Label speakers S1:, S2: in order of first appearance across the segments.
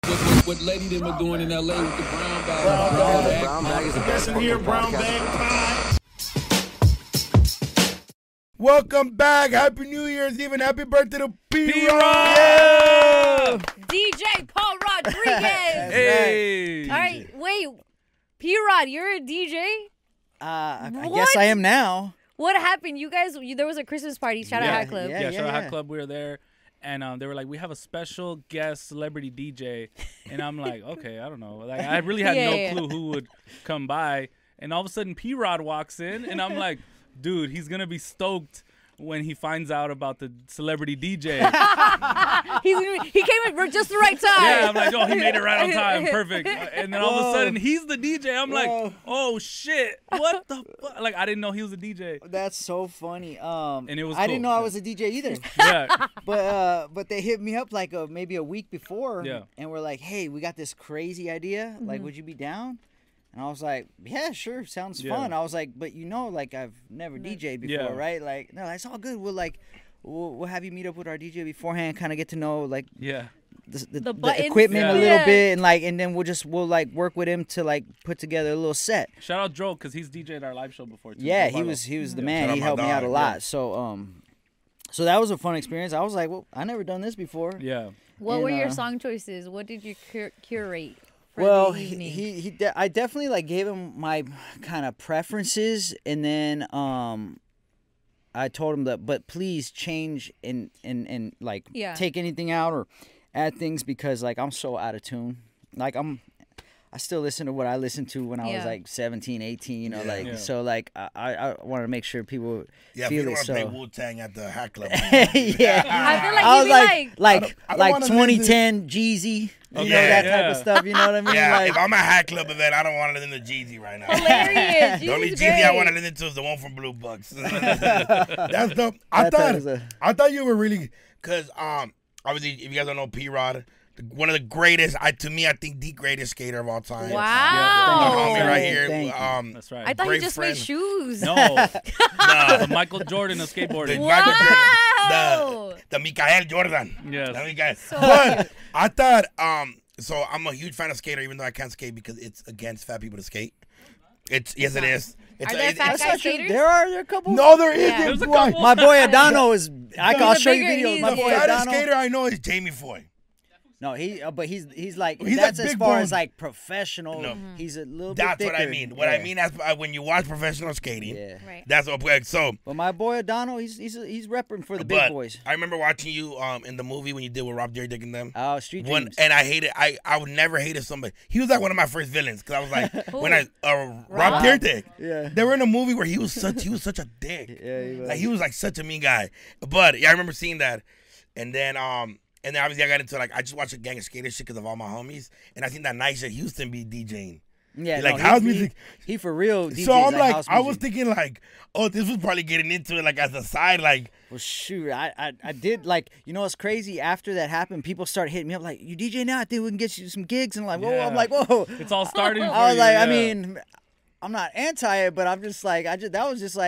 S1: What lady them are doing in L.A. with the brown bag.
S2: Brown bag is the best
S3: Listen here,
S2: fucking
S3: Brown
S2: podcast.
S3: Bag Pod. Welcome back. Happy New Year's Eve and happy birthday to P-Rod.
S4: DJ Paul Rodriguez.
S5: Hey.
S4: All right, wait. P-Rod, you're a DJ?
S6: I
S4: What?
S6: guess I am now.
S4: What happened? You guys, there was a Christmas party. Shout out Hat Club.
S6: yeah.
S5: Shout out Hat Club. We were there. And they were like, we have a special guest celebrity DJ. And I'm like, okay, I don't know. Like, I really had no clue who would come by. And all of a sudden, P-Rod walks in. And I'm like, dude, he's going to be stoked when he finds out about the celebrity DJ.
S4: He came in just the right time.
S5: Yeah, I'm like, oh, he made it right on time. Perfect. And then all of a sudden, he's the DJ. I'm like, oh, shit. What the fuck? Like, I didn't know he was a DJ.
S6: That's so funny.
S5: And it was
S6: I didn't
S5: cool.
S6: know I was a DJ either.
S5: Yeah.
S6: But they hit me up like maybe a week before.
S5: Yeah.
S6: And we're like, hey, we got this crazy idea. Like, would you be down? And I was like, yeah, sure, sounds
S5: Yeah.
S6: fun. I was like, but like I've never DJ'd before,
S5: Yeah.
S6: right? Like, no, it's all good. We'll have you meet up with our DJ beforehand, kind of get to know
S5: Yeah.
S6: the
S4: buttons.
S6: equipment
S5: Yeah.
S6: a little
S4: Yeah.
S6: bit, and then we'll work with him to put together a little set.
S5: Shout out Joe, because he's DJ'd our live show before, too.
S6: Yeah,
S5: Joe
S6: he
S5: Barlow.
S6: was the
S3: Shout
S6: man.
S3: out
S6: He
S3: my
S6: helped me out a
S3: dog,
S6: lot.
S3: yeah.
S6: So that was a fun experience. I was like, well, I never done this before.
S5: Yeah.
S4: What
S6: And,
S4: were your song choices? What did you curate for
S6: Well,
S4: the evening?
S6: I definitely gave him my kind of preferences, and then I told him that, but please change and
S4: Yeah.
S6: take anything out or add things because I'm so out of tune. I still listen to what I listened to when I was
S4: Yeah.
S6: 17, 18,
S5: Yeah.
S6: so I wanted to make sure people
S3: Yeah,
S6: feel
S3: people
S6: it.
S3: want to play
S6: So
S3: Wu-Tang at the Hat Club.
S6: yeah.
S4: I feel like
S6: I
S4: you'd
S6: was
S4: be
S6: like
S3: I don't wanna
S6: 2010 Jeezy,
S5: Okay,
S6: that type
S5: yeah.
S6: of stuff. You know what I mean?
S3: Yeah,
S6: Like,
S3: if I'm at Hat Club event, I don't want to listen to Jeezy right now.
S4: hilarious.
S3: The only
S4: Jesus
S3: Jeezy I
S4: great.
S3: want to listen to is the one from Blue Bucks. That's dope. I
S6: That type was
S3: I thought you were really, cause obviously if you guys don't know P-Rod, one of the greatest. To me, I think the greatest skater of all time.
S4: Wow.
S3: The homie right here.
S6: Thank you.
S5: That's right.
S4: I thought he
S3: Great
S4: just
S3: friend.
S4: made shoes.
S5: No.
S3: Nah,
S5: The Michael Jordan of skateboarding.
S3: the
S4: Wow.
S3: Michael Jordan, the Mikael Jordan.
S5: Yes.
S3: The Mikael.
S4: So
S3: But I thought, so I'm a huge fan of skater, even though I can't skate because it's against fat people to skate. Yes, it is. It's
S4: Are there fat
S6: That's
S4: guy
S6: not true.
S4: skaters?
S6: There are a couple.
S3: No, there
S4: Yeah.
S3: isn't.
S5: There's a
S3: boy.
S5: couple.
S6: My boy Adano is. I'll
S4: He's
S6: show
S4: a
S6: you
S4: bigger-
S6: videos.
S4: he's
S6: My
S3: The
S4: a
S6: boy
S3: fattest
S6: Adano.
S3: skater I know is Jamie Foy.
S6: No, he's like
S3: He's
S6: that's
S3: like
S6: as
S3: big
S6: far
S3: bone.
S6: as professional.
S3: No.
S6: He's a little
S3: That's
S6: bit
S3: what
S6: thicker.
S3: I mean. What I mean is when you watch professional skating,
S6: Yeah.
S4: Right.
S3: that's what. So,
S6: But my boy Adano, he's repping for the big
S3: but
S6: boys.
S3: I remember watching you in the movie when you did with Rob Dyrdek and them.
S6: Oh, Street
S3: When,
S6: Dreams.
S3: and I hated. I would never hated somebody. He was like one of my first villains because I was like when I Rob
S4: Rob?
S3: Dyrdek.
S6: Yeah.
S3: They were in a movie where he was such a dick.
S6: Yeah, he was.
S3: Like he was like such a mean guy. But yeah, I remember seeing that, and then obviously I got into I just watched a gang of skater shit because of all my homies, and I seen that Nisha Houston be DJing.
S6: Yeah,
S3: Like,
S6: no,
S3: house
S6: he,
S3: music.
S6: He for real. DJs
S3: So I'm like,
S6: house
S3: I was
S6: music.
S3: thinking oh, this was probably getting into it as a side,
S6: Well, shoot, I did what's crazy? After that happened, people started hitting me up like, "You DJ now? I think we can get you some gigs." And I'm like, whoa,
S5: Yeah.
S6: I'm like, whoa.
S5: It's all starting for
S6: I was
S5: you,
S6: like,
S5: yeah.
S6: I mean, I'm not anti it, but I'm just like, that was just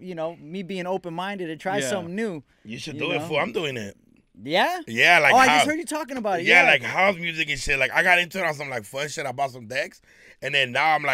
S6: me being open minded to try
S5: Yeah.
S6: something new.
S3: You should
S6: You
S3: do it
S6: know?
S3: for. I'm doing it.
S6: Yeah.
S3: Yeah, like
S6: Oh, I
S3: house.
S6: just heard you talking about it.
S3: Yeah, like house music and shit. Like I got into it on some fun shit. I bought some decks, and then now I'm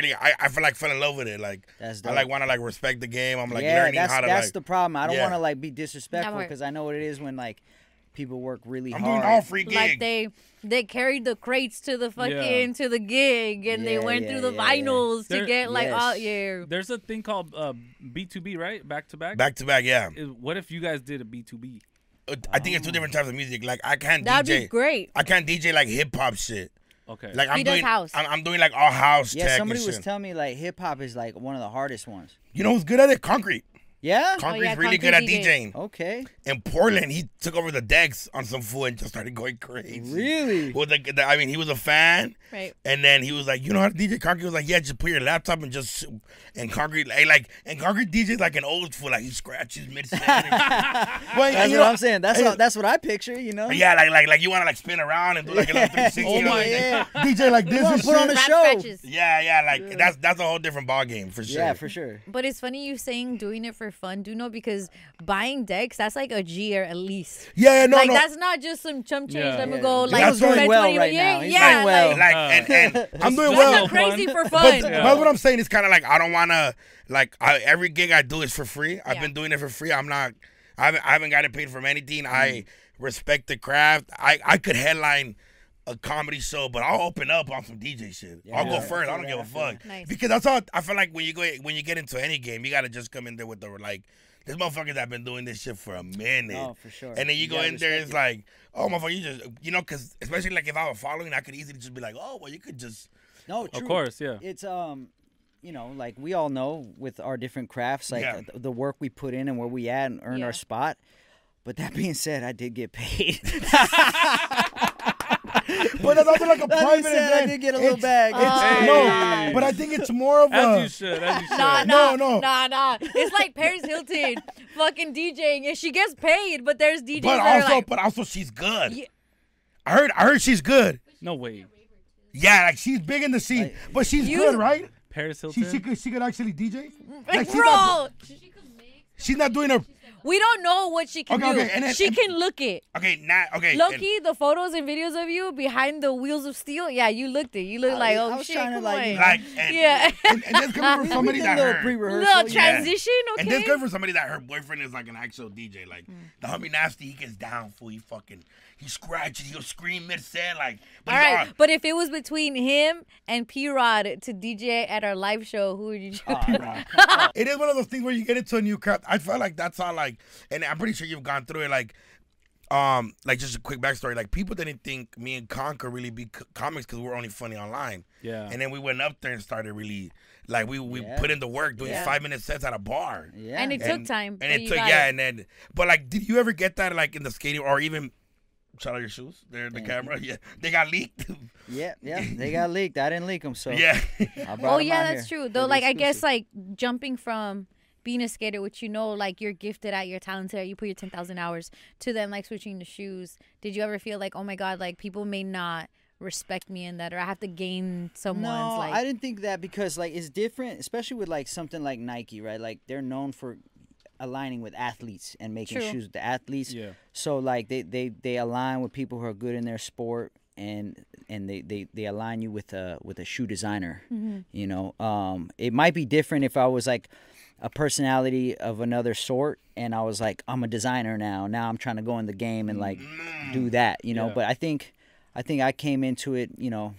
S3: I feel like fell in love with it. Like
S6: That's
S3: I
S6: dope.
S3: want to respect the game. I'm
S6: yeah,
S3: learning how to
S6: that's the problem. I don't
S3: Yeah.
S6: want to be disrespectful
S4: That
S6: because I know what it is when people work really
S3: I'm
S6: hard.
S3: doing all free gigs.
S4: Like they carried the crates to the fucking to the gig, and they
S6: Yeah,
S4: went
S6: yeah,
S4: through the
S6: yeah, yeah.
S4: vinyls to
S5: There-
S4: get
S6: Yes.
S4: out here.
S5: There's a thing called B2B, right? Back to back.
S3: Back to back, yeah.
S5: What if you guys did a B2B?
S3: I think it's two different types of music. Like I can't
S4: That'd
S3: DJ.
S4: be great.
S3: I can't DJ hip hop shit.
S5: Okay.
S3: Like I'm
S4: He does
S3: doing
S4: house.
S3: I'm doing all house
S6: Yeah,
S3: tech
S6: somebody
S3: and
S6: was
S3: shit.
S6: telling me hip hop is one of the hardest ones.
S3: You know who's good at it? Concrete.
S6: Yeah.
S3: Concrete's
S4: yeah,
S3: really
S4: Concrete
S3: good at
S4: DJ.
S3: DJing.
S6: Okay.
S3: In Portland, he took over the decks on some fool and just started going crazy.
S6: Really?
S3: Well, he was a fan,
S4: Right.
S3: and then he was like, "You know how to DJ?" Concrete was like, "Yeah, just put your laptop and just." And Concrete, and Concrete DJ's like an old fool, like he scratches mid set. Well,
S6: That's what I'm saying. That's what I picture. You know.
S3: Yeah, like you want to spin around and do a little 360.
S5: Oh my
S6: Yeah.
S3: DJ like this
S6: wanna
S3: and
S6: put on
S3: shit.
S6: a
S4: Rap
S6: show.
S4: scratches.
S3: Yeah, that's a whole different ball game for sure.
S6: Yeah, for sure.
S4: But it's funny you saying doing it for for fun, do know, because buying decks, that's like a G or at least.
S3: Yeah, no,
S4: like
S3: no.
S4: that's not just some chump change.
S5: Yeah.
S4: Let me
S6: Yeah.
S4: go.
S6: He's
S4: Like
S3: doing
S4: spend
S6: well
S4: 20
S6: right
S4: yeah,
S6: now. He's
S4: yeah,
S6: doing well.
S4: like,
S3: and I'm doing
S5: just
S3: well.
S4: that's not
S5: fun.
S4: crazy for
S3: But,
S4: fun.
S3: but what I'm saying is kind of like I don't want to like every gig I do is for free. I've
S4: Yeah.
S3: been doing it for free. I haven't gotten paid from anything. I respect the craft. I could headline a comedy show, but I'll open up on some DJ shit. I'll go
S6: Yeah.
S3: first. I don't give a fuck
S4: Nice.
S3: because that's all. I feel like when you get into any game, you gotta just come in there with the like. There's motherfuckers that have been doing this shit for a minute.
S6: Oh, for sure.
S3: And then you go
S6: gotta
S3: in there,
S6: respect
S3: it's
S6: it.
S3: like, oh, motherfucker, you just, because especially like if I were following, I could easily just be like, oh, well, you could just.
S6: No, true.
S5: Of course, yeah.
S6: It's like we all know with our different crafts, like
S3: Yeah.
S6: the work we put in and where we at and earn
S4: Yeah.
S6: our spot. But that being said, I did get paid.
S3: But that's also like a
S6: That being
S3: private
S6: said, I
S3: event.
S6: did get a little
S3: It's-
S6: bag.
S3: it's-
S5: Hey.
S3: No, but I think it's more of
S5: As
S3: a.
S5: you should. As you should.
S4: Nah. It's like Paris Hilton fucking DJing, and she gets paid, but there's DJs
S3: But also, she's good.
S4: Yeah.
S3: I heard she's good.
S5: No way.
S3: Yeah, like she's big in the scene,
S6: Like,
S3: but she's
S4: You-
S3: good, right?
S5: Paris Hilton.
S3: She could actually DJ.
S4: like,
S3: she's not,
S4: bro,
S3: she's not doing her.
S4: we don't know what she can
S3: Okay,
S4: do.
S3: okay, and then-
S4: she
S3: and-
S4: can look it.
S3: Okay, okay.
S4: Low
S3: and-
S4: key, the photos and videos of you behind the wheels of steel, yeah, you looked it. You look like,
S6: I
S4: oh
S6: was
S4: shit,
S6: trying to,
S4: come
S6: like,
S4: on.
S6: you know,
S3: Like, and,
S4: Yeah.
S3: and that's coming from somebody
S6: We did
S3: that
S6: a little
S3: heard.
S6: pre-rehearsal.
S4: Little
S6: yeah.
S4: transition, okay?
S3: And this coming from somebody that her boyfriend is like an actual DJ. Like the homie Nasty, he gets down, fool. He scratches, he'll scream mid-set, like. But
S4: All
S3: he's
S4: right, but if it was between him and P-Rod to DJ at our live show, who would you choose?
S3: It is one of those things where you get into a new craft. I feel like that's all like, and I'm pretty sure you've gone through it. Like just a quick backstory. Like people didn't think me and Con could really be comics because we're only funny online.
S5: Yeah.
S3: And then we went up there and started really, like we
S6: Yeah.
S3: put in the work doing
S4: Yeah.
S3: 5-minute sets at a bar.
S6: Yeah.
S4: And it took time.
S3: And
S4: but
S3: it
S4: you
S3: took
S4: got
S3: yeah,
S4: it.
S3: and then but like, did you ever get that like in the skating or even? Shout out your shoes. They're in the camera. Yeah, they got leaked.
S6: Yeah, they got leaked. I didn't leak them, so
S3: Yeah.
S6: I brought
S4: Oh
S6: 'em
S4: yeah,
S6: out
S4: that's
S6: here
S4: true.
S6: for
S4: Though,
S6: the
S4: like I guess
S6: exclusive.
S4: like jumping from being a skater, which like you're gifted at, you're talented at, you put your 10,000 hours, to then like switching to shoes. Did you ever feel like, oh my god, like people may not respect me in that, or I have to gain someone's
S6: No,
S4: like?
S6: I didn't think that because like it's different, especially with like something like Nike, right? Like they're known for aligning with athletes and making
S4: True.
S6: shoes with the athletes.
S5: Yeah.
S6: So like they align with people who are good in their sport and they align you with a shoe designer.
S4: Mm-hmm.
S6: You know, it might be different if I was like a personality of another sort and I was like, I'm a designer now. Now I'm trying to go in the game and like do that, you know.
S5: Yeah.
S6: But I think I came into it, you know,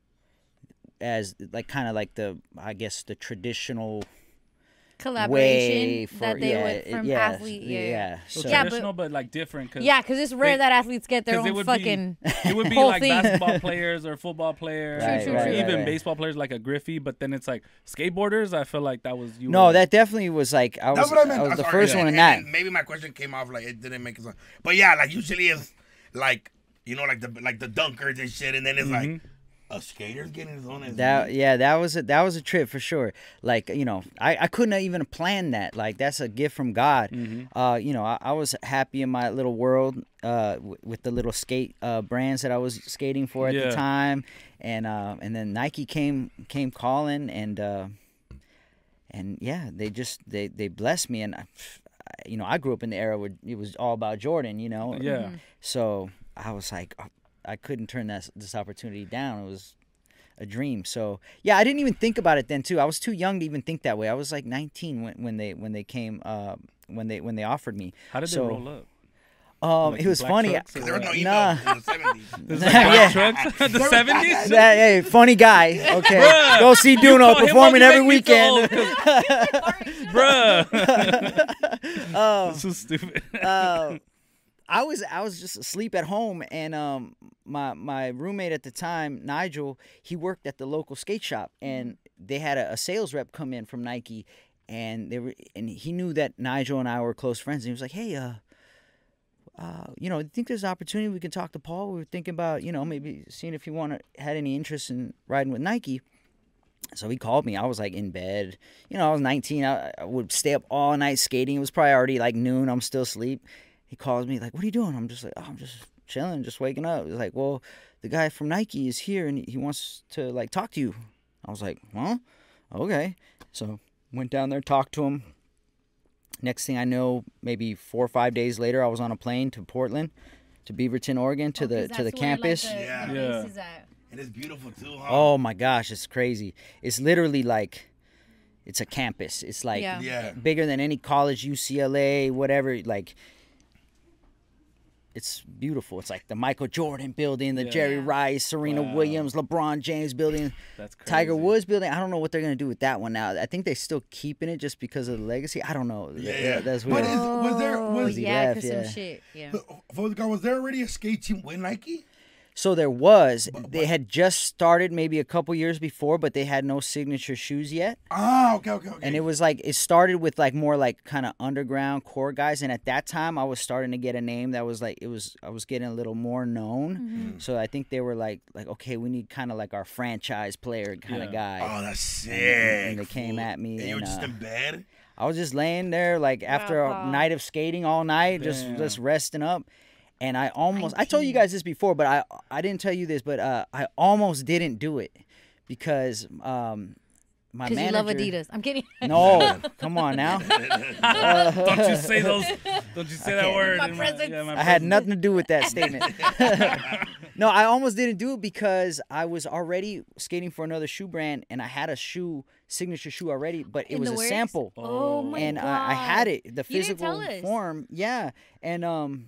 S6: as like kind of like the traditional
S4: Collaboration
S6: way for
S4: that they would from
S6: yeah,
S4: athlete. Yeah.
S5: So
S6: So
S4: Yeah,
S5: traditional, but like different. Cause,
S4: Yeah, because it's rare that athletes get their
S5: 'cause it
S4: own
S5: would
S4: fucking.
S5: It would be
S4: whole
S5: like
S4: thing.
S5: basketball players or football players,
S6: True,
S5: or
S6: true,
S5: even
S6: right.
S5: baseball players like a Griffey. But then it's like skateboarders. I feel like that was you.
S6: No,
S5: were-
S6: that definitely was like I was
S3: That's what I meant.
S6: I was
S3: I'm
S6: the
S3: sorry.
S6: first
S3: And-
S6: one in
S3: and-
S6: that.
S3: and maybe my question came off like it didn't make sense. But yeah, like usually it's like like the dunkers and shit, and then it's like a skater's getting his own.
S6: That was a trip for sure. Like, you know, I couldn't have even planned that. Like that's a gift from God. You know, I was happy in my little world with the little skate brands that I was skating for at
S5: Yeah.
S6: the time, and then Nike came calling and yeah, they blessed me, and you know, I grew up in the era where it was all about Jordan, you know.
S5: Yeah.
S6: So I was like, I couldn't turn this opportunity down. It was a dream. So yeah, I didn't even think about it then too. I was too young to even think that way. I was like 19 when they came when they offered me.
S5: How did
S6: So,
S5: they roll up?
S6: It was
S5: black
S6: funny.
S5: trucks or
S3: There was no
S5: what?
S3: email
S6: Nah.
S3: in the 70s.
S5: There's like black
S6: Yeah.
S5: trucks in the 70s.
S6: Hey, funny guy. Okay,
S5: Bruh,
S6: go see
S5: you
S6: Duno
S5: call him up,
S6: performing
S5: you
S6: every
S5: make me feel
S6: weekend.
S5: old, 'cause- Bruh. So stupid.
S6: I was just asleep at home, and my roommate at the time, Nigel, he worked at the local skate shop, and they had a sales rep come in from Nike, and he knew that Nigel and I were close friends, and he was like, hey, you know, I think there's an opportunity we can talk to Paul. We were thinking about, you know, maybe seeing if he had any interest in riding with Nike. So he called me. I was like in bed. You know, I was 19. I would stay up all night skating. It was probably already like noon. I'm still asleep. He calls me like, what are you doing? I'm just like, oh, I'm just chilling, just waking up. He's like, well, the guy from Nike is here and he wants to like talk to you. I was like, huh? Okay. So went down there, talked to him. Next thing I know, maybe 4 or 5 days later, I was on a plane to Portland, to Beaverton, Oregon, to the campus.
S3: Yeah.
S4: The
S5: Yeah.
S4: base is at.
S3: And it's beautiful too, huh?
S6: Oh my gosh, it's crazy. It's literally like, it's a campus. It's like
S4: Yeah.
S3: Yeah.
S6: bigger than any college, UCLA, whatever. Like, it's beautiful. It's like the Michael Jordan building, the
S5: Yeah.
S6: Jerry
S4: Yeah.
S6: Rice, Serena
S5: Wow.
S6: Williams, LeBron James building,
S5: That's crazy.
S6: Tiger Woods building. I don't know what they're gonna do with that one now. I think they're still keeping it just because of the legacy. I don't know.
S3: Yeah.
S6: That's
S3: But
S6: weird.
S3: was there
S4: Oh,
S3: was
S6: he
S4: yeah,
S6: left,
S4: because
S6: yeah.
S4: some shit. Yeah.
S3: was there already a skate team with Nike?
S6: So there was. They had just started maybe a couple years before, but they had no signature shoes yet.
S3: Ah, okay.
S6: And it was like, it started with like more like kind of underground core guys. And at that time I was starting to get a name that was like, I was getting a little more known. So I think they were like, okay, we need kind of like our franchise player kind of
S5: Yeah.
S6: guy.
S3: Oh, that's sick.
S6: And they came
S3: fool.
S6: at me
S3: And you were
S6: and,
S3: just in bed.
S6: I was just laying there like after a
S4: Wow.
S6: night of skating all night, just
S5: Damn.
S6: resting up. And I told you guys this before, but I didn't tell you this, but I almost didn't do it because my
S4: Because
S6: manager.
S4: you love Adidas. I'm kidding.
S6: No, come on now.
S5: Don't you say those? Don't you say that
S6: can't.
S5: word?
S4: My
S5: in
S4: presence.
S5: yeah, my
S6: I had
S5: presence.
S6: nothing to do with that statement. No, I almost didn't do it because I was already skating for another shoe brand, and I had a signature shoe already, but it
S4: In
S6: was
S4: the
S6: a
S4: works?
S6: sample.
S4: Oh my
S6: And
S4: god.
S6: I had it, the
S4: You didn't
S6: physical
S4: tell us.
S6: form. Yeah. And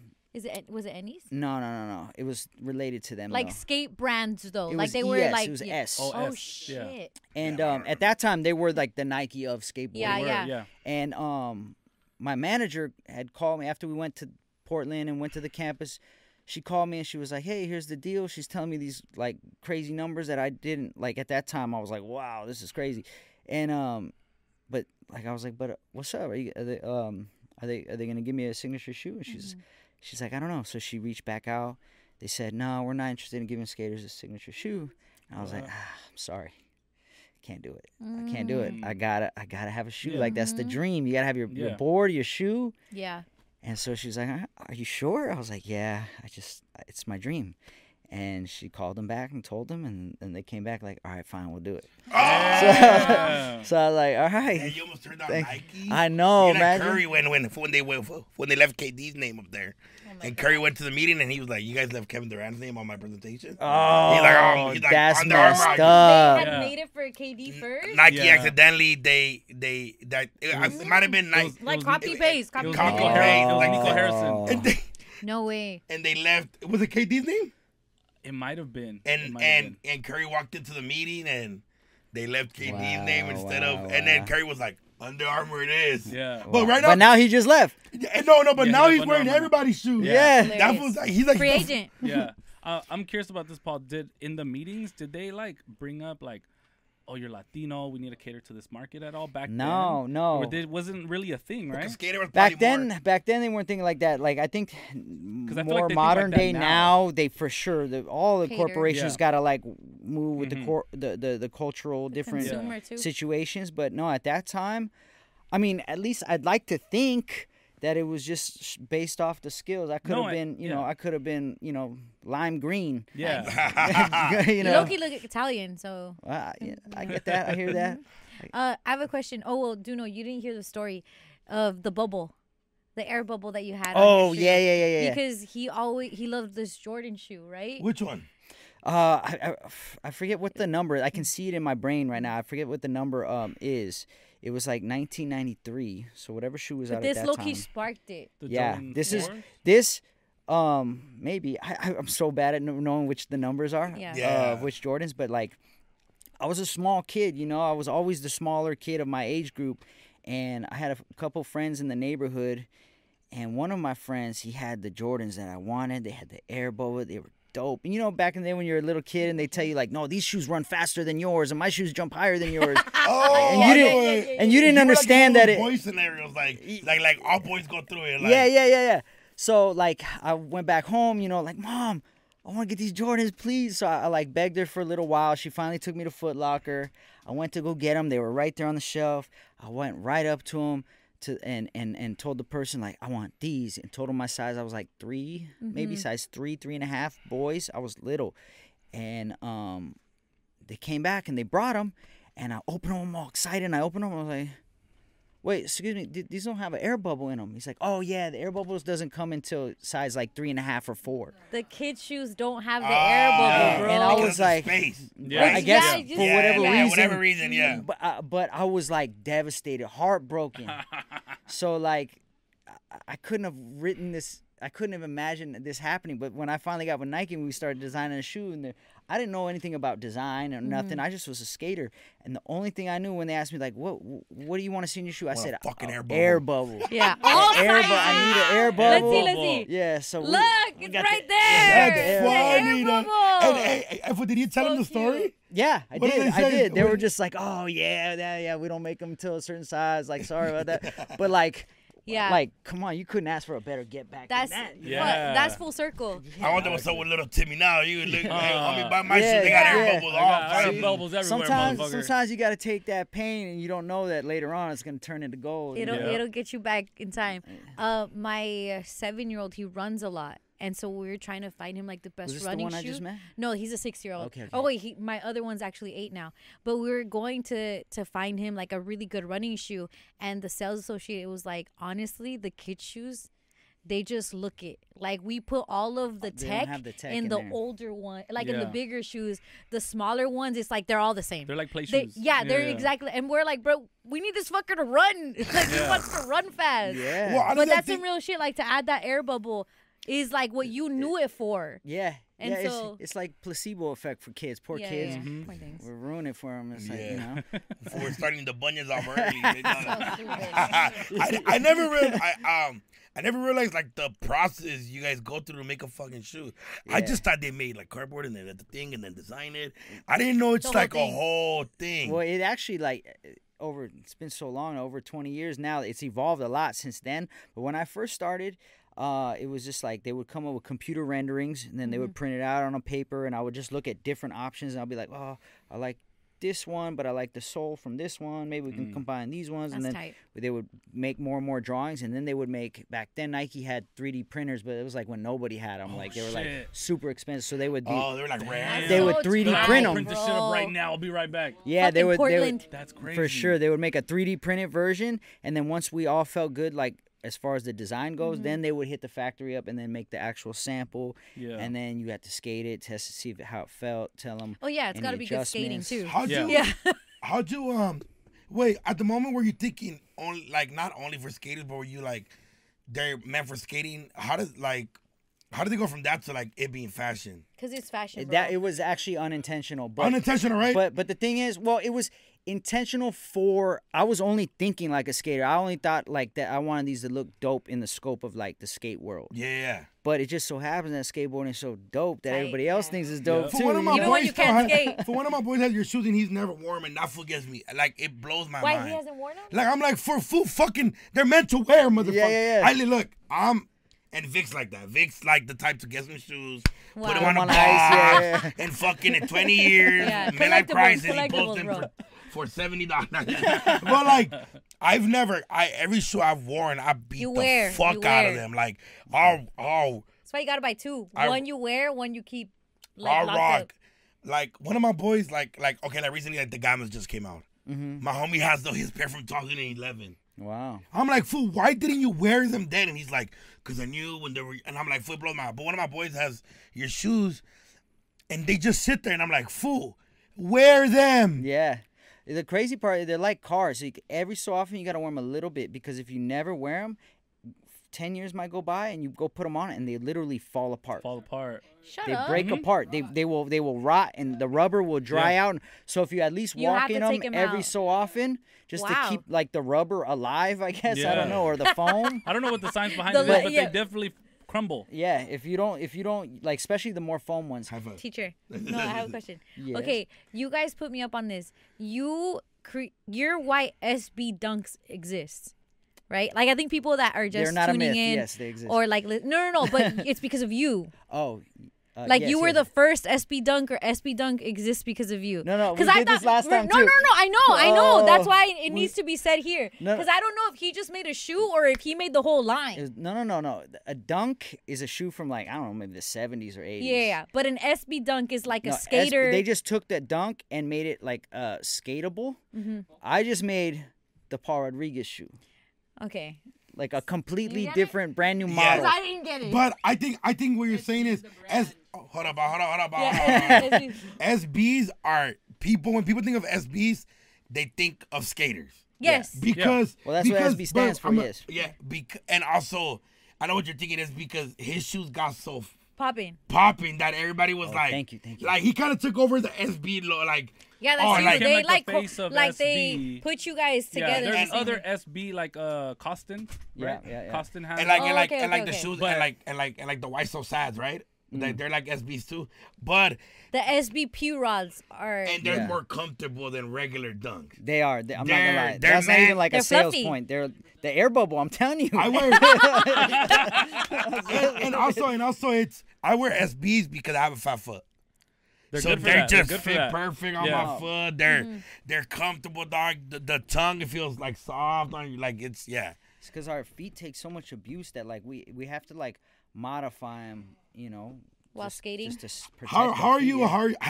S4: Was it Ennis?
S6: no. It was related to them.
S4: Like
S6: though.
S4: skate brands though.
S6: It
S4: like
S6: was
S4: they were
S6: ES,
S4: like
S6: it was
S4: yeah.
S6: S.
S5: Oh,
S4: Oh
S5: S,
S4: shit.
S5: yeah.
S6: And at that time they were like the Nike of skateboarding.
S4: Yeah,
S5: Word,
S4: yeah.
S5: yeah.
S6: And my manager had called me after we went to Portland and went to the campus. She called me and she was like, "Hey, here's the deal." She's telling me these like crazy numbers that I didn't like at that time. I was like, "Wow, this is crazy." And but like I was like, "But what's up? Are they gonna give me a signature shoe?" And she's like, "I don't know." So she reached back out. They said, "No, we're not interested in giving skaters a signature shoe." And I was like, "I'm sorry. Can't do it. I can't do it. I gotta have a shoe.
S5: Yeah.
S6: Like that's the dream. You gotta have your
S5: Yeah.
S6: board, your shoe."
S4: Yeah.
S6: And so she was like, "Are you sure?" I was like, "Yeah, it's my dream." And she called them back and told them, and they came back like, "All right, fine, we'll do it."
S5: Yeah.
S6: So I was like, "All right."
S3: And you almost turned out
S6: Thank-
S3: Nike.
S6: I know,
S3: You know,
S6: man.
S3: Curry when they left KD's name up there, and Curry went to the meeting and he was like, "You guys left Kevin Durant's name on my presentation."
S6: Oh,
S3: he's like,
S6: that's
S3: Under Armour,
S6: messed
S3: I-
S4: They
S6: up.
S4: had
S5: Yeah.
S4: made it for KD first.
S3: Nike
S5: Yeah.
S3: accidentally it might have been Nike.
S4: Like
S5: was-
S4: copy paste.
S5: It
S4: Copy
S5: was
S3: Copy
S5: Nico
S4: paste.
S5: Harrison. It was
S3: Oh.
S5: Nico Harrison.
S3: And they,
S4: No way.
S3: and they left. Was it KD's name?
S5: It might have been. It
S3: And
S5: might have
S3: and
S5: been.
S3: and Curry walked into the meeting and they left KD's
S6: Wow,
S3: name instead
S6: wow,
S3: of. And then
S6: wow.
S3: Curry was like, "Under Armour it is."
S5: Yeah.
S3: But right
S6: But
S3: now,
S6: now he just left.
S3: but
S5: Yeah,
S3: now
S5: he
S3: he's
S5: left
S3: wearing
S5: Under Armour.
S3: everybody's shoes.
S6: Yeah.
S3: That
S4: Hilarious.
S3: was like he's like
S4: Free agent.
S5: Yeah. I'm curious about this, Paul. Did in the meetings did they like bring up like, "Oh, you're Latino. We need to cater to this market" at all back
S6: No,
S5: then?
S6: no.
S5: Or wasn't really a thing, right?
S3: Because skater was
S6: Back
S3: probably more-
S6: then they weren't thinking like that. Like I think
S5: I feel like
S6: more
S5: they think
S6: modern
S5: like that
S6: day
S5: now.
S6: now, they for sure all the
S4: Cater.
S6: corporations
S5: Yeah.
S6: gotta like move with
S5: Mhm.
S6: the cultural different
S4: Consumer too.
S6: situations. But no, at that time, I mean, at least I'd like to think that it was just based off the skills. I could
S5: No,
S6: have been,
S5: yeah.
S6: I could have been, lime green.
S5: Yeah.
S6: you
S4: You
S6: know,
S4: low-key look Italian, so.
S6: yeah, I get that. I hear that.
S4: I have a question. Oh well, Duno, you didn't hear the story of the bubble, the air bubble that you had. on
S6: Oh
S4: your shoe.
S6: yeah.
S4: Because he loved this Jordan shoe, right?
S3: Which one?
S6: I forget what the number. I can see it in my brain right now. I forget what the number is. It was like 1993. So whatever shoe was
S4: But
S6: out
S4: this
S6: at that
S4: low-key
S6: time.
S4: sparked it.
S5: The
S6: Yeah,
S5: Jordan
S6: this is
S5: 4s?
S6: this. Maybe I'm so bad at knowing which the numbers are.
S4: Yeah.
S3: Yeah.
S6: Which Jordans, but like, I was a small kid. I was always the smaller kid of my age group, and I had a couple friends in the neighborhood, and one of my friends, he had the Jordans that I wanted. They had the air bubble. They were dope. And back in the day when you're a little kid and they tell you like, no, these shoes run faster than yours, and my shoes jump higher than yours.
S3: Oh,
S6: And you
S3: I
S6: didn't-
S3: know it.
S6: and you didn't
S3: were like
S6: understand
S3: one of
S6: that
S3: those
S6: it-
S3: boy scenarios like all boys go through it. Like,
S6: Yeah. So like I went back home, like, Mom, I want to get these Jordans, please. So I like begged her for a little while. She finally took me to Foot Locker. I went to go get them. They were right there on the shelf. I went right up to them and told the person like, I want these, and told them my size. I was like 3, maybe size 3, 3.5. Boys, I was little, and they came back and they brought them, and I opened them all excited. And I opened them. I was like, wait, excuse me, these don't have an air bubble in them. He's like, oh yeah, the air bubbles doesn't come until size like 3.5 or 4.
S4: The kids' shoes don't have the air bubble, bro.
S6: And I
S3: Because
S6: was
S3: of the
S6: like,
S3: space.
S5: Yeah.
S6: I guess
S4: Yeah,
S6: for
S4: just-
S6: whatever reason.
S3: yeah.
S6: But I was like devastated, heartbroken. So like, I couldn't have written this. I couldn't have imagined this happening. But when I finally got with Nike and we started designing a shoe, and I didn't know anything about design or nothing. I just was a skater, and the only thing I knew when they asked me like, "What do you want to see in your shoe?" I
S3: Want a
S6: said,
S3: fucking air bubble.
S6: Air bubble.
S4: Yeah. All
S6: Air
S4: sizes.
S6: bubble. I need an air
S4: Let's
S6: bubble.
S4: see. Let's see.
S6: Yeah. So
S4: Look,
S6: we
S4: it's
S6: got
S4: right
S6: the-
S4: there.
S6: the air
S4: The
S3: Funny,
S4: air
S3: though.
S4: bubble.
S3: And did you tell him the
S4: So
S3: story?
S4: cute.
S6: Yeah, I
S3: What did
S6: did.
S3: they say?
S6: They
S3: What
S6: were
S3: did-
S6: just like, "Oh yeah, we don't make them till a certain size." Like, sorry about that. But like,
S4: Yeah.
S6: like, come on, you couldn't ask for a better get back
S4: That's
S6: than that.
S5: Yeah.
S4: that's full circle.
S3: I wonder what's up with little Timmy now. You look, hey, homie, buy my
S6: Yeah,
S3: shit. They got
S6: yeah.
S3: air bubbles
S5: I
S3: all
S5: got air
S3: fucking-
S5: bubbles everywhere, motherfucker.
S6: Sometimes you got to take that pain, and you don't know that later on it's gonna turn into gold.
S4: It'll get you back in time. My 7-year-old, he runs a lot, and so we were trying to find him like the best
S6: Was this the
S4: running
S6: one
S4: shoe.
S6: I just met?
S4: No, he's a 6-year-old.
S6: Okay, okay.
S4: Oh wait, my other one's actually 8 now. But we were going to find him like a really good running shoe, and the sales associate was like, honestly, the kids' shoes, they just look it. Like we put all of the
S6: They don't
S4: tech,
S6: have the tech
S4: in
S6: in
S4: the
S6: there.
S4: older one, like in the
S5: Yeah.
S4: bigger shoes. The smaller ones, it's like they're all the same.
S5: They're like play
S4: They-
S5: shoes.
S4: yeah, they're exactly. And we're like, bro, we need this fucker to run. Like he wants to run fast.
S6: Yeah.
S3: Well, I
S4: But
S3: don't
S4: that's
S3: think-
S4: some real shit. Like to add that air bubble is like what you knew it for.
S6: Yeah.
S4: And
S6: yeah,
S4: so-
S6: it's like placebo effect for kids. Poor
S4: Yeah,
S6: kids.
S4: yeah. Poor things.
S6: We're ruining it for them. It's like, you
S3: Yeah.
S6: know.
S3: Before we're starting the bunions off early. They done
S4: So
S3: it.
S4: stupid.
S3: I never realized. I never realized like the process you guys go through to make a fucking shoe. I
S6: Yeah.
S3: just thought they made like cardboard and then the thing and then design it. I didn't know it's
S4: The whole
S3: like
S4: thing.
S3: a whole thing.
S6: Well, it actually it's been so long, over 20 years now. It's evolved a lot since then. But when I first started, it was just like they would come up with computer renderings, and then they would print it out on a paper, and I would just look at different options, and I'll be like, oh, I like this one, but I like the sole from this one. Maybe we can combine these ones, and
S4: That's
S6: then
S4: tight.
S6: they would make more and more drawings, and then they would make. Back then, Nike had 3D printers, but it was like when nobody had them. Like they were like
S5: shit.
S6: super expensive, so they would do.
S3: Oh, they're like rare.
S6: They would
S4: So
S6: 3D
S4: tight,
S6: print 'em.
S5: Print this shit up right
S4: bro.
S5: now. I'll be right back.
S6: Yeah, they
S4: Fucking
S6: would.
S4: Portland.
S5: That's crazy.
S6: For sure, they would make a 3D printed version, and then once we all felt good, like as far as the design goes, then they would hit the factory up and then make the actual sample,
S5: Yeah.
S6: and then you had to skate it, test to see how it felt, tell them.
S4: Oh yeah, it's got to be good skating too.
S3: How'd you?
S4: Yeah.
S3: How'd you? Wait. At the moment, were you thinking only like not only for skaters, but were you like they're meant for skating? How did they go from that to like it being fashion?
S4: Because it's fashion. Bro.
S6: That it was actually unintentional, but
S3: Unintentional, right?
S6: But the thing is, well, it was intentional for. I was only thinking like a skater. I only thought like that. I wanted these to look dope in the scope of like the skate world.
S3: Yeah.
S6: But it just so happens that skateboarding is so dope that
S4: Tight,
S6: everybody else
S4: yeah.
S6: thinks is dope
S5: Yeah.
S6: too.
S3: For one of my
S4: Even
S3: boys,
S4: when you
S3: still
S4: can't
S3: had-
S4: skate.
S3: For one of my boys has your shoes and he's never worn them, and that forgets me. Like it blows my
S4: Why
S3: mind.
S4: he hasn't worn them?
S3: Like I'm like for food fucking they're meant to wear, motherfucker.
S6: Yeah.
S3: I look, and Vic's like that. Vic's like the type to get some shoes, put them
S4: Wow.
S3: on a
S6: On
S3: box,
S6: ice, yeah.
S3: and fucking in 20 years,
S4: Yeah,
S3: midlife
S4: collectibles,
S3: crisis, he
S4: collectibles,
S3: posts them
S4: bro.
S3: for $70. But like, every shoe I've worn, I beat
S4: You
S3: the
S4: wear,
S3: fuck
S4: you
S3: out of
S4: wear.
S3: them. Like, oh,
S4: That's why you gotta buy two.
S3: I-
S4: One you wear, one you keep. Like,
S3: I
S4: locked
S3: rock.
S4: up.
S3: Like one of my boys, like okay, like recently, like the Gammas just came out.
S6: Mm-hmm.
S3: My homie has his pair from 2011.
S6: Wow.
S3: I'm like, fool, why didn't you wear them then? And he's like, because I knew when they were, and I'm like, fool, blow my, but one of my boys has your shoes, and they just sit there, and I'm like, fool, wear them.
S6: Yeah. The crazy part, they're like cars. So every so often you got to wear them a little bit, because if you never wear them, 10 years might go by and you go put them on and they literally fall apart.
S5: Fall apart.
S4: Shut
S6: They
S4: up.
S6: break apart. They will rot and the rubber will dry out. So if you at least
S4: You
S6: walk
S4: have
S6: in
S4: to
S6: them
S4: take 'em
S6: every
S4: out.
S6: so often, just to
S4: Wow.
S6: keep like the rubber alive, I guess. I
S5: Yeah.
S6: don't know, or the foam.
S5: I don't know what the science behind
S4: The
S5: it is,
S4: le-
S5: but
S4: yeah.
S5: they definitely crumble.
S6: Yeah, if you don't like, especially the more foam ones.
S3: High five.
S4: Teacher. No, I have a question.
S6: Yes.
S4: Okay, you guys put me up on this. Your white SB Dunks exist, right? Like I think people that are just
S6: They're not a
S4: tuning
S6: myth.
S4: in,
S6: Yes, they exist.
S4: or like no, but it's because of you.
S6: Oh,
S4: Like
S6: yes,
S4: you were
S6: yes.
S4: the first SB Dunk, or SB Dunk exists because of you.
S6: No, we
S4: 'Cause I
S6: did this
S4: thought-
S6: last time,
S4: No,
S6: too.
S4: no, I know. That's
S6: Oh,
S4: why it needs to be said here.
S6: No.
S4: Because I don't know if he just made a shoe or if he made the whole line.
S6: No. A dunk is a shoe from like, I don't know, maybe the 70s or 80s.
S4: Yeah. But an SB Dunk is like
S6: No,
S4: a skater.
S6: they just took the dunk and made it like skatable.
S4: Mm-hmm.
S6: I just made the Paul Rodriguez shoe,
S4: Okay.
S6: like a completely
S4: get it?
S6: different, brand new
S3: Yeah.
S6: model.
S4: I didn't get it.
S3: But I think what you're saying is hold up.
S4: Yeah.
S3: SBs are people. When people think of SBs, they think of skaters.
S4: Yes.
S3: Because
S6: Well, that's what
S3: because-
S6: SB stands
S3: but
S6: for,
S3: I'm
S6: yes.
S3: Yeah, and also I know what you're thinking is because his shoes got so
S4: Popping.
S3: popping that everybody was like,
S6: thank you.
S3: Like he kind of took over the SB like.
S4: Yeah, that's
S3: Oh,
S4: true.
S3: like-
S4: They
S5: Became like the face of
S4: like
S5: SB.
S4: they put you guys
S5: Yeah,
S4: together.
S5: there's
S4: in the same
S5: other
S4: thing.
S5: SB like Costin,
S6: Yeah,
S5: right?
S6: yeah.
S5: Costin has
S3: And like,
S4: Oh,
S3: and like,
S4: okay,
S3: and like
S4: okay,
S3: the
S4: okay.
S3: shoes,
S5: But-
S3: and like the white so sads, right? They're like SBs too, but
S4: The SB Pew rods are.
S3: and they're
S6: Yeah.
S3: more comfortable than regular dunks.
S6: They are. I'm not
S3: They're-
S6: gonna lie.
S3: they're
S6: That's not
S3: man-
S6: even like
S4: They're
S6: a sales
S4: fluffy.
S6: point. They're the air bubble. I'm telling you.
S3: I wear, and also it's I wear SBs because I have a fat foot.
S5: They're
S3: So
S5: good for
S3: they
S5: that. They're
S3: just
S5: good for
S3: fit
S5: that.
S3: perfect on
S5: Yeah.
S3: my foot. They're comfortable, dog. The tongue, it feels like soft on you, like it's
S6: It's because our feet take so much abuse that like we have to like modify them. You know.
S4: While
S6: just-
S4: skating?
S6: Just to protect
S3: How
S6: our
S3: are
S6: feet,
S3: you?
S6: yeah.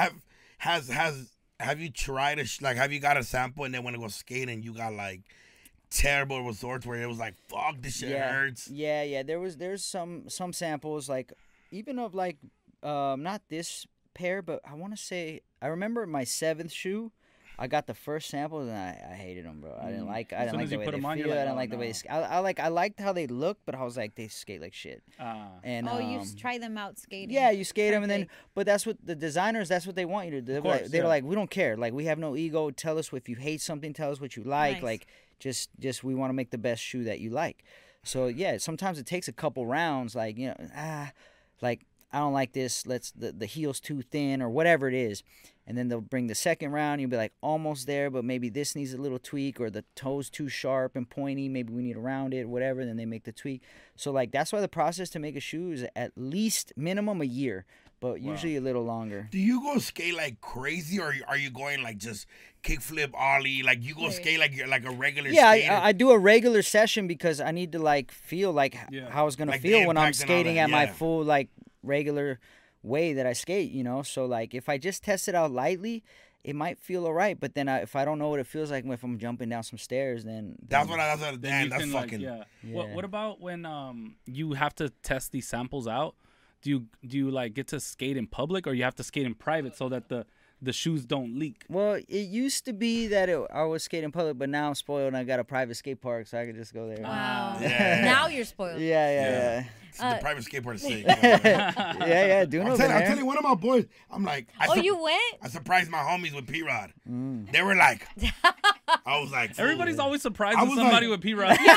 S3: Have you tried have you got a sample and then when it was skating you got like terrible resorts where it was like fuck this shit hurts?
S6: Yeah. There's some samples like even of like not this pair, but I want to say I remember my 7th shoe. I got the first samples and I hated them, bro. I didn't like
S5: As soon as
S6: the
S5: you
S6: way
S5: put
S6: they
S5: 'em on,
S6: feel.
S5: you're like,
S6: I didn't
S5: "Oh,
S6: like the way
S5: no."
S6: I liked how they looked, but I was like they skate like shit. And
S4: Oh, you try them out skating.
S6: yeah, you skate them, and then
S4: Perfect.
S6: but that's what the designers. That's what they want you to do.
S5: course,
S6: They're
S5: yeah.
S6: like, we don't care. Like we have no ego. Tell us if you hate something. Tell us what you like.
S4: Nice.
S6: Like just we want to make the best shoe that you like. So yeah, sometimes it takes a couple rounds. Like like I don't like this. The heel's too thin or whatever it is. And then they'll bring the second round. You'll be like almost there, but maybe this needs a little tweak, or the toe's too sharp and pointy. Maybe we need to round it, whatever. Then they make the tweak. So like that's why the process to make a shoe is at least minimum a year, but usually a little longer.
S3: Do you go skate like crazy or are you going like just kickflip ollie? Like you go skate like you're like a regular
S6: Yeah,
S3: skater?
S6: I do a regular session because I need to like feel like
S5: Yeah.
S6: how it's gonna
S3: Like the
S6: feel when I'm
S3: impact and all
S6: skating
S3: that,
S6: at my
S3: yeah.
S6: full like regular way that I skate. So like if I just test it out lightly, it might feel alright. But then if I don't know what it feels like if I'm jumping down some stairs, then
S3: that's
S6: then-
S3: what
S5: Then you
S3: that's
S5: can,
S3: fucking
S5: like,
S6: Yeah.
S5: What about when you have to test these samples out? Do you like get to skate in public or you have to skate in private so that the shoes don't leak?
S6: Well, it used to be that I was skating in public, but now I'm spoiled and I got a private skate park, so I can just go there.
S4: Wow.
S3: Yeah.
S4: Now you're spoiled.
S6: Yeah.
S3: the private skateboard sake.
S6: Yeah, doing
S3: I'm
S6: over
S3: telling
S6: there.
S3: you, one of my boys, I'm like,
S4: Oh, you went?
S3: I surprised my homies with P-Rod. They were like, I was like,
S5: Everybody's
S3: fool.
S5: always surprised
S3: I
S5: with
S3: was
S5: somebody
S3: like-
S5: with P-Rod.
S4: Loki?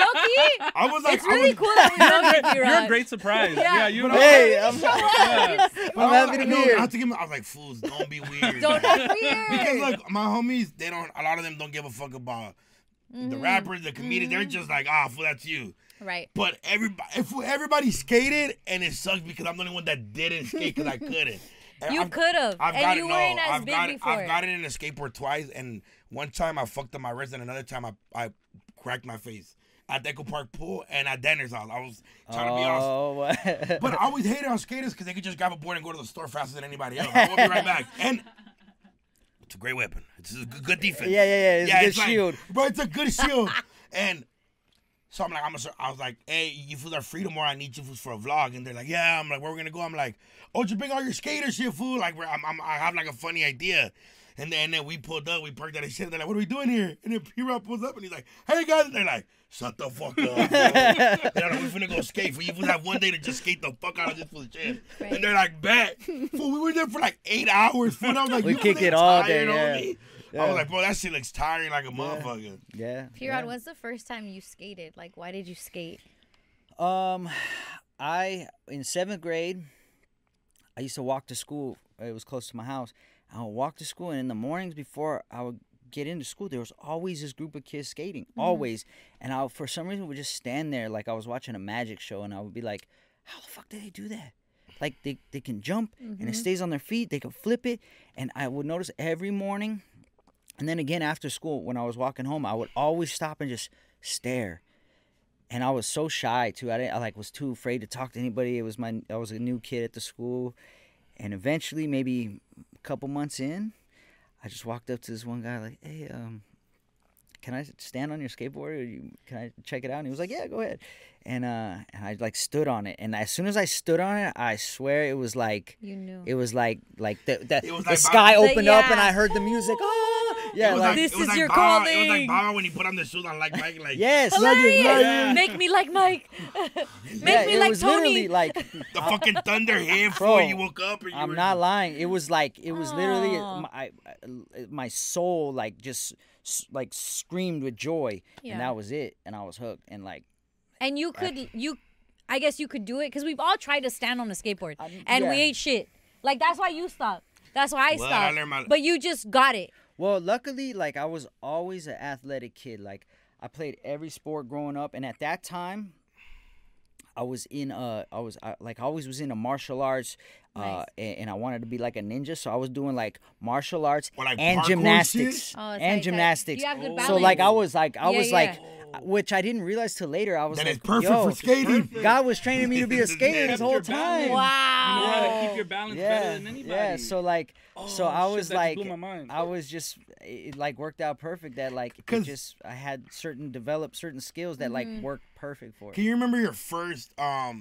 S3: I was like,
S4: It's really cool that we know you,
S5: You're
S4: P-Rod.
S5: a great surprise.
S4: Yeah.
S5: Yeah, you know.
S6: Hey, I'm
S3: I
S6: I'm happy to be
S3: I
S6: here.
S3: had to give 'em- I was like, fools, don't be weird.
S4: Don't
S3: man.
S4: be weird.
S3: Because like my homies, a lot of them don't give a fuck about the rappers, the comedians. They're just like, fool, that's you.
S4: Right.
S3: But everybody skated, and it sucks because I'm the only one that didn't skate because I couldn't. And
S4: You
S3: I've-
S4: could have.
S3: I've
S4: And
S3: got
S4: you
S3: it.
S4: weren't
S3: No,
S4: as
S3: I've
S4: big
S3: got
S4: before.
S3: I've got it in a skateboard twice, and one time I fucked up my wrist, and another time I cracked my face at Echo Park Pool and at Denner's house. I was trying to be awesome.
S6: Oh,
S3: But I always hated on skaters because they could just grab a board and go to the store faster than anybody else. I will be right back. And it's a great weapon. It's a good defense.
S6: Yeah. It's a good
S3: like-
S6: shield.
S3: Bro, it's a good shield. And so I'm like, I was like, hey, you fools are free tomorrow. I need you fools for a vlog. And they're like, yeah. I'm like, where we gonna go? I'm like, oh, you bring all your skater shit, fool. Like, I have like a funny idea. And then we pulled up, we parked at a shit. They're like, what are we doing here? And then P-Rob pulls up and he's like, hey guys. And they're like, shut the fuck up. They're like, we finna go skate. For you fools have one day to just skate the fuck out of this fool's shit.
S4: Right.
S3: And they're like, bet. Fool, we were there for like 8 hours. Fool. And I was like,
S6: We
S3: you
S6: kicked
S3: look
S6: it all day,
S3: tired,
S6: yeah.
S3: homie. I
S6: Yeah.
S3: was like, bro, that shit looks tiring like a motherfucker.
S6: Yeah.
S4: P-Rod, when's the first time you skated? Like, why did you skate?
S6: I in 7th grade, I used to walk to school. It was close to my house. I would walk to school, and in the mornings before I would get into school, there was always this group of kids skating, always. And I, for some reason, would just stand there like I was watching a magic show, and I would be like, "How the fuck did they do that?" Like they can jump, and it stays on their feet. They can flip it, and I would notice every morning, and then again after school when I was walking home, I would always stop and just stare. And I was so shy too. I was too afraid to talk to anybody. I was a new kid at the school, and eventually, maybe a couple months in, I just walked up to this one guy like, "Hey, can I stand on your skateboard? Can I check it out? And he was like, yeah, go ahead. And I like stood on it, and as soon as I stood on it, I swear it was like
S4: You knew.
S6: it was like the
S3: It was
S6: the
S3: like
S6: sky
S4: Bob-
S6: opened up, and
S4: Yeah.
S6: I heard the music. Oh, yeah,
S3: It was
S6: like,
S4: This
S3: it was
S4: is
S3: like
S4: your
S3: Baba, It was
S4: calling.
S3: like Baba when he put on the shoes on like Mike. Like
S6: yes,
S4: Hilarious.
S3: Yeah.
S4: Make me like Mike. Make
S6: yeah,
S4: me
S6: it
S4: like
S6: was
S4: Tony.
S6: literally like
S3: the fucking thunder hit
S6: Bro,
S3: before you woke up. And you
S6: I'm
S3: were
S6: not lying. It was literally
S4: Aw.
S6: my soul like just like screamed with joy,
S4: Yeah.
S6: and that was it. And I was hooked, and like
S4: And I guess you could do it because we've all tried to stand on a skateboard and we
S6: yeah.
S4: ate shit. Like that's why you stopped. That's why I
S3: Well, I
S4: stopped.
S3: learned my-
S4: But you just got it.
S6: well, luckily, like I was always an athletic kid. Like I played every sport growing up, and at that time, I was in I always was into martial arts.
S4: Nice.
S6: And I wanted to be like a ninja, so I was doing like martial arts
S3: Or, like,
S6: and
S3: parkour
S6: gymnastics
S3: shit?
S4: Oh, it's
S6: and
S4: like that.
S6: gymnastics.
S4: You have good
S6: So like I
S4: balance.
S6: was like,
S4: Yeah.
S6: which I didn't realize till later. I was
S3: That
S6: like,
S3: is perfect
S6: yo,
S3: for skating.
S6: God was training me to be a skater this whole
S5: Kept your balance.
S6: time.
S5: You know how to
S4: Wow.
S5: keep your balance
S6: Yeah,
S5: better than anybody.
S6: yeah. So like, so
S5: Oh,
S6: I
S5: shit,
S6: was
S5: that just
S6: like,
S5: blew my mind.
S6: I was just, it like worked out perfect. That like, it
S3: 'Cause-
S6: just I had developed certain skills that like worked perfect for it.
S3: Can you remember your first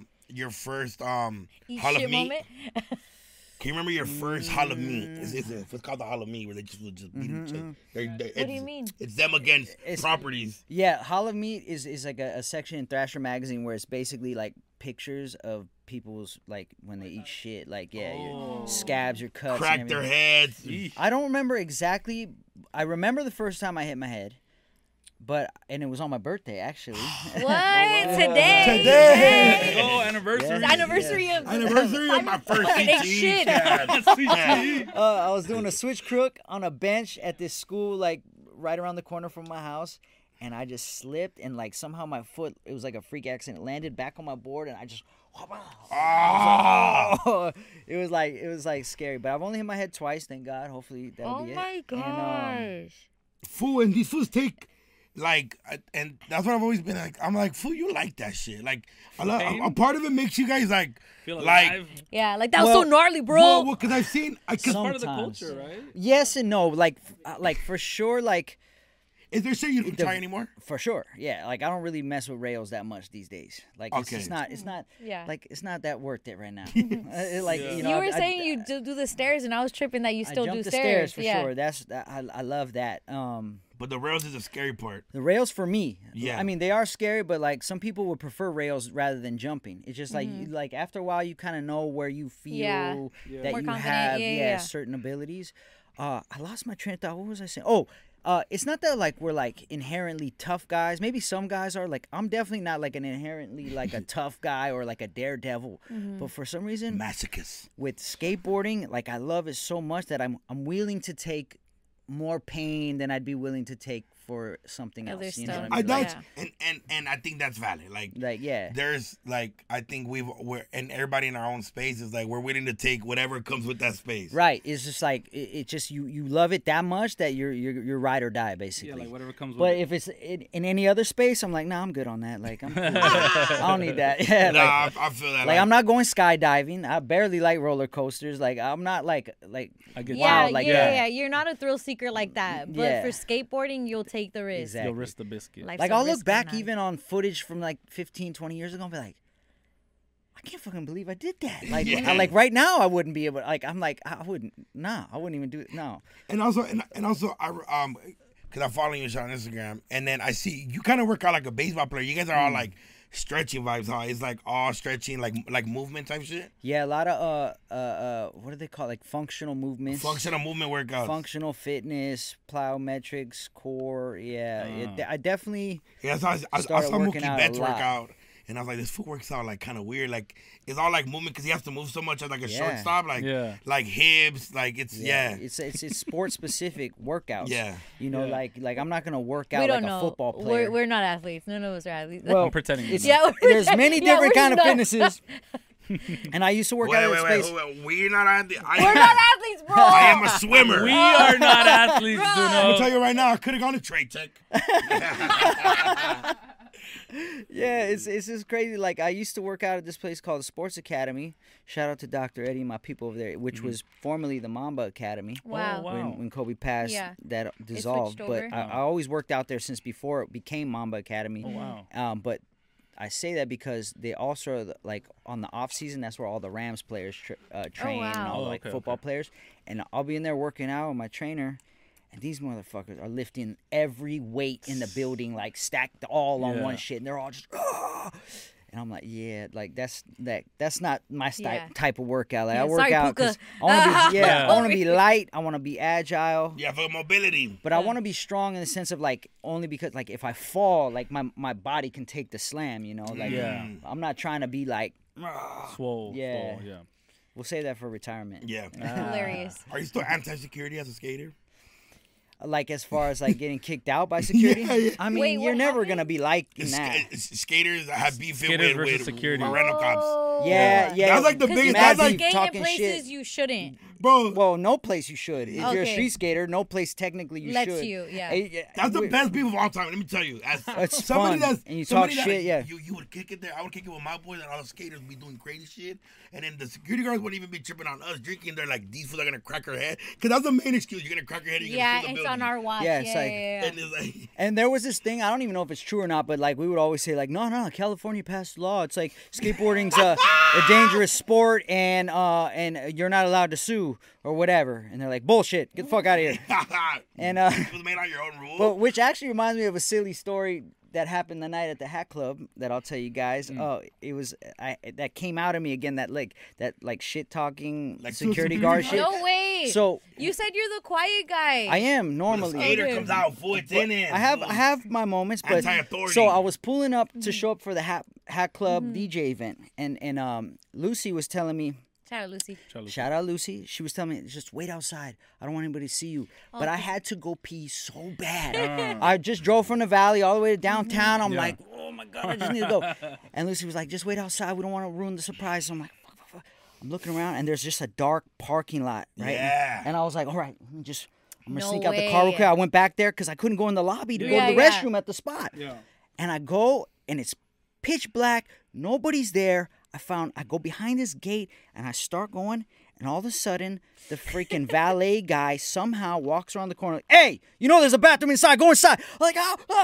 S4: Eat
S3: Hall of
S4: shit
S3: Meat?
S4: moment.
S3: Can you remember your first Hall of Meat? It's called the Hall of Meat, where they just would just beat each other.
S4: What do you mean?
S3: It's them against
S6: It's-
S3: properties.
S6: Yeah, Hall of Meat is like a section in Thrasher magazine where it's basically like pictures of people's like when they eat shit, like scabs or cuts.
S3: Crack
S6: and
S3: their
S6: everything.
S3: heads.
S5: Yeesh.
S6: I don't remember exactly. I remember the first time I hit my head, and it was on my birthday actually.
S4: What? Today?
S3: Today.
S5: Oh, anniversary.
S6: Yeah.
S4: The anniversary of
S3: Anniversary of my first
S4: Fucking ate
S3: CTE.
S4: shit.
S3: Yeah.
S6: I was doing a switch crook on a bench at this school, like right around the corner from my house, and I just slipped, and like somehow my foot, it was like a freak accident, landed back on my board, and I just.
S3: Ah.
S6: It was like scary, but I've only hit my head twice, thank God. Hopefully that'll
S4: Oh
S6: be it.
S4: my
S6: And,
S4: gosh.
S3: Fool, and these fools take like, and that's what I've always been like. I'm like, fool, you like that shit. Like, a part of it makes you guys like,
S5: Feel
S3: like,
S5: alive.
S4: Yeah, like that was so
S6: Well-
S4: gnarly, bro.
S3: well, because I've seen, cause
S5: Part of the
S6: Sometimes.
S5: culture, right?
S6: yes and no, like for sure, like
S3: is there shit you don't try anymore?
S6: for sure, yeah. Like I don't really mess with rails that much these days. Like it's
S3: Okay.
S6: just not,
S4: Yeah.
S6: like it's not that worth it right now. Like
S5: Yeah.
S6: you know,
S4: You were
S6: I-
S4: saying you do the stairs, and I was tripping that you
S6: I
S4: still
S6: jumped
S4: do
S6: the
S4: stairs.
S6: for
S4: Yeah.
S6: sure. I love that.
S3: But the rails is a scary part.
S6: The rails for me,
S3: Yeah.
S6: I mean they are scary, but like some people would prefer rails rather than jumping. It's just like you, like after a while you kind of know where you feel
S4: Yeah.
S6: that
S4: More
S6: you
S4: confident.
S6: have
S4: Yeah.
S6: certain abilities. I lost my train of thought. What was I saying? It's not that like we're like inherently tough guys. Maybe some guys are. Like I'm definitely not like an inherently like a tough guy or like a daredevil. But for some reason,
S3: Masochist.
S6: with skateboarding, like I love it so much that I'm willing to take more pain than I'd be willing to take for something
S4: Other
S6: else. You know
S4: stuff.
S6: what I
S3: I
S6: mean? Like,
S3: that's and I think that's valid. Like
S6: yeah.
S3: there's like I think we're and everybody in our own space is like we're willing to take whatever comes with that space.
S6: Right. It's just like it just you love it that much that you're ride or die
S5: Yeah,
S6: basically.
S5: like whatever comes with
S6: But
S5: it.
S6: if it's in any other space, I'm like, nah, I'm good on that. Like I'm cool. I don't need that. Yeah.
S3: Nah, I feel that.
S6: Like I'm not going skydiving. I barely like roller coasters. Like I'm not like
S5: I get
S4: Yeah,
S6: Wow, like
S4: yeah,
S6: that.
S4: yeah. You're not a thrill seeker like that. But
S6: Yeah.
S4: for skateboarding, you'll take the risk.
S6: Exactly.
S5: You'll risk the biscuit.
S4: Life's
S6: like
S4: a
S6: I'll look
S4: risk,
S6: back
S4: man.
S6: even on footage from like 15, 20 years ago and be like, I can't fucking believe I did that. Like,
S3: Yeah.
S6: like right now I wouldn't be able. Like I'm like I wouldn't. Nah, I wouldn't even do it. No.
S3: And also I because I'm following you on Instagram, and then I see you kind of work out like a baseball player. You guys are all like stretching vibes, huh? It's like all stretching, like movement type shit.
S6: Yeah, a lot of what do they call it? Like functional movements.
S3: Functional movement workouts.
S6: Functional fitness, plyometrics, core. Yeah, I definitely.
S3: Yeah, so I
S6: started
S3: saw
S6: working
S3: Mookie
S6: out a
S3: Betts work
S6: lot.
S3: out, and I was like, this foot works out like kind of weird. Like it's all like movement because he has to move so much as like a
S6: Yeah.
S3: shortstop, like
S5: Yeah.
S3: like hips, like it's yeah.
S6: It's sport specific workouts.
S3: Yeah.
S6: You know,
S5: Yeah.
S6: like I'm not gonna work
S4: We
S6: out
S4: don't
S6: like a
S4: know.
S6: football player.
S4: We're not athletes. None of us are athletes.
S6: well,
S5: I'm pretending to
S6: it's-
S5: be.
S4: Yeah, we're-
S6: there's many
S4: yeah,
S6: different
S4: we're
S6: kind of
S4: not.
S6: fitnesses. And I used to work out
S3: Wait,
S6: at
S3: wait,
S6: space.
S3: wait, we're not on the.
S4: We're not athletes, bro.
S3: I am a swimmer.
S5: We are not athletes,
S4: Bro.
S3: I'm gonna
S5: Duno.
S3: tell you right now, I could have gone to Trade Tech.
S6: Yeah, it's just crazy. Like I used to work out at this place called the Sports Academy. Shout out to Dr. Eddie and my people over there, which was formerly the Mamba Academy.
S4: Wow.
S5: Oh, wow.
S6: When Kobe passed,
S4: Yeah.
S6: that dissolved.
S4: switched
S6: But
S4: over.
S6: I always worked out there since before it became Mamba Academy.
S5: Oh, wow.
S6: But I say that because they also like on the off season. That's where all the Rams players train and
S4: wow.
S6: all
S5: Oh,
S6: like
S5: okay,
S6: football players. And I'll be in there working out with my trainer. And these motherfuckers are lifting every weight in the building, like stacked all on
S5: Yeah.
S6: one shit, and they're all just. "Ah!" And I'm like, yeah, like that's not my
S4: Yeah.
S6: type of workout. Like
S4: Yeah,
S6: I work
S4: sorry,
S6: out
S4: Puka.
S6: I want to be,
S5: Yeah.
S6: I want to be light. I want to be agile.
S3: Yeah, for mobility.
S6: But I want to be strong in the sense of like only because like if I fall, like my body can take the slam. You know, like
S5: Yeah.
S6: I'm not trying to be like. "Ah."
S5: Swole.
S6: Yeah.
S5: Swole, yeah.
S6: We'll say that for retirement.
S3: Yeah.
S4: Hilarious.
S3: Are you still anti-security as a skater?
S6: Like as far as like getting kicked out by security,
S3: Yeah.
S6: I mean,
S4: Wait,
S6: you're
S4: what
S6: never
S4: happened?
S6: gonna be like
S3: It's-
S6: that.
S3: it's- skaters have beef
S5: Skaters versus
S3: with
S5: security.
S3: with rental cops.
S4: Oh.
S6: Yeah, yeah.
S3: That's like the
S4: 'Cause
S3: biggest.
S4: you
S6: Mad
S3: That's
S4: guys
S3: like,
S6: Beef
S4: gang in
S6: talking
S4: places
S6: shit.
S4: you shouldn't.
S3: bro.
S6: Well, no place you should. If you're a
S4: Okay.
S6: street skater, no place technically you
S4: Lets
S6: should.
S4: you, yeah.
S3: That's the
S6: we-
S3: best beef of all time. Let me tell you, as
S6: It's
S3: somebody
S6: fun,
S3: that's
S6: and you
S3: somebody
S6: talk
S3: that,
S6: shit, yeah.
S3: You would kick it there. I would kick it with my boys, and all the skaters would be doing crazy shit. And then the security guards wouldn't even be tripping on us drinking. They're like, these fools are gonna crack our head, because that's the main excuse. You're gonna crack your head. And you're
S4: Yeah,
S3: gonna sue the
S4: it's on
S3: building.
S4: our watch.
S6: Yeah,
S4: Yeah,
S6: it's
S4: yeah,
S6: like-
S4: yeah.
S3: And it's like,
S6: And there was this thing, I don't even know if it's true or not, but like we would always say like, no, California passed a law. It's like skateboarding's a dangerous sport and you're not allowed to sue or whatever. And they're like, bullshit, get the fuck out of here. And
S3: it was made on your own rule.
S6: but which actually reminds me of a silly story that happened the night at the Hat Club that I'll tell you guys. Oh, it was that came out of me again, that shit talking
S3: Like
S6: security
S3: security
S6: guard
S3: guard?
S6: shit.
S4: No way.
S6: So
S4: You said you're the quiet guy.
S6: I am
S3: the
S6: normally.
S3: skater
S4: Okay.
S3: comes out full in it.
S6: I have my moments, but
S3: Anti-authority.
S6: so I was pulling up to show up for the Hat Club
S4: Mm-hmm.
S6: DJ event, and Lucy was telling me,
S4: Shout out, Lucy.
S6: shout out Lucy, she was telling me just wait outside. I don't want anybody to see you, but I had to go pee so bad. I just drove from the valley all the way to downtown. I'm
S5: Yeah.
S6: like, oh my god, I just need to go. And Lucy was like, just wait outside. We don't want to ruin the surprise. So I'm like, fuck. I'm looking around, and there's just a dark parking lot, right?
S3: Yeah.
S6: And I was like, all right, I'm gonna
S4: No
S6: sneak out the car real
S4: way.
S6: quick. I went back there because I couldn't go in the lobby to go
S4: Yeah,
S6: to the
S4: yeah.
S6: restroom at the spot.
S5: Yeah.
S6: And I go, and it's pitch black. Nobody's there. I go behind this gate, and I start going, and all of a sudden, the freaking valet guy somehow walks around the corner. Like, hey, you know there's a bathroom inside. Go inside. I'm like,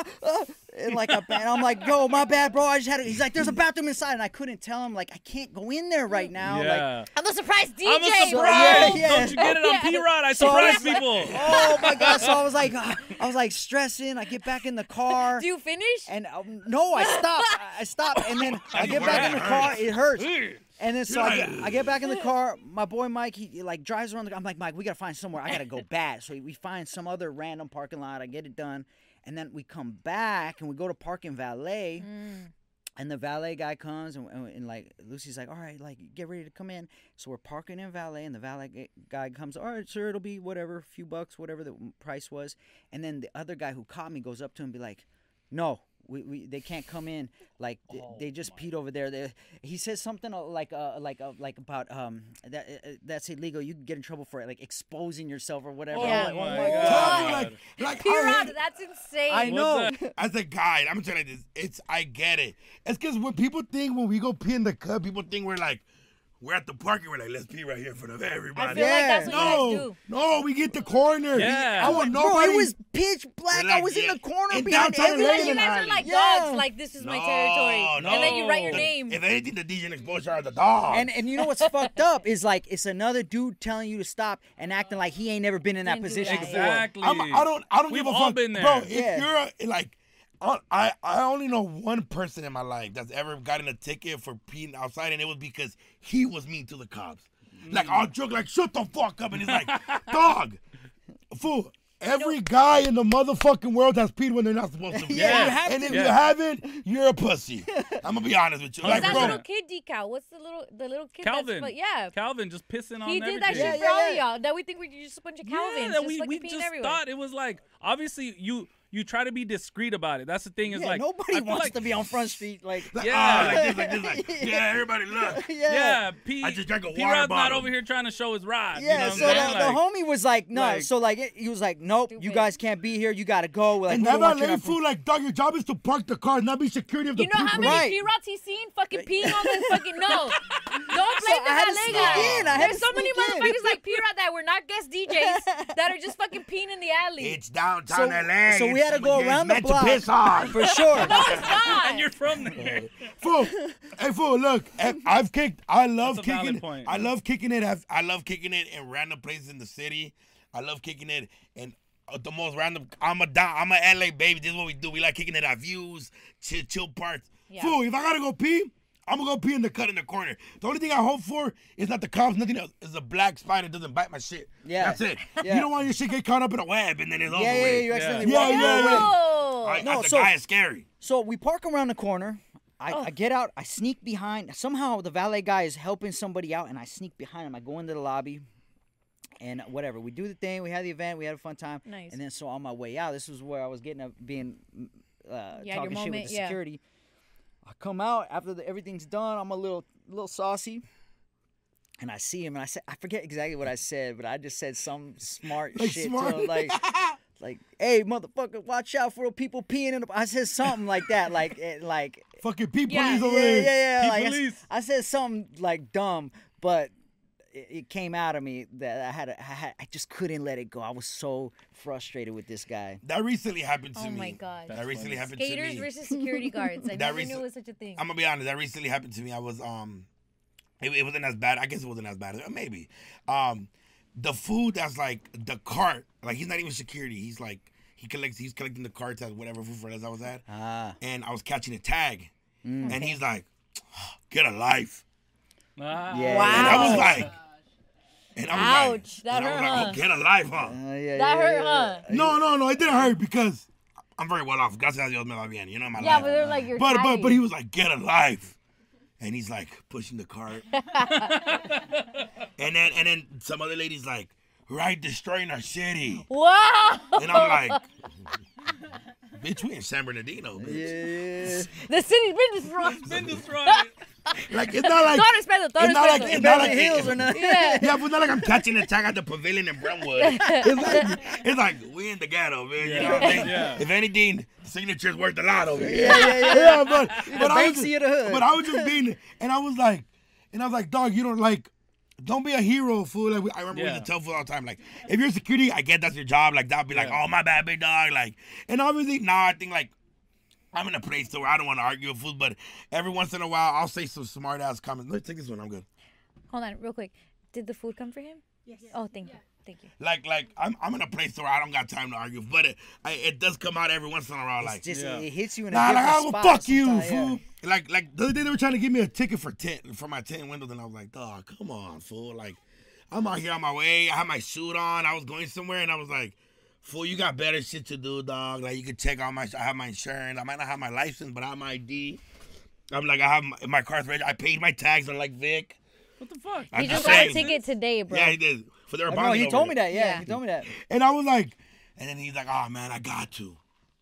S6: and I'm like, yo, my bad, bro. I just had. He's like, there's a bathroom inside, and I couldn't tell him like I can't go in there right now. Like,
S5: Yeah.
S4: I'm a surprise DJ.
S5: I'm a
S4: bro.
S5: surprise.
S6: Yeah.
S5: Don't you get it on
S4: Yeah.
S5: P-Rod? I
S6: So I
S5: surprise
S6: was like-
S5: people.
S6: oh my god! So I was like stressing. I get back in the car.
S4: Do you finish?
S6: And no, I stopped, and then I get back in the car. It hurts. And then so I get back in the car. My boy Mike, he like drives around the. I'm like, Mike, we gotta find somewhere. I gotta go bad. So we find some other random parking lot. I get it done, and then we come back and we go to park and valet. And the valet guy comes and like Lucy's like, all right, like get ready to come in. So we're parking in valet, and the valet guy comes. All right, sir, it'll be whatever, a few bucks, whatever the price was. And then the other guy who caught me goes up to him and be like, no. They can't come in, like they just peed over there. He says something like about that's illegal. You can get in trouble for it, like exposing yourself or whatever.
S4: Yeah.
S6: I'm
S5: Oh
S6: like,
S5: my
S6: oh my
S5: God.
S3: like
S4: P-Rod, that's insane.
S6: I know.
S3: as a guy, I'm telling you this. I get it. It's because when people think when we go pee in the cup, people think we're at the park and we're like, let's pee right here for
S4: I
S3: everybody.
S4: feel like that's what you guys do.
S3: No, we get the corner.
S5: Yeah.
S3: I want
S6: Bro,
S3: nobody.
S6: it was pitch black. I was in the corner
S3: in
S6: behind
S3: downtown
S6: everyone.
S3: LA.
S4: You guys are like
S6: Yeah.
S4: dogs. Like, this is my territory.
S3: No.
S4: And then you write your
S3: The-
S4: name.
S3: If anything, the DJ and exposure are the dogs.
S6: And you know what's fucked up is like it's another dude telling you to stop and acting like he ain't never been in that
S4: Didn't do
S6: position
S4: that.
S6: before.
S5: Exactly.
S3: I don't
S5: We've
S3: give a
S5: all
S3: fuck,
S5: been there.
S3: bro. If
S6: Yeah.
S3: you're like, I only know one person in my life that's ever gotten a ticket for peeing outside, and it was because he was mean to the cops. Like I'll joke, like shut the fuck up, and he's like, dog, fool. Every guy in the motherfucking world has peed when they're not supposed to.
S6: Yeah,
S5: you have
S3: and
S5: to.
S3: if
S5: Yeah.
S3: you haven't, you're a pussy. I'm gonna be honest with you.
S4: What's
S3: Like,
S4: that
S3: bro,
S4: little kid decal? What's the little kid
S5: Calvin.
S4: that's... Yeah.
S5: Calvin just pissing on
S4: He did that
S5: everything.
S4: shit
S6: Yeah,
S4: for all
S6: yeah,
S4: of y'all. That we think we're just a bunch of Calvins.
S5: Yeah,
S4: just
S5: we
S4: fucking peeing
S5: just
S4: everywhere.
S5: thought it was like obviously you you try to be discreet about it. That's the thing. Is like
S6: nobody
S5: I feel
S6: wants
S5: like,
S6: to be on Front Street. Like,
S5: Yeah.
S3: like this. Yeah, everybody look.
S5: Yeah,
S3: I just drank a water
S5: P-Rod's not
S3: bottle.
S5: over here trying to show his rod.
S6: Yeah,
S5: you know
S6: so
S5: what I'm saying?
S6: the homie was like, no.
S5: like-
S6: So like, he was like, nope, you
S4: Stupid.
S6: guys can't be here. You gotta go. Like,
S3: And
S6: we
S3: that
S6: don't want you
S3: LA
S6: to-
S3: fool, like, dog, your job is to park the car, not be security of the
S4: You know how
S3: people.
S4: many
S6: Right.
S4: P-Rods he's seen fucking peeing on the fucking no. Don't
S6: So
S4: blame the
S6: I had to
S4: LA
S6: sneak
S4: guy.
S6: in. I had
S4: There's
S6: to
S4: so many
S6: sneak in.
S4: motherfuckers like P-Rod that were not guest DJs that are just fucking peeing in the alley.
S3: It's downtown
S6: So-
S3: LA.
S6: so we
S3: It's
S6: had to go
S3: something
S6: around the
S3: meant
S6: block.
S3: to piss on.
S6: for sure.
S4: No, it's not.
S5: And you're from there.
S3: Fool, hey fool, look, I've kicked. I love
S5: That's a valid
S3: kicking.
S5: point.
S3: I love kicking it. I love kicking it in random places in the city. I love kicking it in the most random. I'm a LA baby. This is what we do. We like kicking it at views, chill parts.
S4: Yeah.
S3: Fool, if I gotta go pee, I'm gonna go pee in the cut in the corner. The only thing I hope for is not the cops, nothing else. Is a black spider doesn't bite my shit.
S6: Yeah.
S3: That's it.
S6: Yeah.
S3: You don't want your shit get caught up in a web and then it's over
S6: Yeah,
S3: with.
S6: you accidentally
S3: Yeah,
S6: walk
S3: yeah,
S6: away.
S3: yeah.
S4: No.
S6: No,
S3: the
S6: so-
S3: guy is scary.
S6: So we park around the corner.
S4: Oh.
S6: I get out. I sneak behind. Somehow the valet guy is helping somebody out, and I sneak behind him. I go into the lobby, and whatever. We do the thing. We had the event. We had a fun time.
S4: Nice.
S6: And then so on my way out, this was where I was being
S4: your
S6: talking shit
S4: moment,
S6: with the
S4: yeah.
S6: security. I come out after everything's done. I'm a little saucy. And I see him, and I forget exactly what I said, but I just said some smart
S3: Like
S6: shit
S3: smart?
S6: to him, like, hey, motherfucker, watch out for the people peeing in the. I said something like that, like
S3: Fucking people
S4: Yeah.
S3: over
S6: yeah,
S3: there.
S6: yeah.
S5: Pee
S6: Like,
S5: police.
S6: I said something like dumb, but it came out of me that I just couldn't let it go. I was so frustrated with this guy.
S3: That recently happened to
S4: Oh
S3: me.
S4: my gosh.
S3: That recently happened
S4: Skaters
S3: to me.
S4: versus security guards. I never knew
S3: recent-
S4: it was such a thing.
S3: I'm gonna be honest. That recently happened to me. I was it wasn't as bad. I guess it wasn't as bad. Maybe. The food that's like the cart. Like he's not even security. He's like he's collecting the carts at whatever food for I was at. And I was catching a tag, and he's like, "Get a life."
S5: Ah.
S6: Yeah.
S4: Wow.
S3: And I was like,
S4: Ouch, that
S3: and I was
S4: hurt,
S3: like,
S4: huh?
S3: "Oh, get a life, huh?"
S6: Yeah,
S4: That hurt, huh?
S3: No, it didn't hurt because I'm very well off. Gracias a Dios me va bien. You know my
S4: Yeah,
S3: life.
S4: but they're like your
S3: But he was like, "Get a life," and he's like pushing the cart, and then some other lady's like, "Right, destroying our city,"
S4: Wow.
S3: and I'm like, "Bitch, we in San Bernardino, bitch."
S6: Yeah.
S4: The city's been destroyed.
S5: Been destroyed.
S3: Like it's not like
S4: Todo respeto, todo
S3: it's not like
S4: respeto.
S3: it's not like
S6: Beverly Hills or nothing.
S4: Yeah.
S3: Yeah, but it's not like I'm catching a tag at the pavilion in Brentwood. It's like we in the ghetto, man. You know what I mean?
S5: Yeah.
S3: If anything, the signature's worth a lot over here.
S6: Yeah.
S3: but I was
S6: Banksy of the hood.
S3: But I was just being, and I was like, dog, you don't be a hero, fool. Like I remember we used to tell fool all the time, like if you're security, I get that's your job. Like that'd be like, oh my bad, big dog. Like, and obviously now I think like I'm in a place where I don't want to argue with food, but every once in a while I'll say some smart ass comments. Let's take this one. I'm good.
S4: Hold on, real quick. Did the food come for him? Yes. Oh, thank you. Thank you.
S3: Like I'm in a place where I don't got time to argue, but it does come out every once in a while. Like,
S6: It's just
S5: Yeah.
S6: it hits you in a
S3: nah, like
S6: different
S3: I will
S6: spot
S3: fuck you,
S6: sometimes, yeah.
S3: fool. Like the other day they were trying to give me a ticket for my tent windows, and I was like, dog, come on, fool. Like I'm out here on my way. I had my suit on. I was going somewhere, and I was like, fool, you got better shit to do, dog. Like you could check out I have my insurance. I might not have my license, but I have my ID. I'm like, I have my car's ready. I paid my tags on like Vic.
S5: What the fuck?
S3: I'm
S4: He
S3: just
S4: just got a
S3: saying.
S4: ticket today, bro.
S3: Yeah, he did. For their
S6: No, he told me that. Yeah,
S4: Yeah.
S6: he told me that.
S3: And I was like, and then he's like, oh man, I got to.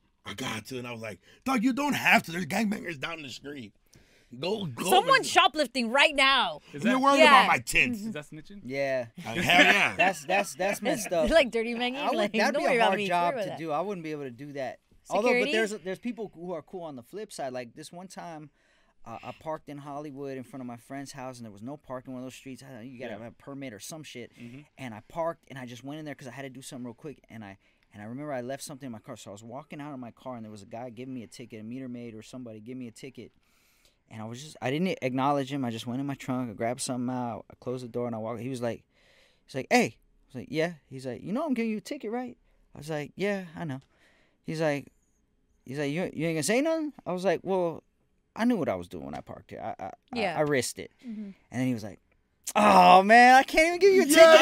S3: And I was like, dog, you don't have to. There's gangbangers down the street. Go.
S4: Someone's shoplifting right now.
S5: Is
S3: And you're
S5: that,
S3: worried
S4: Yeah.
S3: about my tents.
S5: is that snitching?
S6: Yeah,
S3: Hell yeah.
S6: that's messed up.
S4: Like dirty Maggie.
S6: I would,
S4: Like,
S6: that'd
S4: don't
S6: be
S4: worry
S6: a
S4: about
S6: hard
S4: me.
S6: job
S4: Don't worry
S6: to
S4: about
S6: do. I wouldn't be able to do that. Although,
S4: Security?
S6: but there's people who are cool on the flip side. Like this one time, I parked in Hollywood in front of my friend's house, and there was no parking in one of those streets. I don't know, you gotta have a permit or some shit. And I parked, and I just went in there because I had to do something real quick. And I remember I left something in my car, so I was walking out of my car, and there was a guy giving me a ticket, a meter maid or somebody give me a ticket. And I didn't acknowledge him. I just went in my trunk, I grabbed something out, I closed the door, and I walked. He's like, hey. I was like, yeah. He's like, you know I'm giving you a ticket, right? I was like, yeah, I know. He's like, you ain't gonna say nothing? I was like, well, I knew what I was doing when I parked here. I risked it. And then he was like, oh man, I can't even give you a ticket now.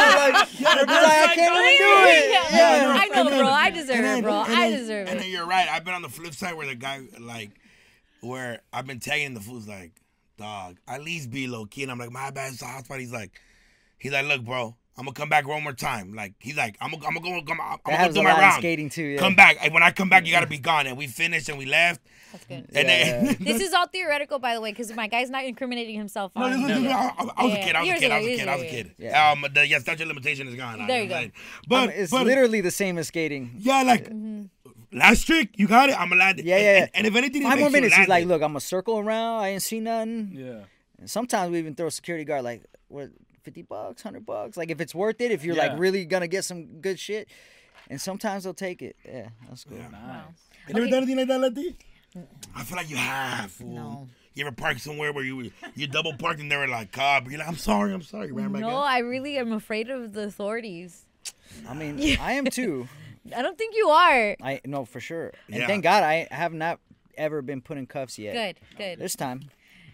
S6: I can't even do it.
S4: Yeah. I know,
S3: And then-
S4: bro. I deserve
S3: and
S4: it,
S3: then-
S4: bro.
S3: and
S4: I
S3: then-
S4: deserve
S3: And
S4: it.
S3: then you're right. I've been on the flip side where the guy where I've been tagging the food's like, dog, at least be low key. And I'm like, my bad, it's a hot spot. He's like, look, bro, I'm gonna come back one more time. Like he's like, I'm gonna go
S6: That
S3: do
S6: happens a
S3: my
S6: lot in
S3: round.
S6: skating too. Yeah.
S3: Come back. When I come back, you gotta be gone. And we finished and we left.
S4: That's good.
S3: And then
S4: This is all theoretical, by the way, because my guy's not incriminating himself.
S3: no,
S4: On
S3: this was, I was a
S4: Yeah.
S3: kid. I was a
S4: Years
S3: kid. I
S4: ago,
S3: was a
S4: years
S3: kid. I was a
S4: ago,
S3: kid.
S6: yeah.
S3: The statute of limitation is gone.
S4: There you go.
S3: But
S6: It's
S3: but
S6: literally the same as skating.
S3: yeah, like last trick, you got it. I'm gonna land it.
S6: Yeah.
S3: And if anything, it
S6: 5 more
S3: makes you
S6: minutes. He's
S3: land
S6: like,
S3: it.
S6: look, I'm gonna circle around. I ain't see nothing.
S5: Yeah.
S6: And sometimes we even throw a security guard like, what, $50, $100. Like if it's worth it, if you're like
S5: Yeah.
S6: really gonna get some good shit. And sometimes they'll take it. Yeah, that's cool.
S5: Nice.
S3: You never done anything like that, Letty? I feel like you have. Fool.
S4: No.
S3: You ever parked somewhere where you double parked and they were like, "Cobb," you're like, "I'm sorry, you ran back
S4: No,
S3: in."
S4: I really am afraid of the authorities.
S6: I mean, I am too.
S4: I don't think you are.
S6: I know for sure. And
S3: Yeah.
S6: thank God I have not ever been put in cuffs yet.
S4: Good.
S6: This time.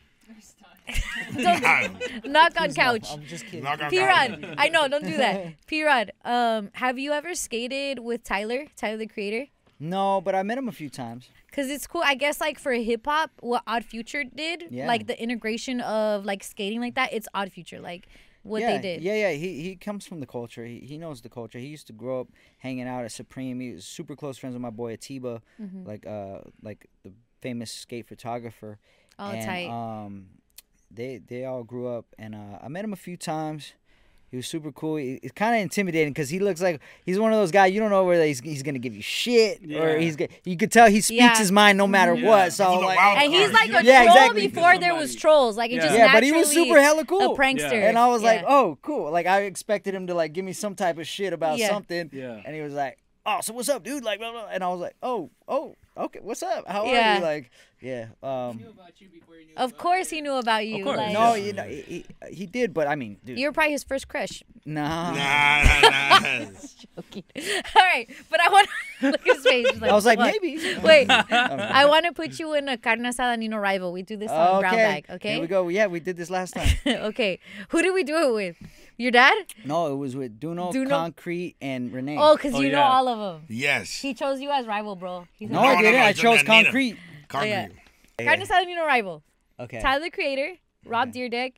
S4: Knock on couch.
S6: I'm just kidding.
S3: Knock on
S4: P-Rod. I know, don't do that. P-Rod, have you ever skated with Tyler the Creator?
S6: No, but I met him a few times.
S4: Because it's cool. I guess, like, for hip-hop, what Odd Future did,
S6: Yeah.
S4: like, the integration of, like, skating like that, it's Odd Future, like, what
S6: yeah,
S4: they did.
S6: Yeah. He comes from the culture. He knows the culture. He used to grow up hanging out at Supreme. He was super close friends with my boy Atiba, like the famous skate photographer.
S4: Oh,
S6: and,
S4: tight.
S6: They all grew up, and I met him a few times. He was super cool. It's kind of intimidating because he looks like he's one of those guys you don't know whether he's gonna give you shit or
S5: Yeah.
S6: you could tell he speaks
S4: Yeah.
S6: his mind no matter
S5: Yeah.
S6: what. So
S3: He's a
S6: like,
S3: wild
S4: And he's like a
S6: Yeah,
S4: troll
S6: exactly.
S4: before there was trolls. Like, it
S5: Yeah.
S4: just
S6: yeah, but he was
S4: naturally
S6: super hella cool.
S4: a prankster.
S5: Yeah.
S6: And I was like,
S4: Yeah.
S6: oh, cool. Like I expected him to like give me some type of shit about
S4: Yeah.
S6: something.
S5: Yeah.
S6: And he was like, oh, so what's up, dude? Like, blah, blah. And I was like, oh, okay, what's up? How
S4: Yeah.
S6: are you? Like, yeah.
S4: Of course he knew about you.
S5: course.
S4: Like,
S6: No,
S5: Yeah.
S6: you know, he did, but I mean, dude,
S4: you were probably his first crush.
S6: nah.
S3: Nah.
S4: Joking. All right, but I want to look at his face. He's
S6: I was like,
S4: "What?"
S6: maybe.
S4: Wait, I want to put you in a carne asada Nino rival. We do this on Brown Bag, okay?
S6: Here we go. Yeah, we did this last time.
S4: Okay. Who did we do it with? Your dad?
S6: No, it was with Duno,
S4: Duno?
S6: Concrete, and Renee.
S4: Oh, because
S5: Oh,
S4: you know
S5: yeah.
S4: all of them.
S3: Yes.
S4: He chose you as rival, bro. He's
S6: no,
S4: a
S6: I
S3: no,
S6: didn't.
S3: no,
S6: I
S3: it's
S6: chose
S3: Nina.
S6: Concrete.
S3: Concrete.
S4: yeah. Carne asada Nino rival.
S6: Okay.
S4: Tyler the Creator, Rob Deerdeck,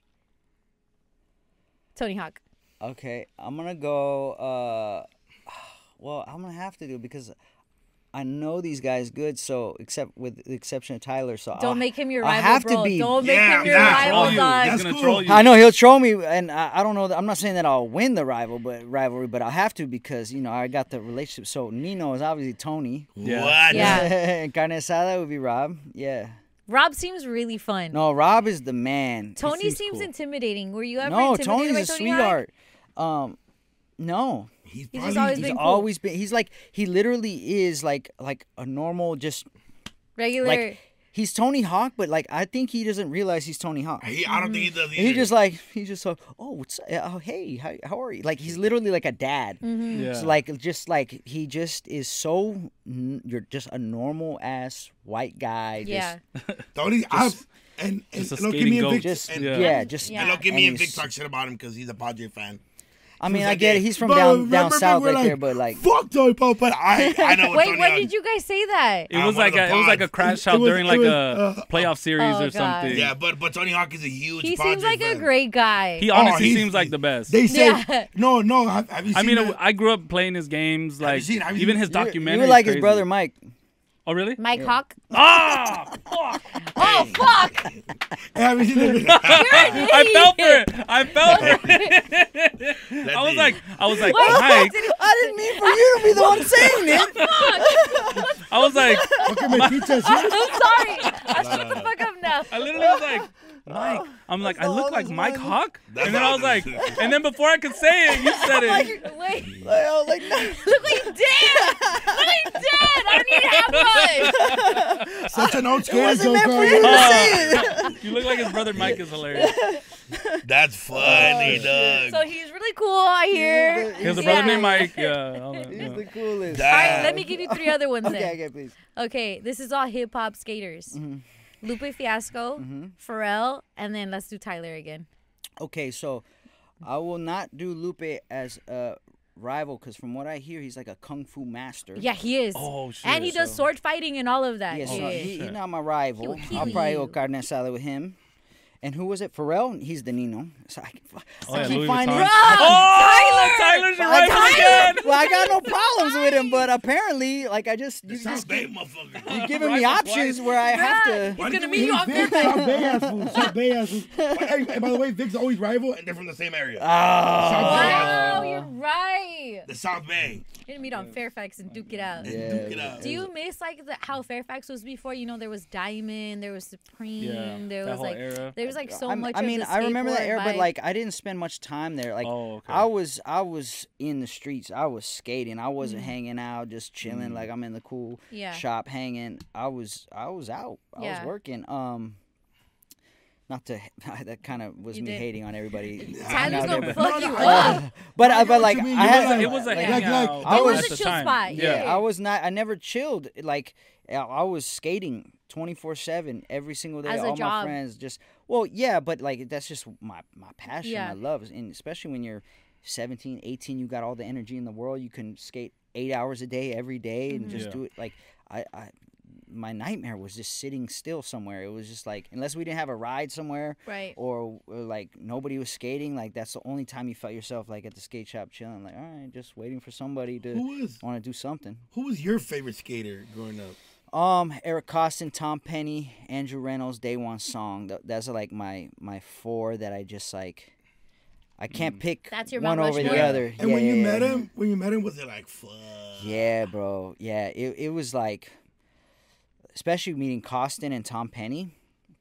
S4: Tony Hawk.
S6: Okay, I'm gonna go. Well, I'm gonna have to do it because I know these guys good. So, except with the exception of Tyler, so
S4: Don't make him your
S6: I'll
S4: rival,
S6: have to
S4: bro.
S6: be-
S4: Don't make
S3: Yeah,
S4: him your
S3: nah,
S4: rival,
S5: Troll you.
S4: dog.
S5: He's
S3: That's
S5: gonna
S3: cool.
S5: troll you.
S6: I know he'll troll me, and I don't know. I'm not saying that I'll win the rivalry, but I'll have to because I got the relationship. So Nino is obviously Tony.
S5: Yeah.
S3: What?
S4: Yeah.
S6: and Carne Asada would be Rob. Yeah.
S4: Rob seems really fun.
S6: No, Rob is the man.
S4: Tony
S6: He
S4: seems
S6: cool.
S4: intimidating. Were you ever
S6: No,
S4: intimidated
S6: Tony's
S4: by
S6: a
S4: Tony Hawk?
S6: sweetheart. No.
S3: He's
S4: He's
S3: probably,
S4: just always
S6: He's
S4: been cool.
S6: always been. He's like he literally is like a normal just
S4: Regular.
S6: like he's Tony Hawk, but like I think he doesn't realize he's Tony Hawk.
S3: I don't think he does either.
S6: He just like oh what's hey how are you, like he's literally like a dad.
S5: Yeah.
S6: So like just like he just is so you're just a normal ass white guy.
S4: yeah.
S3: Tony, and
S5: Just a
S3: look,
S5: skating
S3: me and
S5: goat.
S3: Vic,
S6: Just
S3: and,
S6: yeah, just
S4: Yeah.
S3: and look,
S6: and
S3: me and Vic
S6: he's-
S3: talk shit about him because he's a Padre fan.
S6: I mean,
S3: He's
S6: I
S3: like,
S6: get it.
S3: "Hey,
S6: He's from
S3: bro,
S6: down
S3: remember
S6: south
S3: we're
S6: right there, but like
S3: fuck Tony Pope, but I know what
S4: Wait,
S3: Tony
S4: when
S3: Hawk-
S4: did you guys say that?
S5: It was
S3: one of
S5: like
S3: the
S5: it was like a
S3: pods.
S5: crash
S3: It
S5: out
S3: was-
S5: during
S3: it
S5: like
S3: was,
S5: a playoff series
S4: Oh,
S5: or
S4: God.
S5: something.
S3: Yeah, but Tony Hawk is a huge.
S4: He
S3: Padre
S4: seems like a
S3: fan.
S4: great guy.
S5: He honestly
S3: he's-
S5: seems like the best.
S3: They say
S4: Yeah.
S3: no. Have you seen
S5: I mean,
S3: that?
S5: I grew up playing his games, like
S3: have you
S5: even
S3: seen-
S5: his
S3: you-
S5: documentary.
S6: you were like
S5: is
S6: his brother
S5: crazy.
S6: Mike.
S5: Oh really?
S4: Mike Hawk.
S5: Ah! Fuck!
S4: Oh, fuck.
S3: Have you seen the
S5: I fell for it. I fell for it. I was like,
S4: Wait,
S5: Mike.
S6: I didn't mean for you to be the one saying it.
S5: I was like,
S3: Okay, my pizza's here.
S4: I'm sorry. I'll shut the fuck up now.
S5: I literally was like, Mike. I'm like, I look
S6: all
S5: like
S6: this
S5: Mike
S6: was.
S5: Hawk,
S3: That's
S5: and then I
S3: all
S5: was like,
S3: this is.
S5: and then before I could say it, you said it.
S4: Wait.
S6: Like, I was like, no.
S4: Look what you did. Look what you did. I don't need half one.
S3: Such an old skater
S6: wasn't
S3: joke.
S6: meant for you to say it.
S5: You look like his brother Mike is hilarious.
S3: That's funny, dog.
S4: So he's really cool out here.
S5: He has a
S4: Yeah.
S5: brother named Mike. Yeah. all that,
S6: He's
S5: yeah.
S6: the coolest.
S4: All right,
S3: Damn.
S4: let me give you 3 other ones then.
S6: Okay, please.
S4: Okay, this is all hip hop skaters. Lupe Fiasco, Pharrell, and then let's do Tyler again.
S6: Okay, so I will not do Lupe as a rival because from what I hear, he's like a kung fu master.
S4: Yeah, he is.
S5: Oh shit.
S4: And he does sword fighting and all of that.
S6: Yeah, so
S4: Yeah.
S6: he's not my rival.
S4: He'll kill
S6: I'll probably go
S4: you.
S6: carne asada with him. And who was it? Pharrell? He's the Nino. So I
S5: yeah,
S6: keep
S5: Louis
S6: finding.
S5: Vuitton.
S4: Tyler!
S5: Tyler's your rival again.
S6: Well, I got no problems with him, but apparently, like I just you
S3: South
S6: just
S3: Bay motherfucker.
S6: you're giving me options where I have to.
S3: Why
S4: gonna
S3: did
S4: meet
S3: we
S4: you
S3: hate
S4: on
S3: Vic?
S4: Fairfax.
S3: South Bay ass food. South Bay ass food. Hey, and by the way, Vic's always rival, and they're from the same area. South Bay ass
S4: Wow,
S3: food.
S4: you're right.
S3: The South Bay.
S4: You're gonna meet on Fairfax and duke it out.
S6: Yeah.
S3: Duke it out.
S4: Do you miss like how Fairfax was before? You know, there was Diamond, there was Supreme,
S5: Yeah,
S4: there
S5: that
S4: was
S5: whole
S4: like
S5: era.
S4: there was like so much.
S6: I mean,
S4: of the
S6: I remember that
S4: skateboard
S6: era, but
S4: vibe.
S6: like I didn't spend much time there. Like
S5: Oh, okay.
S6: I was in the streets. I was skating. I wasn't hanging out, just chilling. Like I'm in the cool
S4: Yeah.
S6: shop hanging. I was out. I
S4: Yeah.
S6: was working. Not to that kind of was
S4: You
S6: me
S4: did.
S6: hating on everybody.
S4: Tyler's
S6: out there,
S4: gonna
S6: but-
S4: fuck you
S3: no,
S4: up.
S6: But
S3: I know
S6: like
S3: what you mean.
S6: I had
S5: It was a
S3: Like-
S5: hangout.
S6: I was-
S5: at
S4: It
S5: the
S4: was a chill
S5: time.
S4: spot,
S6: yeah, I was not. I never chilled. Like I was skating 24/7 every single day.
S4: As a
S6: All my
S4: job.
S6: friends just yeah, but like that's just my passion.
S4: Yeah.
S6: My love, and especially when you're 17, 18, you got all the energy in the world. You can skate 8 hours a day every day and just
S5: Yeah.
S6: do it. Like I my nightmare was just sitting still somewhere. It was just like unless we didn't have a ride somewhere,
S4: Right.
S6: or like nobody was skating. Like that's the only time you felt yourself like at the skate shop chilling. Like all right, just waiting for somebody to
S3: Who
S6: want to do something.
S3: was your favorite skater growing up?
S6: Eric Costin, Tom Penny, Andrew Reynolds, Day One Song. That's like my four that I just like. I can't pick
S4: That's your
S6: one
S4: Mount
S6: over the
S4: Rushmore?
S6: other.
S3: And
S6: yeah,
S3: when you
S6: yeah,
S3: met
S6: yeah.
S3: him, was it like fuck?
S6: Yeah, bro. Yeah, it was like, especially meeting Costin and Tom Penny.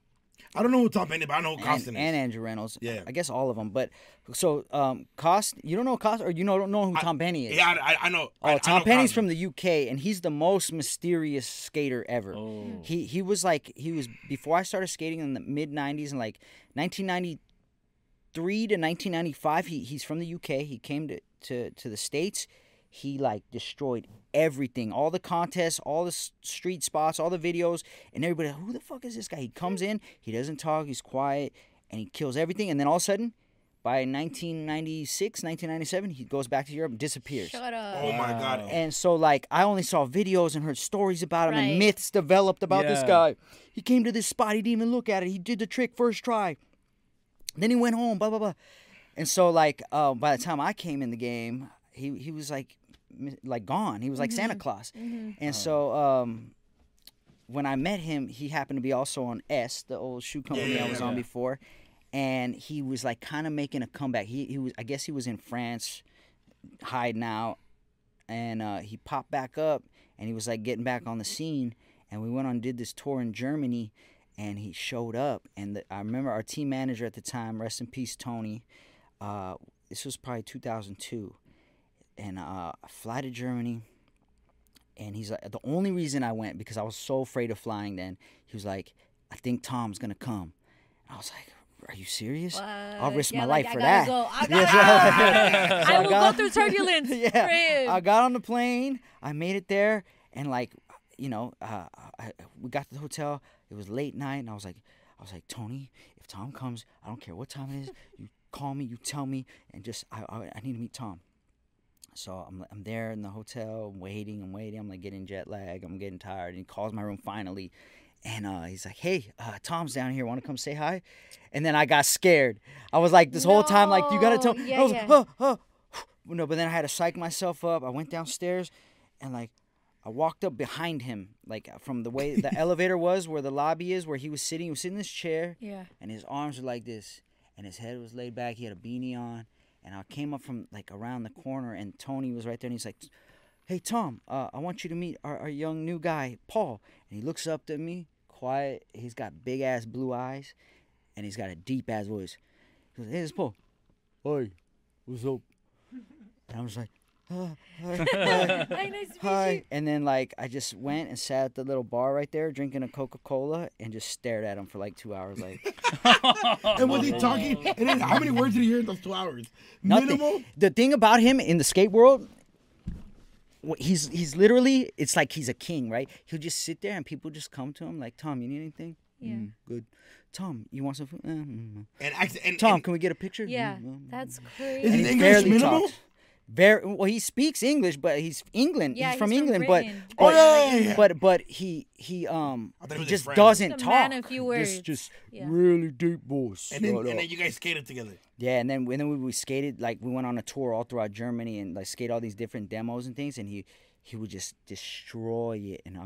S3: I don't know who Tom Penny, but I know who Costin
S6: and
S3: is.
S6: Andrew Reynolds.
S3: Yeah.
S6: I guess all of them. But so you don't know Costin, or don't know who Tom Penny is?
S3: Yeah, I know.
S6: Oh, Tom
S3: know
S6: Penny's
S3: Costin.
S6: from the UK, and he's the most mysterious skater ever.
S5: Oh.
S6: He was before I started skating in the mid '90s, and like 1993 to 1995. He's from the UK. He came to the States. He like destroyed everything, all the contests, all the street spots, all the videos, and everybody. Who the fuck is this guy? He comes in, he doesn't talk, he's quiet, and he kills everything. And then all of a sudden, by 1996, 1997, he goes back to Europe and disappears.
S4: Shut up.
S3: Oh my god.
S6: And so, like, I only saw videos and heard stories about him,
S4: Right.
S6: and myths developed about this
S5: Yeah.
S6: guy. He came to this spot, he didn't even look at it. He did the trick first try. Then he went home, blah, blah, blah. And so, like, by the time I came in the game, he was, like gone. He was like Santa Claus. And so, when I met him, he happened to be also on S, the old shoe company I was on before. And he was, like, kind of making a comeback. He was, I guess he was in France hiding out. And he popped back up, and he was like getting back on the scene. And we went on and did this tour in Germany, and he showed up. And I remember our team manager at the time, rest in peace, Tony. This was probably 2002, and I fly to Germany. And he's like, the only reason I went because I was so afraid of flying. Then he was like, I think Tom's gonna come. And I was like, are you serious? I'll risk my life for that.
S4: I gotta go. I will go through turbulence.
S6: Yeah,
S4: for him.
S6: I got on the plane. I made it there, and like, we got to the hotel. It was late night, and I was like, Tony, if Tom comes, I don't care what time it is. You call me, you tell me, and just I need to meet Tom. So I'm there in the hotel, waiting. I'm like getting jet lag. I'm getting tired. And he calls my room finally. And he's like, hey, Tom's down here. Want to come say hi? And then I got scared. I was like, this whole time, like, you got to tell me.
S4: Yeah,
S6: I was
S4: yeah.
S6: like, No, but then I had to psych myself up. I went downstairs, and, like, I walked up behind him, like, from the way the elevator was, where the lobby is, where he was sitting. He was sitting in this chair.
S4: Yeah.
S6: And his arms were like this. And his head was laid back. He had a beanie on. And I came up from, like, around the corner, and Tony was right there. And he's like, hey, Tom, I want you to meet our young new guy, Paul. And he looks up to me. Quiet. He's got big ass blue eyes, and he's got a deep ass voice. He goes, "Hey, this is Paul. Hi, what's up?" And I was like, "Hi,
S4: Hi, nice to meet
S6: hi."
S4: you.
S6: And then like I just went and sat at the little bar right there, drinking a Coca-Cola, and just stared at him for like 2 hours, like
S3: And was he talking? And then how many words did he hear in those 2 hours?
S6: nothing.
S3: Minimal.
S6: The thing about him in the skate world. He's literally, it's like he's a king, right? He'll just sit there and people just come to him like, Tom, you need anything?
S4: Yeah.
S6: Good. Tom, you want some food?
S3: And
S6: Tom, can we get a picture?
S4: Yeah, that's
S3: Is
S4: crazy.
S3: his
S6: And he
S3: English
S6: barely
S3: minimal?
S6: talks. very well. He speaks English, but he's England.
S4: Yeah,
S6: he's from
S4: he's from
S6: England,
S4: Britain.
S3: Oh, yeah.
S6: but he
S3: he was his
S6: just
S3: friend.
S6: doesn't
S4: Just a
S6: talk.
S4: man of few words.
S6: Just
S4: Yeah.
S6: really deep voice.
S3: And then you guys skated together.
S6: Yeah, and then we skated, like we went on a tour all throughout Germany and like skate all these different demos and things, and he would just destroy it, and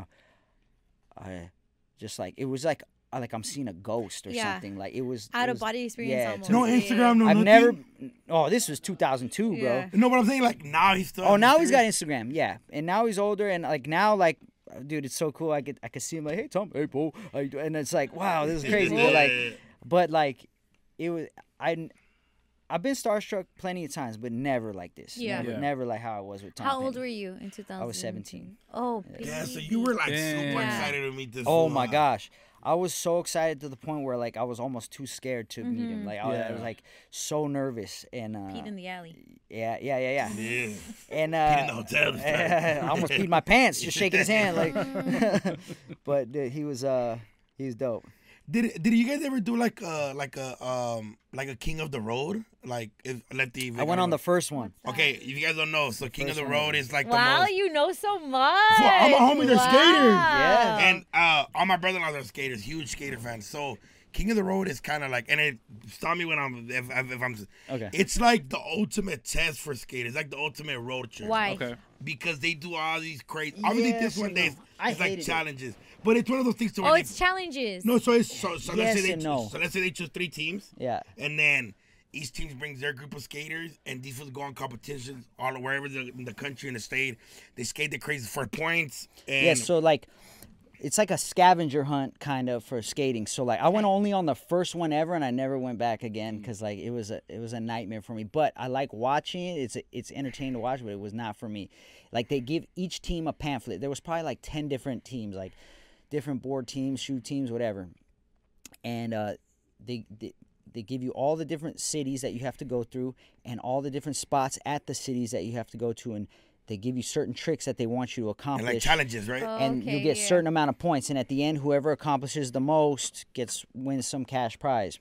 S6: I just like it was like I'm seeing a ghost or
S4: Yeah.
S6: something. Like it was
S4: Out
S6: it
S4: of
S6: was-
S4: body experience
S6: yeah,
S4: almost.
S3: No
S4: Yeah.
S3: Instagram, no
S6: I've
S3: nothing.
S6: never. Oh, this was 2002, bro.
S4: Yeah.
S3: No, but I'm saying like now he's still.
S6: Oh, now he's got Instagram, yeah, and now he's older, and like now, like, dude, it's so cool. I could see him like, hey Tom, hey Paul, how you doing? And it's like, wow, this is crazy. But like, it was I've been starstruck plenty of times, but never like this.
S4: Yeah.
S6: Never like how I was with Tom.
S4: How old
S6: Petty.
S4: were you in 2000?
S6: I was 17.
S4: Oh,
S3: Yeah, so
S4: baby.
S3: you were like super
S5: Damn.
S3: excited to meet this.
S6: Oh
S3: fool,
S6: my
S3: huh?
S6: gosh. I was so excited to the point where like I was almost too scared to meet him. Like I
S5: Yeah.
S6: was like so nervous and
S4: Pete in the alley.
S6: yeah.
S3: Yeah.
S6: And
S3: Pete in the hotel.
S6: I almost peed my pants just shaking his hand like but he was dope.
S3: Did you guys ever do like a King of the Road? Like
S6: I went on the first one.
S3: Okay, if you guys don't know, so King of the Road is like
S4: Wow,
S3: the most.
S4: you know so much.
S3: So, all my homies are skaters.
S6: Yeah.
S3: And all my brother-in-laws are skaters, huge skater fans. So King of the Road is kind of like, and it stop me when if I'm.
S6: Okay.
S3: It's like the ultimate test for skaters, like the ultimate road trip.
S4: Why?
S5: Okay.
S3: Because they do all these crazy. Obviously, this
S6: Yes
S3: one
S6: and
S3: day
S6: no. I
S3: it's like
S6: hated it.
S3: challenges, but it's one of those things to where
S4: Oh,
S3: they,
S4: it's challenges.
S3: no. So it's so let's
S6: Yes
S3: say they
S6: and no.
S3: so let's say they choose 3 teams.
S6: Yeah.
S3: And then each team brings their group of skaters, and these fools go on competitions all wherever in the country and the state. They skate the crazy for points. And
S6: Yeah, so like it's like a scavenger hunt kind of for skating. So like I went only on the first one ever, and I never went back again because like it was a nightmare for me. But I like watching it. It's entertaining to watch, but it was not for me. Like they give each team a pamphlet. There was probably like 10 different teams, like different board teams, shoe teams, whatever. And they give you all the different cities that you have to go through and all the different spots at the cities that you have to go to, and they give you certain tricks that they want you to
S3: and
S6: accomplish.
S3: like challenges, right?
S4: Oh.
S6: And you
S4: Okay,
S6: get
S4: yeah.
S6: certain amount of points, and at the end, whoever accomplishes the most wins some cash prize.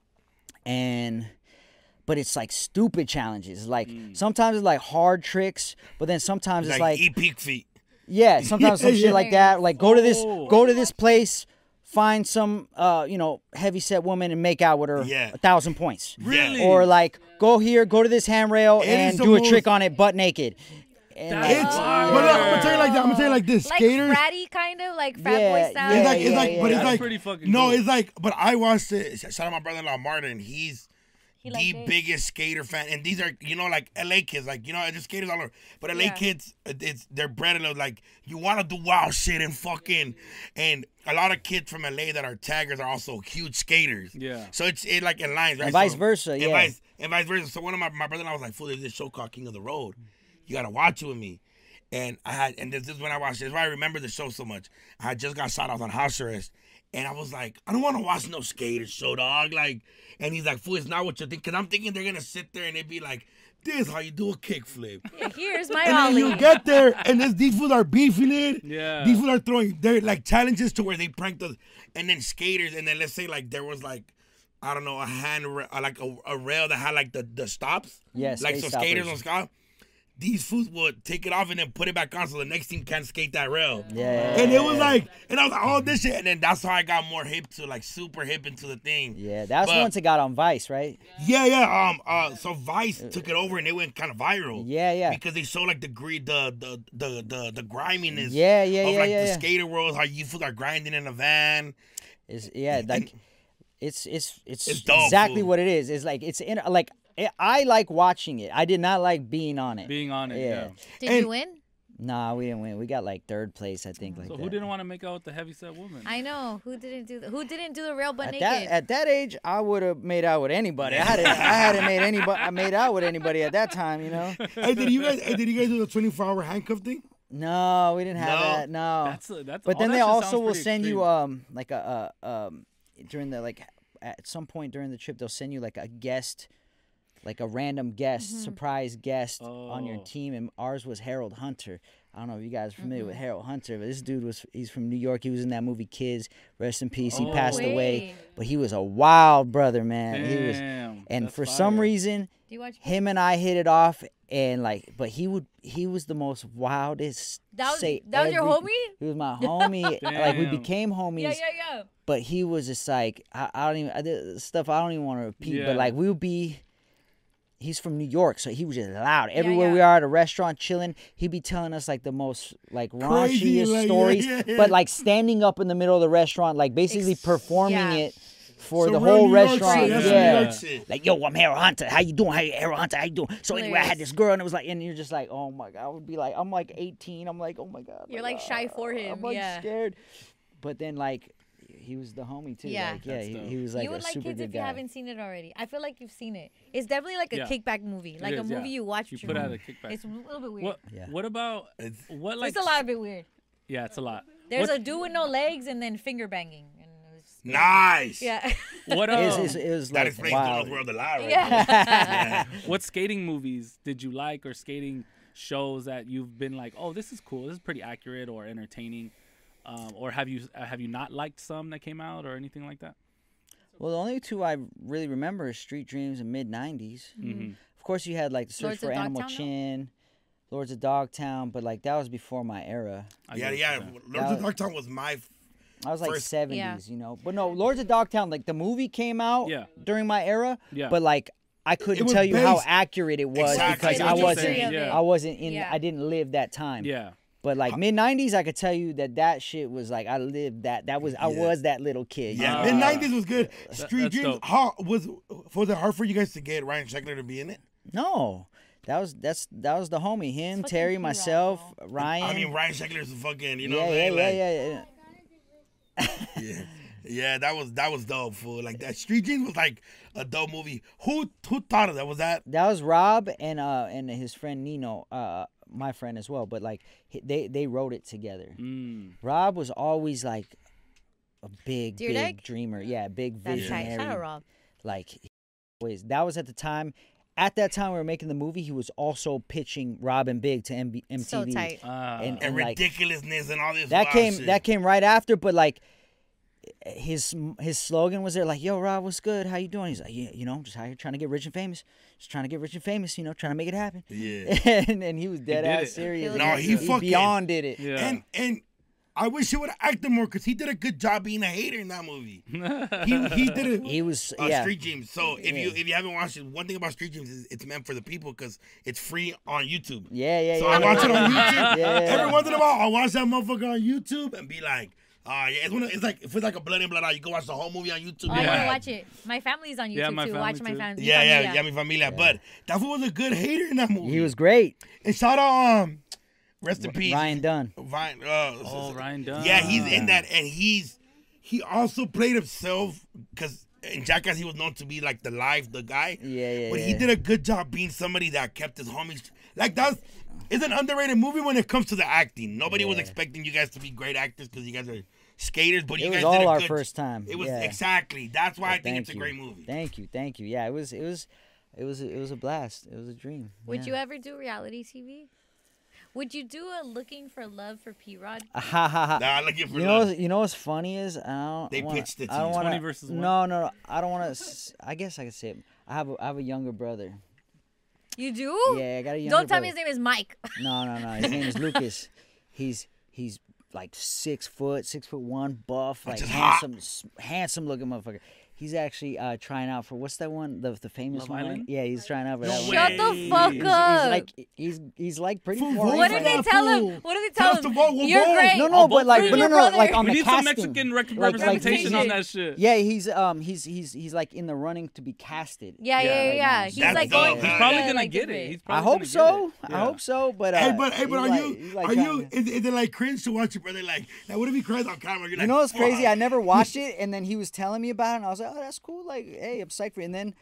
S6: But it's like stupid challenges. Like sometimes it's like hard tricks, but then sometimes it's like
S3: eat peak feet.
S6: yeah, sometimes some shit like that. Like go to this place, find some heavy set woman and make out with her.
S3: Yeah.
S6: 1,000 points.
S3: Really?
S6: Or like go to this handrail
S3: It
S6: and
S3: is the
S6: do a
S3: most-
S6: trick on it butt naked. And
S5: That's
S6: like,
S3: It's,
S5: fire.
S3: but look, I'm gonna tell you like that. I'm gonna tell you like this.
S4: Like
S3: Skaters.
S4: fratty kind of, like frat
S6: Yeah,
S4: boy style.
S3: It's like,
S6: yeah,
S3: it's like,
S6: yeah,
S3: but
S6: yeah.
S3: it's
S5: That's
S3: like,
S5: pretty fucking
S3: no,
S5: cool.
S3: it's like, but I watched it. Shout out my brother-in-law Martin. He's
S4: He
S3: the
S4: like this.
S3: biggest skater fan, and these are like LA kids, like just skaters all over. But LA
S4: Yeah.
S3: kids, they're bred in like you want to do wild shit and fucking, and a lot of kids from LA that are taggers are also huge skaters.
S5: Yeah.
S3: So it like in lines, right?
S6: And vice
S3: So-
S6: versa,
S3: and
S6: yeah.
S3: vice versa. So one of my brother-in-law was like, "Fool, there's this show called King of the Road. You gotta watch it with me." And this is when I watched it. This is why I remember the show so much. I had just got shot. I was on house arrest. And I was like, I don't want to watch no skater show, dog. Like, and he's like, fool, it's not what you think. Because I'm thinking they're going to sit there and they'd be like, this is how you do a kickflip.
S4: Yeah, here's my
S3: And then
S4: ollie.
S3: you get there, and these fools are beefing it.
S5: Yeah.
S3: These fools are throwing, they're like challenges to where they prank us. And then skaters, and then let's say like there was like, I don't know, a hand, like a rail that had like the stops.
S6: Yeah,
S3: Like,
S6: skate
S3: so skaters
S6: stoppers.
S3: on ska. These fools would take it off and then put it back on so the next team can't skate that rail.
S6: Yeah.
S3: And it was like, and I was like, oh, this shit. And then that's how I got more hip to, like, super hip into the thing.
S6: Yeah, that's
S3: But-
S6: once it got on Vice, right?
S3: Yeah. So Vice took it over and they went kind of viral.
S6: Yeah.
S3: Because they show like the griminess.
S6: Yeah,
S3: Of
S6: yeah,
S3: like
S6: yeah,
S3: the
S6: yeah.
S3: skater world, how you fools are grinding in a van.
S6: It's
S3: dope,
S6: exactly
S3: fool.
S6: what it is. It's like I like watching it. I did not like being on it.
S5: Being on it,
S6: Yeah.
S5: yeah.
S4: Did
S3: And-
S4: you win?
S6: Nah, we didn't win. We got like 3rd place, I think. Like
S5: So
S6: that.
S5: who didn't want to make out with the heavyset woman?
S4: I know. Who didn't do the rail butt
S6: At
S4: naked?
S6: that age, I would have made out with anybody. I hadn't made out with anybody at that time, you know.
S3: Hey, did you guys do the 24-hour handcuff thing?
S6: No, we didn't have
S3: No.
S6: that. No.
S5: That's.
S6: But
S5: all
S6: then
S5: that
S6: they
S5: shit
S6: also
S5: sounds
S6: will
S5: pretty
S6: send you
S5: extreme.
S6: like a during the like at some point during the trip they'll send you like a guest like a random guest, surprise guest on your
S5: Oh.
S6: team, and ours was Harold Hunter. I don't know if you guys are familiar with Harold Hunter, but this dude he's from New York. He was in that movie Kids. Rest in peace. He
S5: Oh.
S6: passed away,
S4: Wait.
S6: but he was a wild brother, man. He was,
S5: Damn,
S6: and
S5: that's
S6: for some
S5: fire.
S6: reason,
S4: Do you watch?
S6: him and I hit it off, and like, but he was the most wildest.
S4: That was
S6: say
S4: that was your
S6: every-
S4: homie?
S6: He was my homie. Like we
S5: Damn.
S6: became homies.
S4: Yeah.
S6: But he was just like I don't even I did stuff I don't even want to repeat.
S5: Yeah.
S6: But like we would be. He's from New York, so he was just loud. Everywhere
S4: yeah.
S6: we are at a restaurant chilling, he'd be telling us like the most like
S3: Crazy,
S6: raunchiest
S3: like,
S6: stories,
S3: yeah.
S6: but like standing up in the middle of the restaurant, like basically performing
S4: yeah.
S6: it for
S3: So
S6: the
S3: real
S6: whole
S3: New York
S6: restaurant.
S3: shit, that's
S5: some
S3: New
S6: Yeah.
S3: York shit.
S6: Like, yo, I'm Harold Hunter. How you doing? Hey, Harold Hunter, how you doing? So anyway, I had
S4: Hilarious.
S6: this girl, and it was like, and you're just like, oh my god. I would be like, I'm like 18. I'm like, oh my god.
S4: You're like shy for him.
S6: I'm like
S4: Yeah.
S6: scared. But then like, he was the homie too.
S4: Yeah.
S6: Like, yeah,
S5: That's
S6: he,
S5: dope.
S6: he was like
S4: you
S6: a
S4: would like
S6: super
S4: Kids
S6: good
S4: if you
S6: guy.
S4: haven't seen it already. I feel like you've seen it. It's definitely like a
S5: Yeah.
S4: kickback movie, like a
S5: is,
S4: movie
S5: yeah.
S4: you watch.
S5: You
S4: with your
S5: put out
S4: mom.
S5: a kickback.
S4: It's a little bit weird.
S5: What?
S6: Yeah.
S5: What about
S3: It's-
S5: what like?
S4: It's a lot of bit weird.
S5: Yeah, it's a lot.
S4: There's
S5: What-
S4: a dude with no legs and then finger banging. And it was,
S3: Nice.
S4: yeah.
S5: What
S6: It was
S3: That
S6: like
S3: explains
S6: wild.
S3: Donald's World Alive. Right
S4: Yeah.
S5: what skating movies did you like, or skating shows that you've been like, oh, this is cool, this is pretty accurate or entertaining, or have you not liked some that came out or anything like that?
S6: Well, the only two I really remember is Street Dreams and mid '90s.
S5: Mm-hmm.
S6: Of course, you had like the Search
S4: Lords
S6: for
S4: of
S6: Animal
S4: Dogtown, though?
S6: Chin, Lords of Dogtown, but like that was before my era.
S3: Yeah. Lords of Dogtown was my.
S6: I was like
S3: First-
S6: 70s,
S4: Yeah.
S6: you know. But no, Lords of Dogtown, like the movie came out
S5: Yeah.
S6: during my era,
S5: Yeah.
S6: but like I couldn't
S3: was
S6: tell you how
S3: based-
S6: accurate it was
S3: Exactly,
S6: because
S4: the
S6: I
S3: what you're
S6: wasn't,
S3: saying,
S5: yeah.
S6: I wasn't in,
S4: Yeah.
S6: I didn't live that time.
S5: Yeah.
S6: But like mid '90s, I could tell you that shit was like I lived that. That was I was that little kid. you
S3: Yeah,
S6: know?
S3: mid '90s was good. Street
S5: that's
S3: Dreams.
S5: dope.
S3: How was it hard for you guys to get Ryan Sheckler to be in it?
S6: No, that was the homie. Him,
S4: fucking
S6: Terry,
S4: P-Rod,
S6: myself,
S4: bro.
S6: Ryan.
S3: I mean, Ryan Sheckler's fucking. You know
S6: yeah,
S3: what I'm
S6: yeah,
S3: saying?
S6: yeah,
S3: Like,
S6: yeah.
S3: yeah. That was dope. Fool. Like that. Street Dreams was like a dope movie. Who thought of that? Was that?
S6: That was Rob and his friend Nino, my friend as well. But like they wrote it together.
S5: Mm.
S6: Rob was always like a big
S4: Deerdeck?
S6: dreamer. Yeah, big
S4: That's tight.
S6: visionary.
S4: Shout out Rob.
S6: Like that was at the time. At that time we were making the movie, he was also pitching Rob and Big to MTV.
S4: So tight.
S3: And
S6: like,
S3: ridiculousness and all this.
S6: that
S3: wild shit.
S6: came right after, but like his slogan was there like, yo, Rob, what's good, how you doing? He's like, yeah, you know, just out here trying to get rich and famous, trying to get rich and famous, you know, trying to make it happen.
S3: Yeah.
S6: and he was dead
S5: did
S6: ass
S5: it.
S6: serious.
S3: No, he fucking-
S6: beyond did it.
S5: Yeah.
S3: And I wish he would have acted more because he did a good job being a hater in that movie. he did it.
S6: He was
S3: Street Dreams. So if you haven't watched it, one thing about Street Dreams is it's meant for the people because it's free on YouTube.
S6: yeah.
S3: So I watch it on YouTube.
S6: Yeah.
S3: Every once in a while, I watch that motherfucker on YouTube and be like, it's like if it's like a Blood In Blood Out, you go watch the whole movie on YouTube.
S4: Oh, I
S5: Yeah.
S4: want to watch it. My family's on YouTube
S5: Yeah, my
S4: too.
S5: family
S4: Watch my
S5: too.
S4: family.
S3: Yeah, Mi Familia. But that fool was a good hater in that movie.
S6: He was great.
S3: And shout out, rest in peace,
S6: Ryan Dunn.
S5: Ryan Dunn.
S3: Yeah, he's in that, and he also played himself because in Jackass he was known to be like the guy.
S6: Yeah.
S3: But he did a good job being somebody that kept his homies. Like it's an underrated movie when it comes to the acting. Nobody was expecting you guys to be great actors because you guys are skaters, but
S6: It
S3: you
S6: was
S3: guys
S6: all
S3: did a
S6: our
S3: good,
S6: first time.
S3: It was
S6: Yeah.
S3: exactly. That's why I think
S6: Thank
S3: it's a
S6: you.
S3: great movie.
S6: Thank you. Yeah, it was a blast. It was a dream.
S4: Would
S6: yeah.
S4: you ever do reality TV? Would you do a Looking for Love for P-Rod?
S3: Nah, looking for
S6: You know what's funny is I don't.
S3: They
S6: wanna,
S3: pitched it to
S6: I don't
S3: you.
S6: wanna,
S5: 20 versus 1?
S6: No. I don't want to. I guess I could say it. I have a younger brother.
S4: You do?
S6: Yeah, I got a younger
S4: Don't tell
S6: brother.
S4: me his name is Mike.
S6: No. His name is Lucas. He's like 6'1", buff, like
S3: just hot.
S6: handsome looking motherfucker. He's actually trying out for what's that one? The famous
S5: Love
S6: one.
S5: Island?
S6: Yeah, he's trying out for that one.
S4: Shut the fuck
S6: He's
S4: up.
S6: like he's like pretty
S3: Fool,
S6: far.
S3: vote
S4: What
S3: for
S4: did they
S3: that
S4: tell him?
S3: fool.
S4: What did they
S3: Tell
S4: tell
S3: us
S4: him?
S3: to vote, we'll
S4: You're
S3: vote.
S4: great.
S6: No,
S5: I'll
S6: but
S5: vote
S6: like,
S5: for
S6: but
S5: you.
S6: no,
S4: Your
S6: like
S4: brother.
S6: on
S5: We
S6: the
S5: need some
S6: casting.
S5: Mexican
S6: Like
S5: representation on
S6: PJ.
S5: that shit.
S6: Yeah, he's like in the running to be casted.
S4: Yeah.
S6: right now.
S4: He's
S3: That's
S4: like
S3: dope.
S4: going.
S3: He's
S5: He's
S3: Yeah,
S5: probably
S4: yeah,
S5: gonna
S4: like,
S5: get
S4: give
S5: it. He's
S6: I
S5: probably
S6: hope
S5: gonna
S6: so.
S5: get it.
S6: I hope so. But
S3: Hey, but
S6: he's
S3: are
S6: like-
S3: you?
S6: he's like
S3: Are
S6: trying
S3: you?
S6: to-
S3: Is it like cringe to watch your brother like? Now, what if he cries on camera? You're like,
S6: You know what's crazy?
S3: "Fuck."
S6: I never watched it, and then he was telling me about it, and I was like, "Oh, that's cool. Like, hey, I'm psyched for it." And then,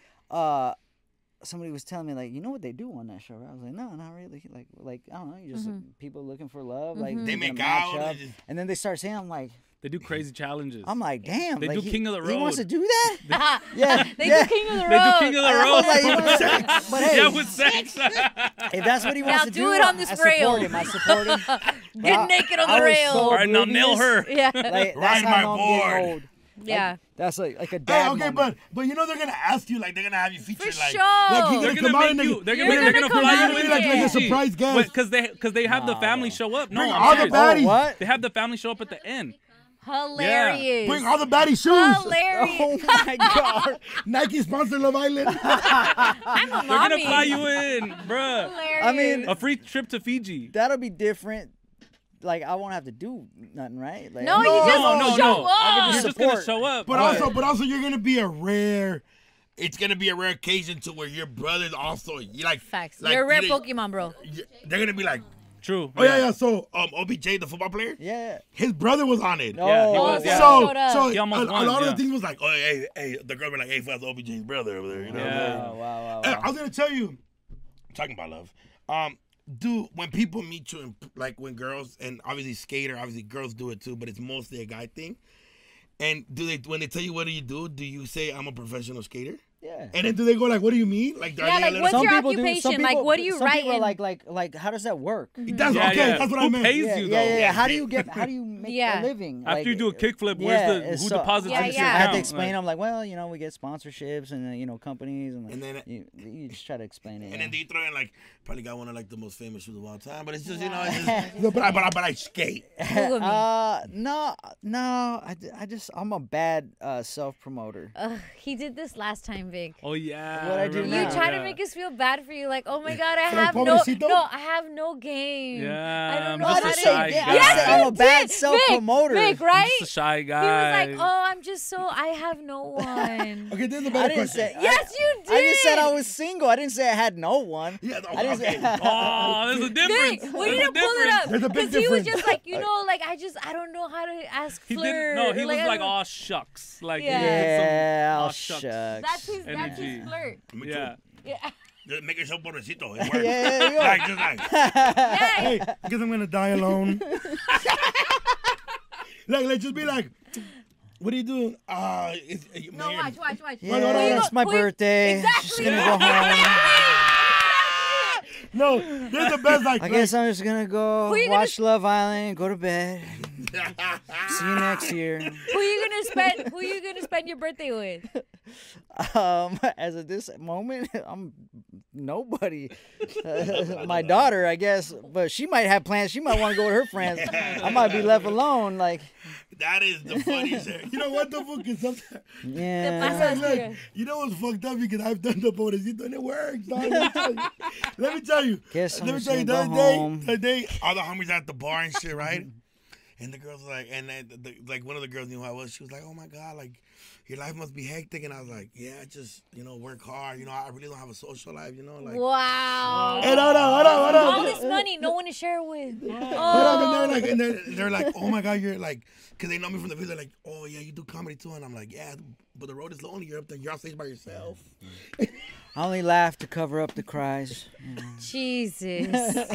S6: somebody was telling me like, "You know what they do on that show?" Right? I was like, "No, not really. Like I don't know. You just people looking for love. Like
S3: They
S6: they're
S3: make
S6: gonna match
S3: out,
S6: up."
S3: they just-
S6: And then they start saying, "I'm like,
S5: They do crazy challenges.
S6: I'm like, damn.
S5: They
S6: like,
S5: do King of the
S6: He wants to
S5: Road.
S6: do that? Yeah.
S4: They
S6: yeah.
S4: do King of the
S5: They
S4: Road.
S5: do King of the
S6: I
S5: Road.
S6: was like, he wants- but hey,
S5: Yeah, with sex.
S6: if that's what he wants
S4: Now
S6: to
S4: do it on this
S6: I support
S4: rail.
S6: him. I support him.
S4: Get naked on
S6: I
S4: the
S6: was
S4: rail.
S6: so
S5: All right, now nail her.
S4: Yeah.
S6: Like,
S3: Ride
S6: that's
S3: my
S6: how I'm
S3: board.
S6: getting old.
S4: Yeah.
S6: That's like a
S3: Hey,
S6: dad
S3: okay,
S6: moment.
S3: but you know they're gonna ask you, like they're gonna have you featured,
S4: For
S3: like,
S4: sure.
S3: like he's
S5: They're
S3: gonna come
S5: gonna
S3: out and
S5: make you. They're
S4: You're
S5: gonna
S4: gonna come
S5: fly
S4: out
S5: you
S4: with
S5: in
S4: it.
S3: like a surprise guest.
S5: Because they have the family show up. No,
S3: Bring
S5: I'm
S3: all the
S5: serious.
S3: baddies.
S6: Oh, what?
S5: They have the family show up at the end.
S4: Hilarious.
S3: Bring all the baddie shoes.
S4: Hilarious.
S6: Oh my god.
S3: Nike sponsor Love Island.
S4: I'm a
S5: They're
S4: mommy.
S5: gonna fly you in, bruh.
S4: Hilarious.
S6: I mean,
S5: A free trip to Fiji.
S6: That'll be different. Like I won't have to do nothing, right? Like,
S4: No,
S6: I'm-
S4: you just
S5: No,
S4: show up.
S6: I would
S5: You're just gonna show up.
S3: But also you're gonna be a rare. It's gonna be a rare occasion to where your brothers also you like.
S4: Facts.
S3: Like,
S4: You're a rare
S3: you-
S4: Pokemon, bro.
S3: They're gonna be like,
S5: True.
S3: oh yeah. So OBJ, the football player,
S6: Yeah.
S3: his brother was on it.
S6: No.
S5: Yeah, he was. Yeah.
S4: Showed up.
S3: So
S5: He
S3: a
S5: almost won,
S3: lot of
S5: yeah.
S3: the things was like, oh hey, the girl be like, hey, that's OBJ's brother over there. You know what I'm
S5: Yeah.
S3: saying?
S6: Oh, wow.
S3: I was gonna tell you, talking about love. Do when people meet you, and like when girls and obviously skater, obviously girls do it too, but it's mostly a guy thing. And when they tell you what do you say I'm a professional skater?
S6: Yeah.
S3: And then do they go like, what do you mean? Like, are
S4: Yeah,
S3: they
S4: like,
S3: a
S4: what's
S3: little-
S4: your
S6: people do.
S4: occupation?
S6: Some
S4: Like,
S6: people,
S4: what do you
S6: some
S4: write
S6: people are
S4: in-
S6: like, how does that work?
S3: That's
S5: Yeah,
S3: okay.
S5: yeah.
S3: That's what
S5: Who
S3: I meant.
S5: pays
S6: Yeah,
S5: you,
S6: yeah,
S5: though?
S6: yeah. How do you make
S4: Yeah.
S6: a living?
S5: After
S6: Like,
S5: you do a kickflip,
S6: yeah,
S5: who
S6: so-
S5: deposits
S4: Yeah,
S5: into
S4: yeah.
S5: your
S6: I had
S5: account?
S6: to explain.
S5: Like,
S6: I'm like, well, we get sponsorships and companies, and
S3: then-
S6: you just try to explain it.
S3: And then
S6: yeah.
S3: they throw in like probably got one of like the most famous shoes of all time, but it's just it's just, no, but I skate.
S4: Google me.
S6: No, I'm a bad self promoter.
S4: He did this last time, Vic.
S5: oh yeah.
S6: What I
S5: I
S6: do
S5: remember
S4: You
S6: now.
S4: try
S5: that.
S4: to make us feel bad for you, like, oh my god, I
S3: Like,
S4: have
S3: pobrecito?
S4: I have no game.
S5: Yeah,
S4: I don't
S5: I'm
S4: know
S5: just
S4: how
S5: a
S4: to.
S5: shy
S6: Yeah,
S5: guy.
S6: I said I'm a
S4: you
S6: bad
S4: did.
S6: self-promoter.
S4: Vic,
S5: I'm
S4: right?
S5: just a shy
S4: He
S5: guy.
S4: was like, oh, I'm just so I have no one.
S3: Okay, there's a
S6: I
S3: better
S6: didn't
S3: question.
S6: say.
S4: Yes, you did.
S6: I just said I was single. I didn't say I had no one.
S3: Yeah,
S6: I didn't
S3: okay.
S6: say.
S5: Oh, there's a difference.
S4: Vic, we need
S5: There's
S4: to
S5: a
S4: pull it
S5: difference.
S4: up
S3: There's a big
S4: because he was
S3: difference.
S4: just like, like I don't know how to ask
S5: He
S4: flirt.
S5: didn't. No, he
S4: or,
S5: was
S4: I
S5: like,
S4: don't-
S5: oh shucks. Like, he
S4: Yeah.
S5: had some,
S6: Yeah,
S5: "Aw,
S6: oh
S5: shucks."
S6: shucks.
S4: That's his
S5: Energy.
S4: flirt.
S5: Yeah.
S4: Yeah.
S3: Just make yourself pobrecito. It works.
S6: Yeah, there you go.
S3: Like, just like, hey, I guess I'm gonna die alone. like, just be like, what are you doing?
S4: No, watch.
S6: Yeah,
S3: no,
S6: it's my
S4: who you-
S6: birthday.
S4: Exactly.
S6: Just gonna go home.
S3: No, they're the best. Like,
S6: I guess I'm just gonna go
S4: Who you gonna-
S6: watch Love Island, go to bed. See you next year.
S4: Who you gonna spend your birthday with?
S6: As of this moment, I'm nobody. My daughter, I guess, but she might have plans. She might want to go with her friends. I might be left alone. Like,
S3: that is the funniest shit. You know what the fuck is sometimes.
S6: yeah.
S3: Look, you know what's fucked up because I've done the pobrecito and it works. Dog. Let me tell you.
S6: Guess I'm
S3: Let me
S6: just
S3: tell you. The
S6: gonna
S3: other
S6: go
S3: day,
S6: home.
S3: the other day, all the homies at the bar and shit, right? And the girls were like, and then like one of the girls knew who I was. She was like, "Oh my god, like your life must be hectic." And I was like, "Yeah, I just work hard. I really don't have a social life. Like."
S4: Wow.
S3: Hey, hold on.
S4: All this money, no one to share with.
S3: Hold on,
S4: Oh.
S3: and they're like, "Oh my god, you're like," because they know me from the video. They're like, "Oh yeah, you do comedy too," and I'm like, "Yeah, but the road is lonely. You're up there. You're on stage by yourself."
S6: I only laugh to cover up the cries.
S4: Jesus.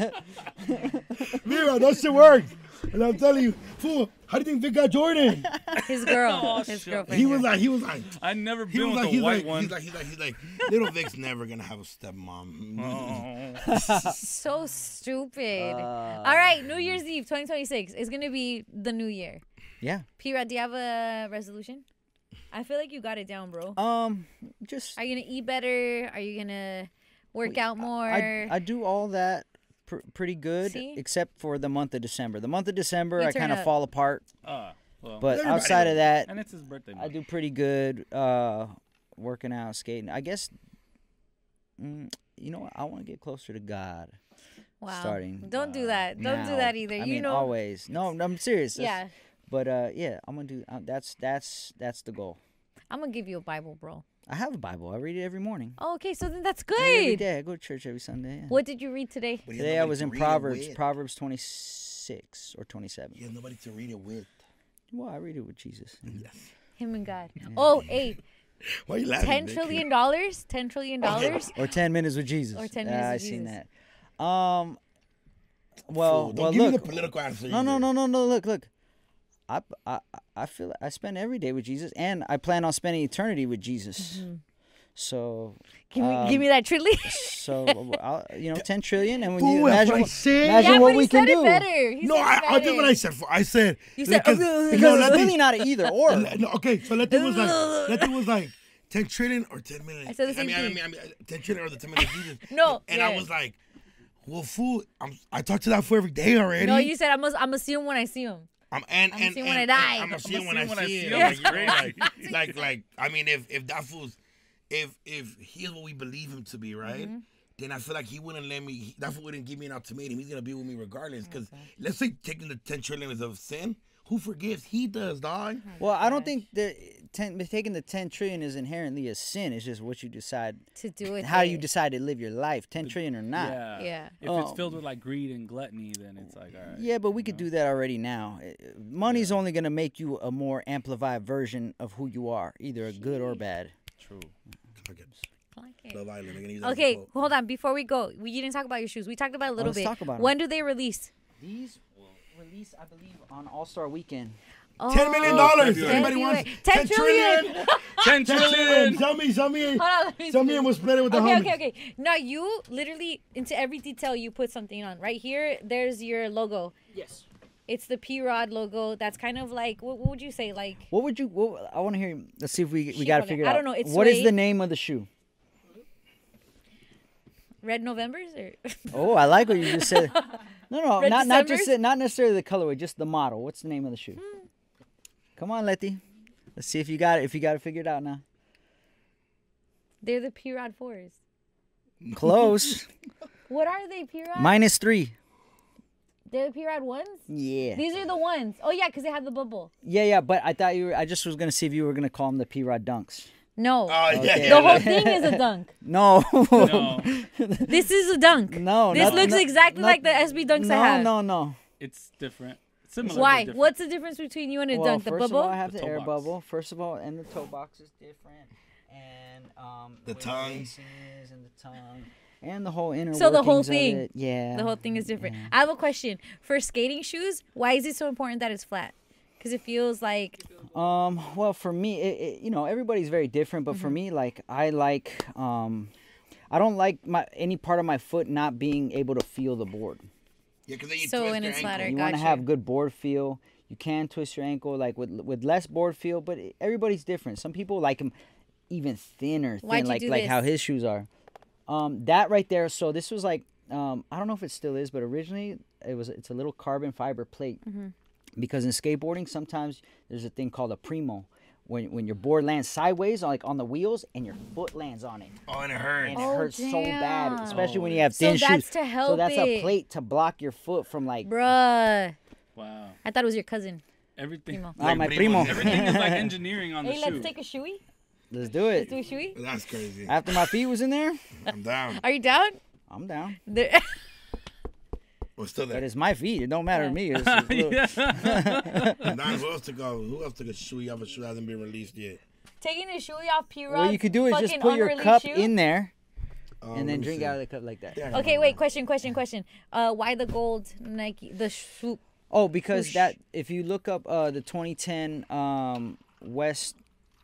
S3: Mira, that shit works. And I'm telling you, fool, how do you think Vic got Jordan?
S4: His girl.
S5: Oh,
S4: His
S5: shit.
S4: girlfriend.
S3: He was like,
S5: I never
S3: he
S5: been
S3: was
S5: with
S3: like,
S5: a white one.
S3: he's like, little Vic's never gonna have a stepmom.
S5: Oh.
S4: so stupid. All right, New Year's Eve 2026 is going to be the new year.
S6: Yeah.
S4: P-Rod, do you have a resolution? I feel like you got it down, bro.
S6: Just
S4: Are you going to eat better? Are you going to work out more?
S6: I do all that pretty good,
S4: See?
S6: except for the month of December. The month of December,
S4: You
S6: I
S4: turn
S6: kind of
S4: up.
S6: fall apart.
S5: Well,
S6: But
S3: Everybody
S6: outside of that,
S5: and it's his birthday
S6: I
S5: month.
S6: do pretty good. Working out, skating. I guess. You know what? I want to get closer to God.
S4: Wow.
S6: Starting.
S4: Don't do that. Don't do
S6: now.
S4: that either.
S6: I
S4: you
S6: mean,
S4: know.
S6: always. No, I'm serious.
S4: Yeah.
S6: But yeah, I'm gonna do. That's the goal.
S4: I'm going to give you a Bible, bro.
S6: I have a Bible. I read it every morning.
S4: Oh, okay, so then that's
S6: Every
S4: good.
S6: day. I go to church every Sunday. Yeah.
S4: What did you read today?
S3: But he has
S6: Today I
S3: nobody
S6: was
S3: to
S6: in
S3: read it
S6: Proverbs.
S3: with.
S6: Proverbs 26 or 27.
S3: He has nobody to read it with.
S6: Well, I read it with Jesus.
S4: Him and God. Oh, hey,
S3: Why are you laughing?
S4: $10
S3: Vic?
S4: trillion? $10 trillion?
S6: Or 10 minutes with Jesus.
S4: Or 10 minutes
S6: I
S4: with
S6: seen
S4: Jesus.
S6: that.
S3: Fool,
S6: Well,
S3: don't give me
S6: look.
S3: the political answer.
S6: No.
S3: either.
S6: Look. I feel I spend every day with Jesus, and I plan on spending eternity with Jesus. So
S4: Give me that truly.
S6: so 10 trillion, and when
S3: Fool,
S6: you
S3: that's
S6: imagine
S3: what I said.
S6: imagine
S4: Yeah,
S6: what
S4: but
S6: we
S4: he
S6: can
S4: said it
S6: do.
S4: better. He
S3: No,
S4: said it
S3: I did
S4: better.
S3: what I said. I said
S4: You said,
S6: Because it's really not an either or.
S3: No, okay, so Letty was like 10 trillion or 10 million.
S4: I said the same
S3: I
S4: thing.
S3: mean, 10 trillion or the 10 million Jesus.
S4: No,
S3: And
S4: yeah.
S3: I was like, well, fool, I talk to that fool every day already.
S4: No, you said I'm gonna see him when I see him.
S3: I'm
S4: I'ma see him when I die.
S3: I'm gonna see him when I see
S5: see
S3: him.
S5: him.
S3: Like,
S5: That's
S3: like, I mean, if that fool's, if he is what we believe him to be, right? Then I feel like he wouldn't let me. That fool wouldn't give me an ultimatum. He's gonna be with me regardless. Because let's say taking the 10 trillion is of sin. Who forgives? He does, dog.
S6: Well, I don't think that taking the 10 trillion is inherently a sin. It's just what you decide
S4: To do it.
S6: how you decide to live your life, 10 trillion or not.
S4: Yeah.
S5: If it's filled with like greed and gluttony, then it's like, all right.
S6: Yeah, but we could do that already now. Money's only going to make you a more amplified version of who you are, either a good or bad.
S5: True.
S3: Love Island. I'm gonna use that as a
S4: Okay,
S3: quote.
S4: hold on. Before we go, you didn't talk about your shoes. We talked about it a little
S6: let's
S4: bit.
S6: talk about 'em.
S4: When do they release?
S6: These will release, I believe, on All-Star Weekend.
S3: $10 million.
S5: February.
S3: Everybody wants
S4: February. 10 trillion.
S5: 10 trillion.
S3: Tell me.
S4: Hold on, let me
S3: Tell me
S4: see.
S3: and we'll split it with the
S4: Okay,
S3: homies.
S4: okay. Now you literally into every detail you put something on. Right here, there's your logo.
S6: Yes.
S4: It's the P-Rod logo. That's kind of like what would you say? Like
S6: I want to hear you. Let's see if we
S4: She
S6: got to
S4: called it-
S6: figure it
S4: I
S6: out.
S4: don't know, it's
S6: What is
S4: suede.
S6: the name of the shoe?
S4: Red Novembers or
S6: Oh, I like what you just said. No,
S4: Red
S6: not
S4: Decembers?
S6: not necessarily the colorway, just the model. What's the name of the shoe? Come on, Letty. Let's see if you got it. If you got it figured out now.
S4: they're the P-Rod 4s.
S6: Close.
S4: What are they, P-Rod?
S6: -3.
S4: They're the P-Rod 1s?
S6: Yeah.
S4: These are the ones. Oh yeah, because they have the bubble.
S6: Yeah, but I thought you were. I just was gonna see if you were gonna call them the P-Rod Dunks.
S4: No.
S3: Oh, yeah,
S6: Okay.
S3: yeah.
S4: The whole thing is a dunk.
S6: No.
S5: No,
S4: This is a dunk.
S6: No.
S4: This
S6: not-
S4: looks
S6: not-
S4: exactly
S6: not-
S4: like the SB dunks I have.
S6: No.
S5: it's different. Similar. but
S4: Why?
S5: different.
S4: What's the difference between you and a
S6: Well,
S4: dunk? The
S6: first
S4: bubble?
S6: of all, I have
S5: The
S6: the
S5: toe
S6: air
S5: box.
S6: bubble. First of all, and the toe box is different, and
S3: The
S6: where
S3: tongue.
S6: lacing is and the tongue, and the whole inner.
S4: So the whole
S6: workings of
S4: thing.
S6: it. Yeah.
S4: The whole thing is different.
S6: Yeah.
S4: I have a question. For skating shoes, why is it so important that it's flat? Because it feels like
S6: Well, for me, everybody's very different, but for
S4: Mm-hmm.
S6: me, like I like, I don't like any part of my foot not being able to feel the board.
S3: Yeah, because then you
S4: So
S3: twist
S4: when
S3: your
S4: it's
S3: ankle.
S4: flatter,
S6: You
S4: got
S6: want to
S4: you.
S6: have good board feel. You can twist your ankle like with less board feel, but everybody's different. Some people like them even thinner,
S4: Why'd you
S6: like
S4: do
S6: like how
S4: this?
S6: his shoes are. That right there. So this was like I don't know if it still is, but originally it's a little carbon fiber plate.
S4: Mm-hmm.
S6: Because in skateboarding, sometimes there's a thing called a primo. When your board lands sideways, like on the wheels, and your foot lands on it.
S3: Oh, and it hurts.
S6: And it
S4: Oh,
S6: hurts so bad,
S4: damn.
S6: especially when you have
S4: So
S6: thin
S4: that's
S6: shoes.
S4: to
S6: So
S4: help
S6: that's a
S4: it.
S6: plate to block your foot from like.
S4: bruh.
S5: Wow.
S4: I thought it was your cousin.
S5: Everything.
S4: Primo.
S6: Ah, my
S3: Primo.
S6: primo.
S5: Everything is like engineering on the
S4: Hey,
S5: shoe.
S4: let's take a shoey.
S6: Let's do
S4: Let's do
S6: it.
S4: a shoey.
S3: That's crazy.
S6: After my feet was in there,
S3: I'm down.
S4: Are you down?
S6: I'm down.
S4: There-
S3: We're still
S6: But
S3: there.
S6: it's my feet. It don't matter to me. It's a little-
S3: Don, who else took a shoe off a shoe that hasn't been released yet?
S4: Taking a shoey off P-Rod.
S6: What you could do is just put your cup in there and then drink out of the cup like that.
S4: Okay, wait. Question. Why the gold Nike? The swoop.
S6: Oh, because
S4: Whoosh.
S6: that if you look up the 2010 West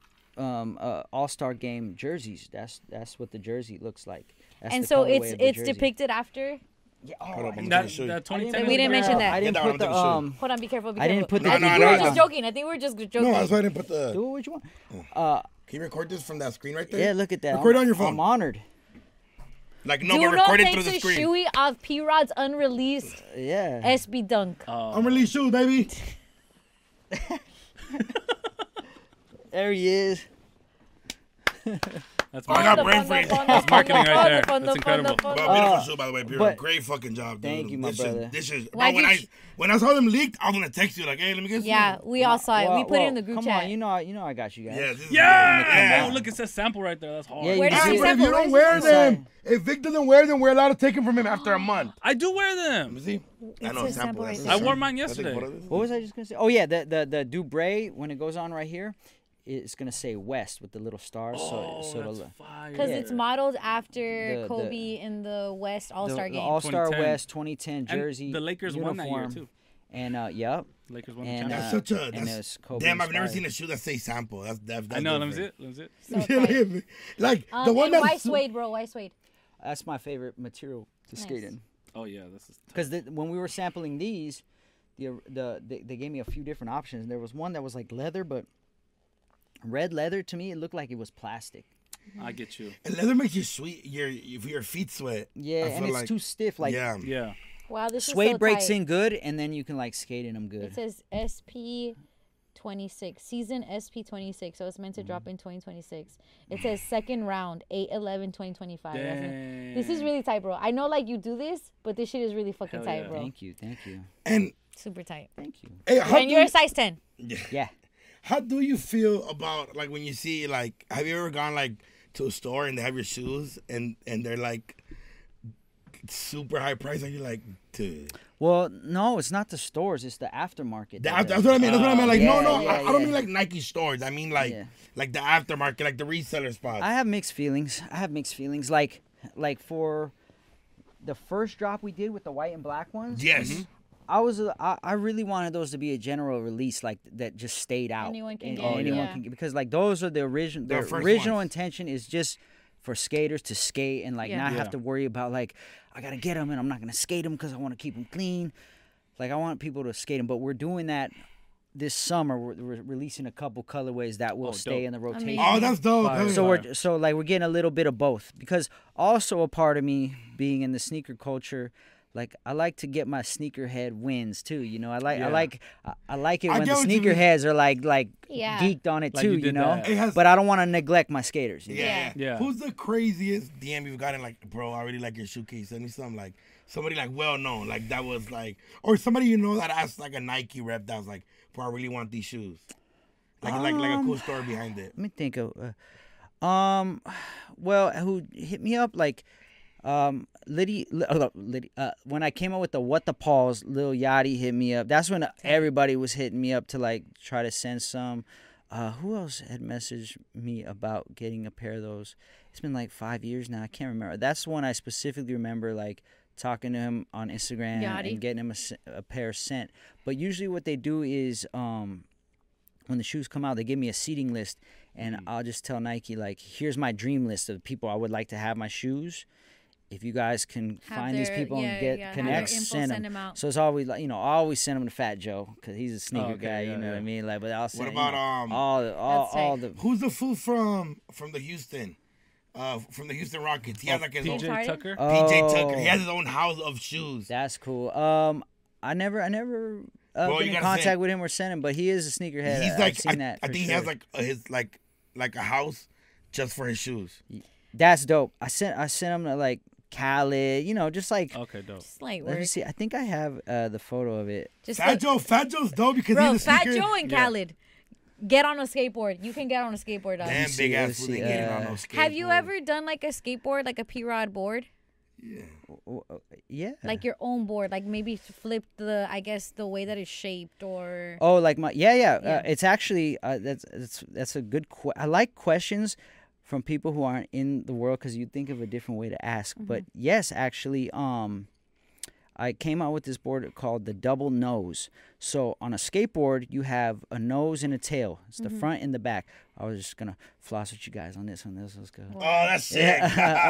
S6: All-Star Game jerseys, that's what the jersey looks like. That's
S4: And
S6: the
S4: so
S6: colorway
S4: it's
S6: of the
S4: it's
S6: jersey.
S4: depicted after.
S6: Yeah,
S3: Hold up, I'm
S5: That,
S3: gonna show you.
S5: that 2010
S4: We didn't mention that.
S6: I didn't
S3: Get down,
S6: put the
S3: I'm gonna
S4: Hold on. Be careful. Be
S6: I didn't
S4: careful.
S6: put the
S4: I think we
S3: No,
S4: were
S3: no.
S4: just joking. I think we were just joking.
S3: No, that's why I didn't put the.
S6: do what you want.
S3: Can you record this from that screen right there?
S6: Yeah, look at that.
S3: Record
S6: I'm,
S3: on your phone.
S6: I'm honored.
S3: Like no,
S4: Do
S3: but
S4: not
S3: record it
S4: take
S3: through
S4: the
S3: the screen.
S4: shoey off P-Rod's unreleased
S6: Yeah.
S4: SB dunk.
S3: Unreleased shoes, baby.
S6: There he is.
S5: That's
S3: I got
S5: marketing.
S3: brain freeze.
S5: That's marketing right there. That's incredible.
S3: But beautiful shoe, by the way, Pierre.
S6: but-
S3: Great fucking job, dude.
S6: Thank you, my
S3: this
S6: brother.
S3: Is
S4: Why'd
S3: bro,
S4: you
S3: when I saw them leaked, I was gonna text you like, hey, let me get some.
S4: Yeah, we all saw it. We put it in the group
S6: come
S4: chat.
S6: on, you know I got you guys.
S3: Yeah, this is
S5: Yeah!
S3: good.
S5: Oh, look, it says sample right there. That's hard.
S6: Yeah, you
S4: Where
S6: can
S4: does
S6: see
S4: he
S6: it.
S3: But if
S4: sample?
S3: you don't
S4: Where's
S3: wear
S4: his
S3: them, if Vic doesn't wear them, we're allowed to take them from him after a month.
S5: I do wear
S3: Let me
S5: them.
S3: see. I know
S4: says sample
S3: sample.
S4: right
S3: That's
S4: there.
S5: I
S3: the
S5: wore
S3: same.
S5: mine
S3: That's the
S5: yesterday.
S3: photo.
S6: What was I just gonna say? Oh yeah, the Dubre when it goes on right here, it's gonna say West with the little stars.
S5: Oh,
S6: so
S5: that's
S6: it'll,
S5: fire.
S4: Because
S6: Yeah.
S4: it's modeled after
S6: The-
S4: Kobe in the West All-Star
S6: the
S4: game.
S6: All-Star
S5: 2010.
S6: West 2010
S5: And
S6: jersey.
S5: the Lakers won that year,
S6: uniform.
S5: too.
S6: And yep.
S5: Lakers won the
S6: And,
S5: championship.
S3: That's such a.
S6: and
S3: That's,
S6: it's Kobe
S3: damn, I've never
S6: inspired.
S3: seen a shoe that say sample. That's
S5: I know. Let me
S3: different.
S5: see it.
S4: So tight.
S3: Like the one
S4: and
S3: that's
S4: why suede, bro? Why suede?
S6: That's my favorite material to skate
S4: Nice.
S6: in.
S5: Oh yeah, this is.
S6: Because when we were sampling these, they gave me a few different options. There was one that was like leather, but red leather to me it looked like it was plastic.
S5: I get you.
S3: And leather makes you sweet. Your feet sweat.
S6: Yeah,
S3: I
S6: and
S3: feel
S6: it's
S3: like,
S6: too stiff. Like
S3: yeah.
S5: Yeah.
S4: Wow, this
S6: suede
S4: is so
S6: breaks
S4: tight.
S6: in good, and then you can like skate in them good.
S4: It says SP 26 season SP 26, so it's meant to drop in 2026. It says second round 8/11/2025.
S5: Dang.
S4: This is really tight, bro. I know like you do this, but this shit is really fucking
S5: Hell
S4: tight,
S5: yeah.
S4: bro.
S6: Thank you.
S3: And
S4: Super tight.
S6: Thank you.
S3: hey, how
S4: And
S3: do
S4: you're
S3: you,
S4: a size 10.
S6: Yeah.
S3: how do you feel about like when you see like have you ever gone like to a store and they have your shoes and they're like super high price and you're like, dude.
S6: Well, no, it's not the stores. It's the aftermarket.
S3: That's what I mean. That's what I mean. Like,
S6: Yeah,
S3: no,
S6: yeah,
S3: I don't
S6: yeah.
S3: mean like Nike stores. I mean like
S6: Yeah.
S3: like the aftermarket, like the reseller spots.
S6: I have mixed feelings. Like for the first drop we did with the white and black ones.
S3: yes.
S6: I really wanted those to be a general release, like that just stayed out.
S4: Anyone can
S6: And
S4: get it,
S6: anyone
S4: yeah.
S6: can get, because like those are the original.
S3: The
S6: The
S3: first
S6: original
S3: ones.
S6: intention is just for skaters to skate and like
S4: Yeah.
S6: not
S5: Yeah.
S6: have to worry about like I gotta get them and I'm not gonna skate them because I want to keep them clean. Like I want people to skate them, but we're doing that this summer. We're releasing a couple colorways that will
S5: Oh,
S6: stay
S5: dope.
S6: in the rotation.
S4: Amazing.
S3: Oh, that's dope.
S5: Fire.
S3: Hell yeah.
S6: So we're getting a little bit of both, because also a part of me being in the sneaker culture, like I like to get my sneakerhead wins too. You know, I like
S5: Yeah.
S6: it
S3: I
S6: when the
S3: get what you mean.
S6: sneakerheads are like
S4: Yeah.
S6: geeked on it
S5: Like
S6: too.
S5: you
S6: You
S5: did
S6: know,
S5: that.
S3: It has-
S6: but I don't want to neglect my skaters. You know?
S3: Yeah.
S5: Yeah.
S3: Who's the craziest DM you've gotten? Like, bro, I really like your shoe case. Send me something like somebody like well known, like that was like, or somebody you know that asked like a Nike rep that was like, bro, I really want these shoes. Like a cool story behind it.
S6: Let me think of, well, who hit me up like, Liddy, when I came up with the What the Pauls, Lil Yachty hit me up. That's when everybody was hitting me up to like try to send some. Who else had messaged me about getting a pair of those? It's been like 5 years now. I can't remember. That's one I specifically remember like talking to him on Instagram
S4: Yachty.
S6: and getting him a pair sent. But usually what they do is when the shoes come out, they give me a seating list, and I'll just tell Nike, like, here's my dream list of people I would like to have my shoes. If you guys can
S4: Have
S6: find these
S4: their-
S6: people
S4: yeah,
S6: and get
S4: yeah, have
S6: connect,
S4: their info,
S6: send
S4: send
S6: them.
S4: 'em out.
S6: So it's always like, I always send them to Fat Joe because he's a sneaker
S5: Okay,
S6: guy.
S5: yeah,
S6: You know what I
S5: yeah.
S6: mean? Like, but I'll send
S3: about,
S6: all
S4: That's
S6: the.
S3: Who's the fool from the Houston? From the Houston Rockets. He has like his own
S5: PJ
S4: Harden?
S5: Tucker.
S3: PJ Tucker.
S6: Oh.
S3: He has his own house of shoes.
S6: That's cool. I never
S3: Well,
S6: been
S3: you
S6: in
S3: gotta
S6: contact
S3: say-
S6: with him or sent him, but he is a sneakerhead.
S3: He's
S6: I've
S3: like
S6: seen that.
S3: I
S6: for
S3: think he
S6: sure.
S3: has like his like a house just for his shoes.
S6: That's dope. I sent him to like Khaled. Just like.
S5: Okay, dope.
S4: Just like
S6: Let me
S4: work.
S6: see. I think I have the photo of it.
S4: Just
S3: Fat Joe's dope because
S4: bro,
S3: he's a
S4: Fat
S3: sneaker.
S4: Joe and
S5: Yeah.
S4: Khaled. Get on a skateboard. You can get on a skateboard, dog.
S3: Damn
S6: see,
S3: big
S6: let me
S3: ass fool
S6: see,
S3: they getting on those skateboards.
S4: Have you ever done like a skateboard, like a P-Rod board?
S6: Yeah.
S4: Like your own board, like maybe flip the way that it's shaped, or
S6: Oh, like my yeah.
S4: Yeah.
S6: It's actually that's a good. I like questions from people who aren't in the world because you think of a different way to ask. But yes, actually, I came out with this board called the double nose. So on a skateboard, you have a nose and a tail. It's the front and the back. I was just gonna floss with you guys on this one. This was good.
S3: Oh, that's sick.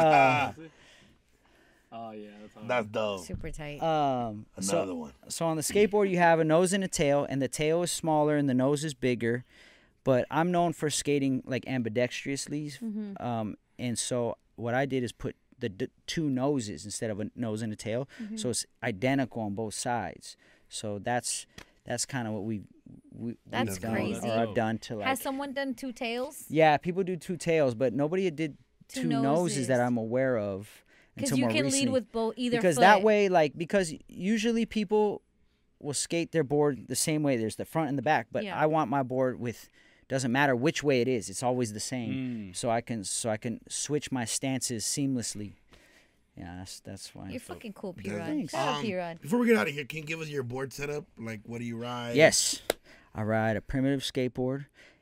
S5: Oh yeah, that's hard.
S3: That's dope.
S4: super tight.
S3: Another one.
S6: So on the skateboard, you have a nose and a tail, and the tail is smaller and the nose is bigger. But I'm known for skating like ambidextrously, and so what I did is put the two noses instead of a nose and a tail, so it's identical on both sides. So that's kind of what we've
S4: That's
S6: done,
S4: crazy.
S6: or I've done to like.
S4: Has someone done two tails?
S6: Yeah, people do two tails, but nobody did
S4: Two
S6: two noses that
S4: noses.
S6: I'm aware of.
S4: Because
S6: until
S4: you
S6: more
S4: can
S6: recently.
S4: lead with both either
S6: Because
S4: foot.
S6: that way, because usually people will skate their board the same way. There's the front and the back, but
S4: Yeah.
S6: I want my board with. Doesn't matter which way it is. It's always the same. So I can switch my stances seamlessly. Yeah, that's why.
S4: You're fucking cool, P-Rod.
S6: Thanks.
S4: Shout out P-Rod.
S3: Before we get out of here, can you give us your board setup? Like, what do you ride?
S6: Yes, I ride a primitive skateboard.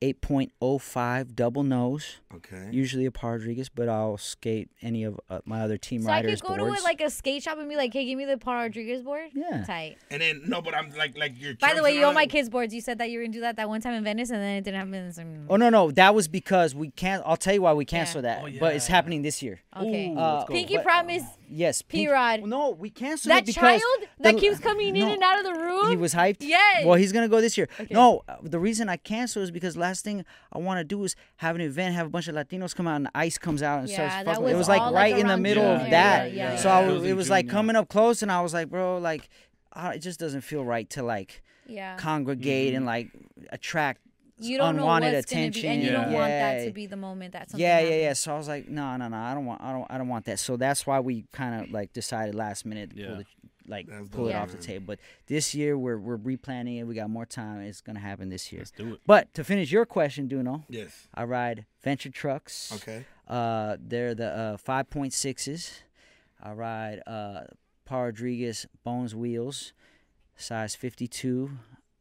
S6: 8.05 double nose.
S3: Okay.
S6: Usually a Par Rodriguez, but I'll skate any of my other team
S4: So I
S6: riders
S4: could go
S6: boards.
S4: to like a skate shop and be like, "Hey, give me the Par Rodriguez board."
S6: Yeah.
S4: Tight.
S3: And then no, but I'm like your.
S4: By the
S3: chumps
S4: way,
S3: and
S4: you
S3: all
S4: own my
S3: that-
S4: kids' boards. You said that you were gonna do that one time in Venice, and then it didn't happen. So...
S6: Oh no, that was because we can't. I'll tell you why we canceled that.
S5: Oh,
S6: But it's
S5: yeah.
S6: happening this year.
S4: Okay.
S5: Ooh, let's go.
S4: Pinky
S6: but-
S4: promise.
S6: Yes,
S4: P-Rod.
S6: Well, no, we canceled
S4: That
S6: it because
S4: child that
S6: the-
S4: keeps coming in
S6: no,
S4: and out of the room.
S6: He was hyped.
S4: Yes.
S6: Well, he's gonna go this year.
S4: Okay.
S6: No, the reason I canceled is because last thing I want to do is have an event, have a bunch of Latinos come out, and the ice comes out and
S4: Yeah,
S6: starts
S4: that
S6: fucking.
S4: was
S6: It was like
S4: all,
S6: right
S4: like,
S6: in the
S4: around
S6: middle
S5: June
S6: of
S5: area,
S6: that.
S4: yeah,
S6: So
S4: yeah.
S6: it was like
S5: June,
S6: coming up close, and I was like, bro, like, it just doesn't feel right to like
S4: Yeah.
S6: congregate and like attract
S4: You don't know
S6: unwanted
S4: what's gonna
S6: attention.
S4: be, and you don't
S5: Yeah.
S4: want that
S6: Yeah.
S4: to be the moment that something
S6: Yeah.
S4: happens.
S6: So I was like, no, I don't want that. So that's why we kind of like decided last minute to pull
S5: Yeah.
S3: That's
S6: pull it
S3: dope,
S6: off the
S3: man.
S6: table. But this year we're replanning it. We got more time. It's gonna happen this year.
S5: Let's do it.
S6: But to finish your question, Duno,
S3: Yes.
S6: I ride Venture trucks.
S3: Okay.
S6: They're the 5.6s. I ride Par Rodriguez Bones wheels, size 52.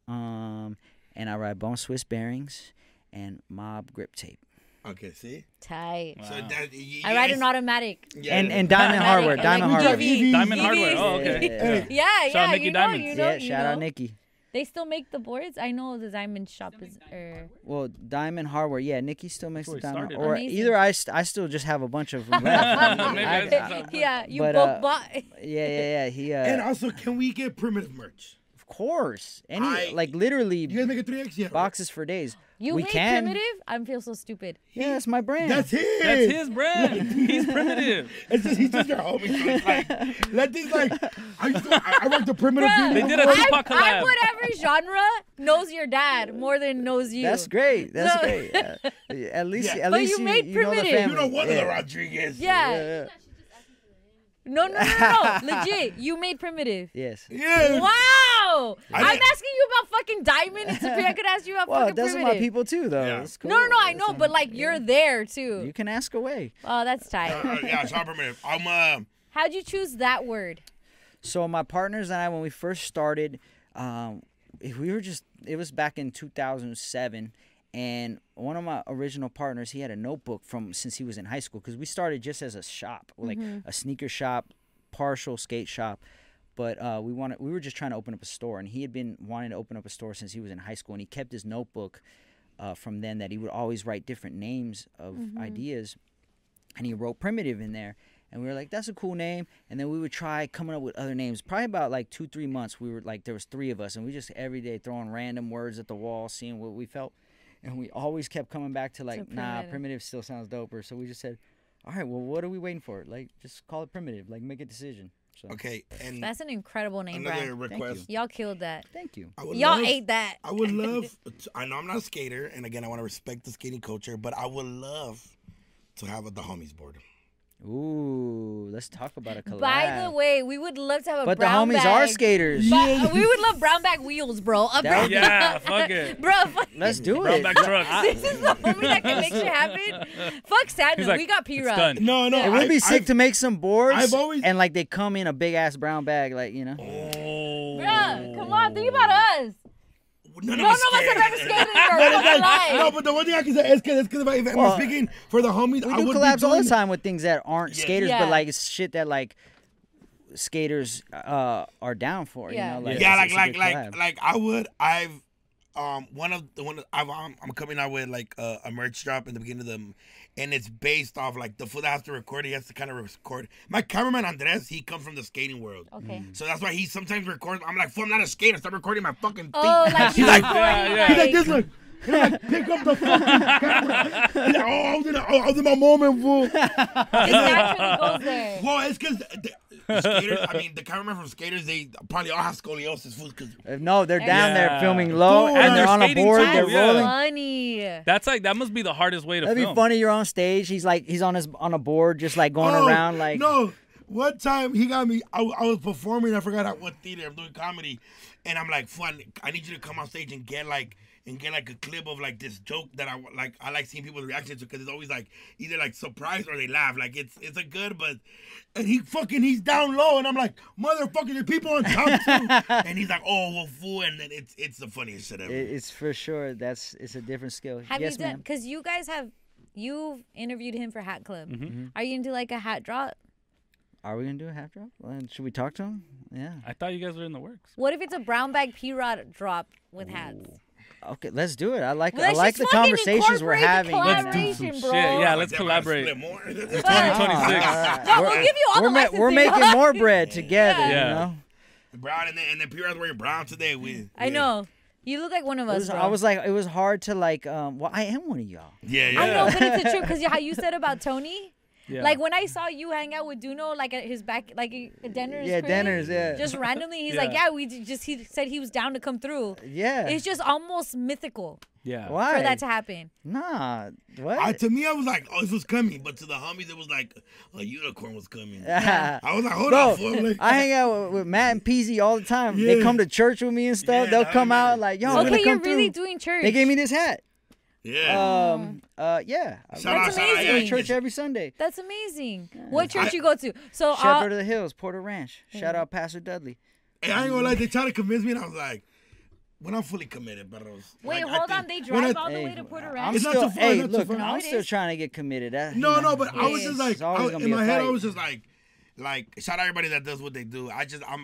S6: And I ride Bone Swiss bearings and Mob grip tape.
S3: Okay. See.
S4: Tight.
S3: So
S5: Wow.
S3: that
S4: I ride an automatic.
S3: Yeah.
S6: And Diamond Hardware.
S4: Like
S6: Diamond
S4: EV.
S6: Hardware.
S5: Diamond
S4: EVs.
S5: Hardware. Oh, okay.
S6: Yeah.
S4: Yeah,
S5: Shout out
S4: yeah.
S5: Nikki
S4: You know,
S5: Diamonds.
S4: you know,
S6: Yeah,
S4: you
S6: shout
S4: know.
S6: out Nikki.
S4: They still make the boards. I know the Diamond shop is.
S6: Well, Diamond Hardware. Yeah, Nikki still makes
S5: That's
S6: the
S5: where he
S6: Diamond.
S5: started.
S6: Or
S4: Amazing.
S6: either I still just have a bunch of them left.
S5: Maybe
S6: I-
S5: that's-
S4: Yeah, you
S6: But,
S4: both bought.
S6: yeah. He
S3: And also, can we get primitive merch?
S6: of course.
S3: I-
S6: Like literally
S3: You guys make a 3X? Yeah.
S6: boxes for days.
S4: You
S6: we
S4: made
S6: can.
S4: primitive. I feel so stupid.
S6: Yeah, that's my brand.
S3: That's his.
S5: That's his brand. He's primitive.
S3: It's just, he's just your homie. So it's like, that thing's like, I rock the primitive.
S4: Bruh,
S3: people
S5: They did a
S3: before.
S5: Tupac
S4: I'm
S5: collab.
S4: whatever genre knows your dad more than knows you.
S6: That's great. That's
S4: No.
S6: great. Yeah. At least,
S3: Yeah.
S6: at
S4: But
S6: least
S4: you made
S6: know the
S4: primitive.
S6: family.
S3: You know one of
S6: Yeah.
S3: the Rodriguez.
S4: Yeah. No. Legit. You made primitive.
S6: Yes.
S3: Yeah.
S4: Wow. I'm
S3: didn't-
S4: asking you about fucking Diamond. It's okay. I could ask you about
S6: Well,
S4: fucking
S6: those are
S4: primitive.
S6: my people too, though.
S3: Yeah.
S6: It's cool.
S4: No, I know, but like you're there too.
S6: You can ask away.
S4: Oh, that's tight.
S3: Yeah, it's all primitive.
S4: How'd you choose that word?
S6: So my partners and I, when we first started, we were just. It was back in 2007, and one of my original partners, he had a notebook from since he was in high school, because we started just as a shop, like a sneaker shop, partial skate shop. But we were just trying to open up a store, and he had been wanting to open up a store since he was in high school, and he kept his notebook from then that he would always write different names of ideas, and he wrote Primitive in there. And we were like, that's a cool name. And then we would try coming up with other names. Probably about like 2-3 months, we were like, there was 3 of us, and we just every day throwing random words at the wall, seeing what we felt. And we always kept coming back to like, nah, Primitive still sounds doper. So we just said, all right, well, what are we waiting for? Like, just call it Primitive. Like, make a decision. So
S3: Okay, and
S4: That's an incredible name,
S3: another
S4: Brad.
S3: request.
S4: Y'all killed that.
S6: thank you.
S3: I would
S4: Y'all
S3: love-
S4: ate that.
S3: I would love. I know I'm not a skater, and again, I want to respect the skating culture, but I would love to have the homies board.
S6: Ooh, let's talk about a collab.
S4: By the way, we would love to have a
S6: but the
S4: brown
S6: homies
S4: bag.
S6: are skaters.
S4: But we would love brown bag wheels, bro. A brown
S6: would-
S5: Yeah, fuck it.
S4: Bro, fuck.
S6: Let's do
S5: Brown
S6: it.
S5: back trucks.
S4: This is the homie that can make shit happen. Fuck Sandra.
S5: He's like,
S4: We got
S5: it's
S4: P-Rod.
S5: done.
S3: No,
S6: It would be sick to make some boards.
S3: I've always-
S6: and like they come in a big ass brown bag, like you know.
S5: Oh.
S4: Bruh, come on, think about us.
S3: None
S4: None of us have ever skated in our
S3: But it's
S4: fucking
S3: like, no,
S4: life.
S3: but the one thing I can say is because if I'm
S6: Well,
S3: speaking for the homies,
S6: We
S3: I
S6: do
S3: would
S6: collabs
S3: be
S6: all the
S3: doing-
S6: time with things that aren't
S3: Yeah.
S6: skaters,
S4: Yeah.
S6: but like it's shit that like skaters are down for.
S4: Yeah.
S6: You know, like
S3: Yeah,
S6: it's a good collab.
S3: like I would. I'm coming out with like a merch drop in the beginning of the, and it's based off like the fool that has to record. He has to kind of record. My cameraman Andres, he comes from the skating world,
S4: Okay.
S3: so that's why he sometimes records. I'm like, fool, I'm not a skater. Stop recording my fucking thing.
S4: Oh, like
S3: He's like,
S5: yeah.
S3: he's like this, like. And I'm like, pick up the fucking camera. He's like, I was in my moment, fool.
S4: It naturally goes there.
S3: Well, it's because the skaters, I mean, the cameramen from skaters, they probably all have scoliosis, fool, because
S6: No, they're down there
S5: Yeah.
S6: filming low,
S3: Dude,
S6: and they're
S5: they're
S6: on a
S5: skating
S6: board.
S5: too,
S6: They're
S5: yeah.
S6: rolling.
S4: Funny.
S5: That must be the hardest way to
S6: That'd be
S5: film.
S6: funny. You're on stage. He's on a board, just like going around, like
S3: no. One time he got me. I was performing. I forgot at what theater. I'm doing comedy, and I'm like, "Fun, I need you to come on stage and get like a clip of like this joke that I like. I like seeing people's reactions to because it's always like either like surprised or they laugh. Like it's a good, but and he's down low, and I'm like, motherfucker, the people on top too. And he's like, oh, well, fool, and then it's the funniest shit ever.
S6: It's for sure. It's a different skill.
S4: Have
S6: Yes,
S4: you done?
S6: ma'am.
S4: Because you guys you've interviewed him for Hat Club.
S5: Mm-hmm.
S4: Are you into like a hat drop?
S6: Are we gonna do a half drop? Well, should we talk to him? Yeah.
S5: I thought you guys were in the works.
S4: What if it's a brown bag P-Rod drop with hats?
S6: Okay, let's do it. I like
S4: Let's
S6: the
S4: just fucking
S6: conversations we're
S4: incorporate the
S6: having.
S5: Let's do
S4: collaboration,
S5: some
S4: bro.
S5: shit. Yeah, let's
S3: Like,
S5: collaborate.
S3: split more.
S5: It's 2026.
S4: No, we'll give you all the licensing.
S6: We're making more bread together.
S5: Yeah.
S6: You know.
S3: Brown and then P-Rod's wearing brown today.
S4: I know. You look like one of us, bro.
S6: I was like, it was hard to like. Well, I am one of y'all.
S3: Yeah.
S4: I know, but it's a trip because how you said about Tony.
S5: Yeah.
S4: Like when I saw you hang out with Duno, like at his back, like at Denner's.
S6: Yeah,
S4: crib,
S6: Denner's, yeah.
S4: Just randomly, he's
S5: Yeah.
S4: like, yeah, he said he was down to come through.
S6: Yeah.
S4: It's just almost mythical
S5: Yeah.
S6: Why?
S4: for that to happen.
S6: Nah. What?
S3: To me, I was like, oh, this was coming. But to the homies, it was like a unicorn was coming.
S6: Yeah.
S3: I was like, hold
S6: Bro,
S3: on, fool. Like,
S6: I hang out with Matt and Peasy all the time. They
S3: Yeah.
S6: come to church with me and stuff.
S3: Yeah,
S6: They'll
S3: I
S6: come out
S3: remember.
S6: like, yo, I'm
S4: Okay,
S6: gonna
S4: you're
S6: come
S4: really
S6: through.
S4: doing church.
S6: They gave me this hat.
S3: yeah.
S6: Yeah.
S3: Shout out,
S4: That's
S3: shout out,
S6: I
S3: yeah,
S6: go to
S4: amazing.
S6: church every Sunday.
S4: That's amazing. What church you go to? So
S6: Shepherd of the Hills, Porter Ranch. Shout out Pastor Dudley.
S3: Hey, I ain't gonna lie, they tried to convince me, and I was like, when I'm fully committed, but I was
S4: wait,
S3: like, I
S4: hold on.
S3: think-
S4: They
S3: when
S4: drive
S3: I-
S4: all the
S6: Hey,
S4: way to Puerto
S6: I'm
S4: Ranch.
S3: It's not
S6: still,
S3: too far,
S6: hey,
S3: it's not too
S6: look,
S3: far.
S4: No,
S6: I'm
S4: it
S6: still
S4: is.
S6: trying to get committed.
S3: No, but I was
S4: Yeah.
S3: just like,
S6: It's always gonna
S3: in
S6: be a
S3: my head, I
S6: fight.
S3: was just like, shout out everybody that does what they do.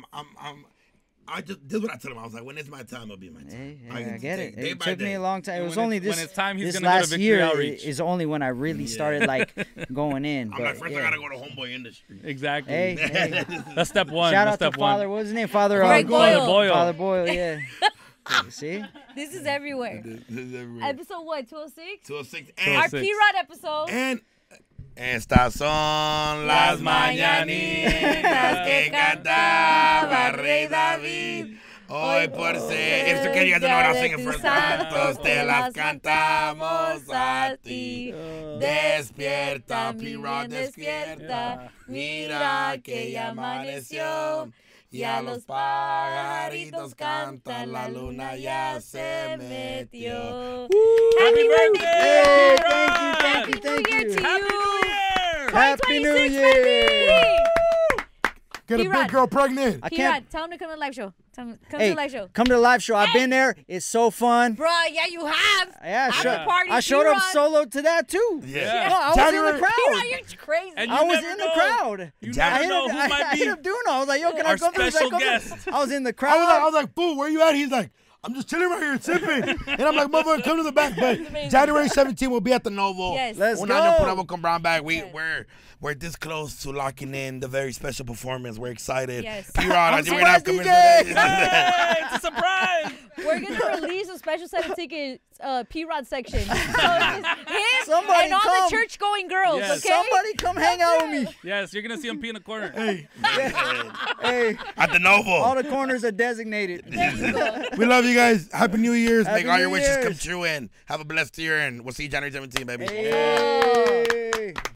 S3: I just did what I told him. I was like, when it's my time, it'll be my time.
S6: Hey,
S3: I
S6: I get it.
S3: take day
S6: It
S3: by
S6: took me
S3: day.
S6: a long time. It
S5: And
S6: was
S5: when
S6: only
S5: it's-
S6: this.
S5: when it's time, he's
S6: this
S5: gonna go to
S6: last
S5: Victory
S6: year
S5: Outreach.
S6: is only when I really started like going in.
S3: I'm
S6: but,
S3: like, first
S6: yeah.
S3: I gotta go to Homeboy Industry.
S5: Exactly.
S6: Hey, hey.
S5: That's step one.
S6: Shout
S5: That's
S6: out to
S5: step one.
S6: Father. What's his name? Father
S4: Greg
S5: Father
S4: Boyle.
S5: Boyle.
S6: Father Boyle. Yeah. See?
S4: This is everywhere.
S3: This is everywhere.
S4: Episode what? 206?
S3: 206.
S4: Our
S3: And,
S5: 206.
S4: P-Rod episode.
S3: estas son las mañanitas que cantaba Rey David. Hoy por ser, if you can, you guys don't know what I was singing first. Santos te las cantamos a ti. Despierta, P-Rod, despierta. Mira que ya amaneció. Y a los pajaritos cantan, la luna ya se metió.
S4: Happy birthday!
S6: Hey,
S4: Happy
S6: thank
S4: New Year
S6: you.
S4: to
S5: Happy
S4: you!
S5: New Year!
S6: Happy New
S4: 2026,
S6: Year.
S4: baby!
S3: Get a
S4: P-Rod.
S3: big girl pregnant.
S6: I can't.
S4: P-Rod, tell him to come to the live show. Come to
S6: Hey,
S4: the live show.
S6: come to the live show. I've been there. It's so fun.
S4: Bruh, yeah, you have.
S6: Yeah,
S4: After party,
S6: I showed up
S4: P-Rod.
S6: solo to that too.
S3: Yeah.
S6: No, I was in
S3: January-
S6: the crowd.
S4: P-Rod, you're crazy.
S5: And you
S6: I was
S5: never
S6: in the
S5: know.
S6: crowd.
S5: You
S3: Jack-
S5: never
S6: I
S5: know
S6: hit
S5: who
S6: him,
S5: might
S6: I
S5: be
S6: hit him doing. I was like, yo, can I
S5: our
S6: come through? He's
S5: special
S6: like, come
S5: guest.
S6: through. I was in the
S3: I
S6: crowd.
S3: was like, fool, where you at? He's like, I'm just chilling right here sipping. And I'm like, motherfucker, come to the back. But
S4: amazing.
S3: January 17th, we'll be at the Novo.
S4: Yes.
S6: Let's
S3: Un
S6: go.
S3: año por con Brown Bag.
S4: Yes.
S3: We're this close to locking in the very special performance. We're excited.
S4: Yes.
S3: P-Rod, I think we're gonna have
S6: surprised,
S3: commitment.
S5: Hey, it's a surprise.
S4: We're gonna release a special set of tickets, P-Rod section. So it's just him
S6: Somebody
S4: and all
S6: come.
S4: the church-going girls.
S5: Yes.
S4: Okay.
S6: Somebody come hang out with me.
S5: Yes, you're gonna see him pee in a corner.
S3: Hey,
S6: Hey,
S3: at the Novo.
S6: all the corners are designated.
S4: There you go.
S3: We love you guys. Happy New Year's.
S6: Happy
S3: Make all your
S6: New
S3: wishes come
S6: Year's.
S3: true and have a blessed year. And we'll see you January 17th, baby.
S6: Hey.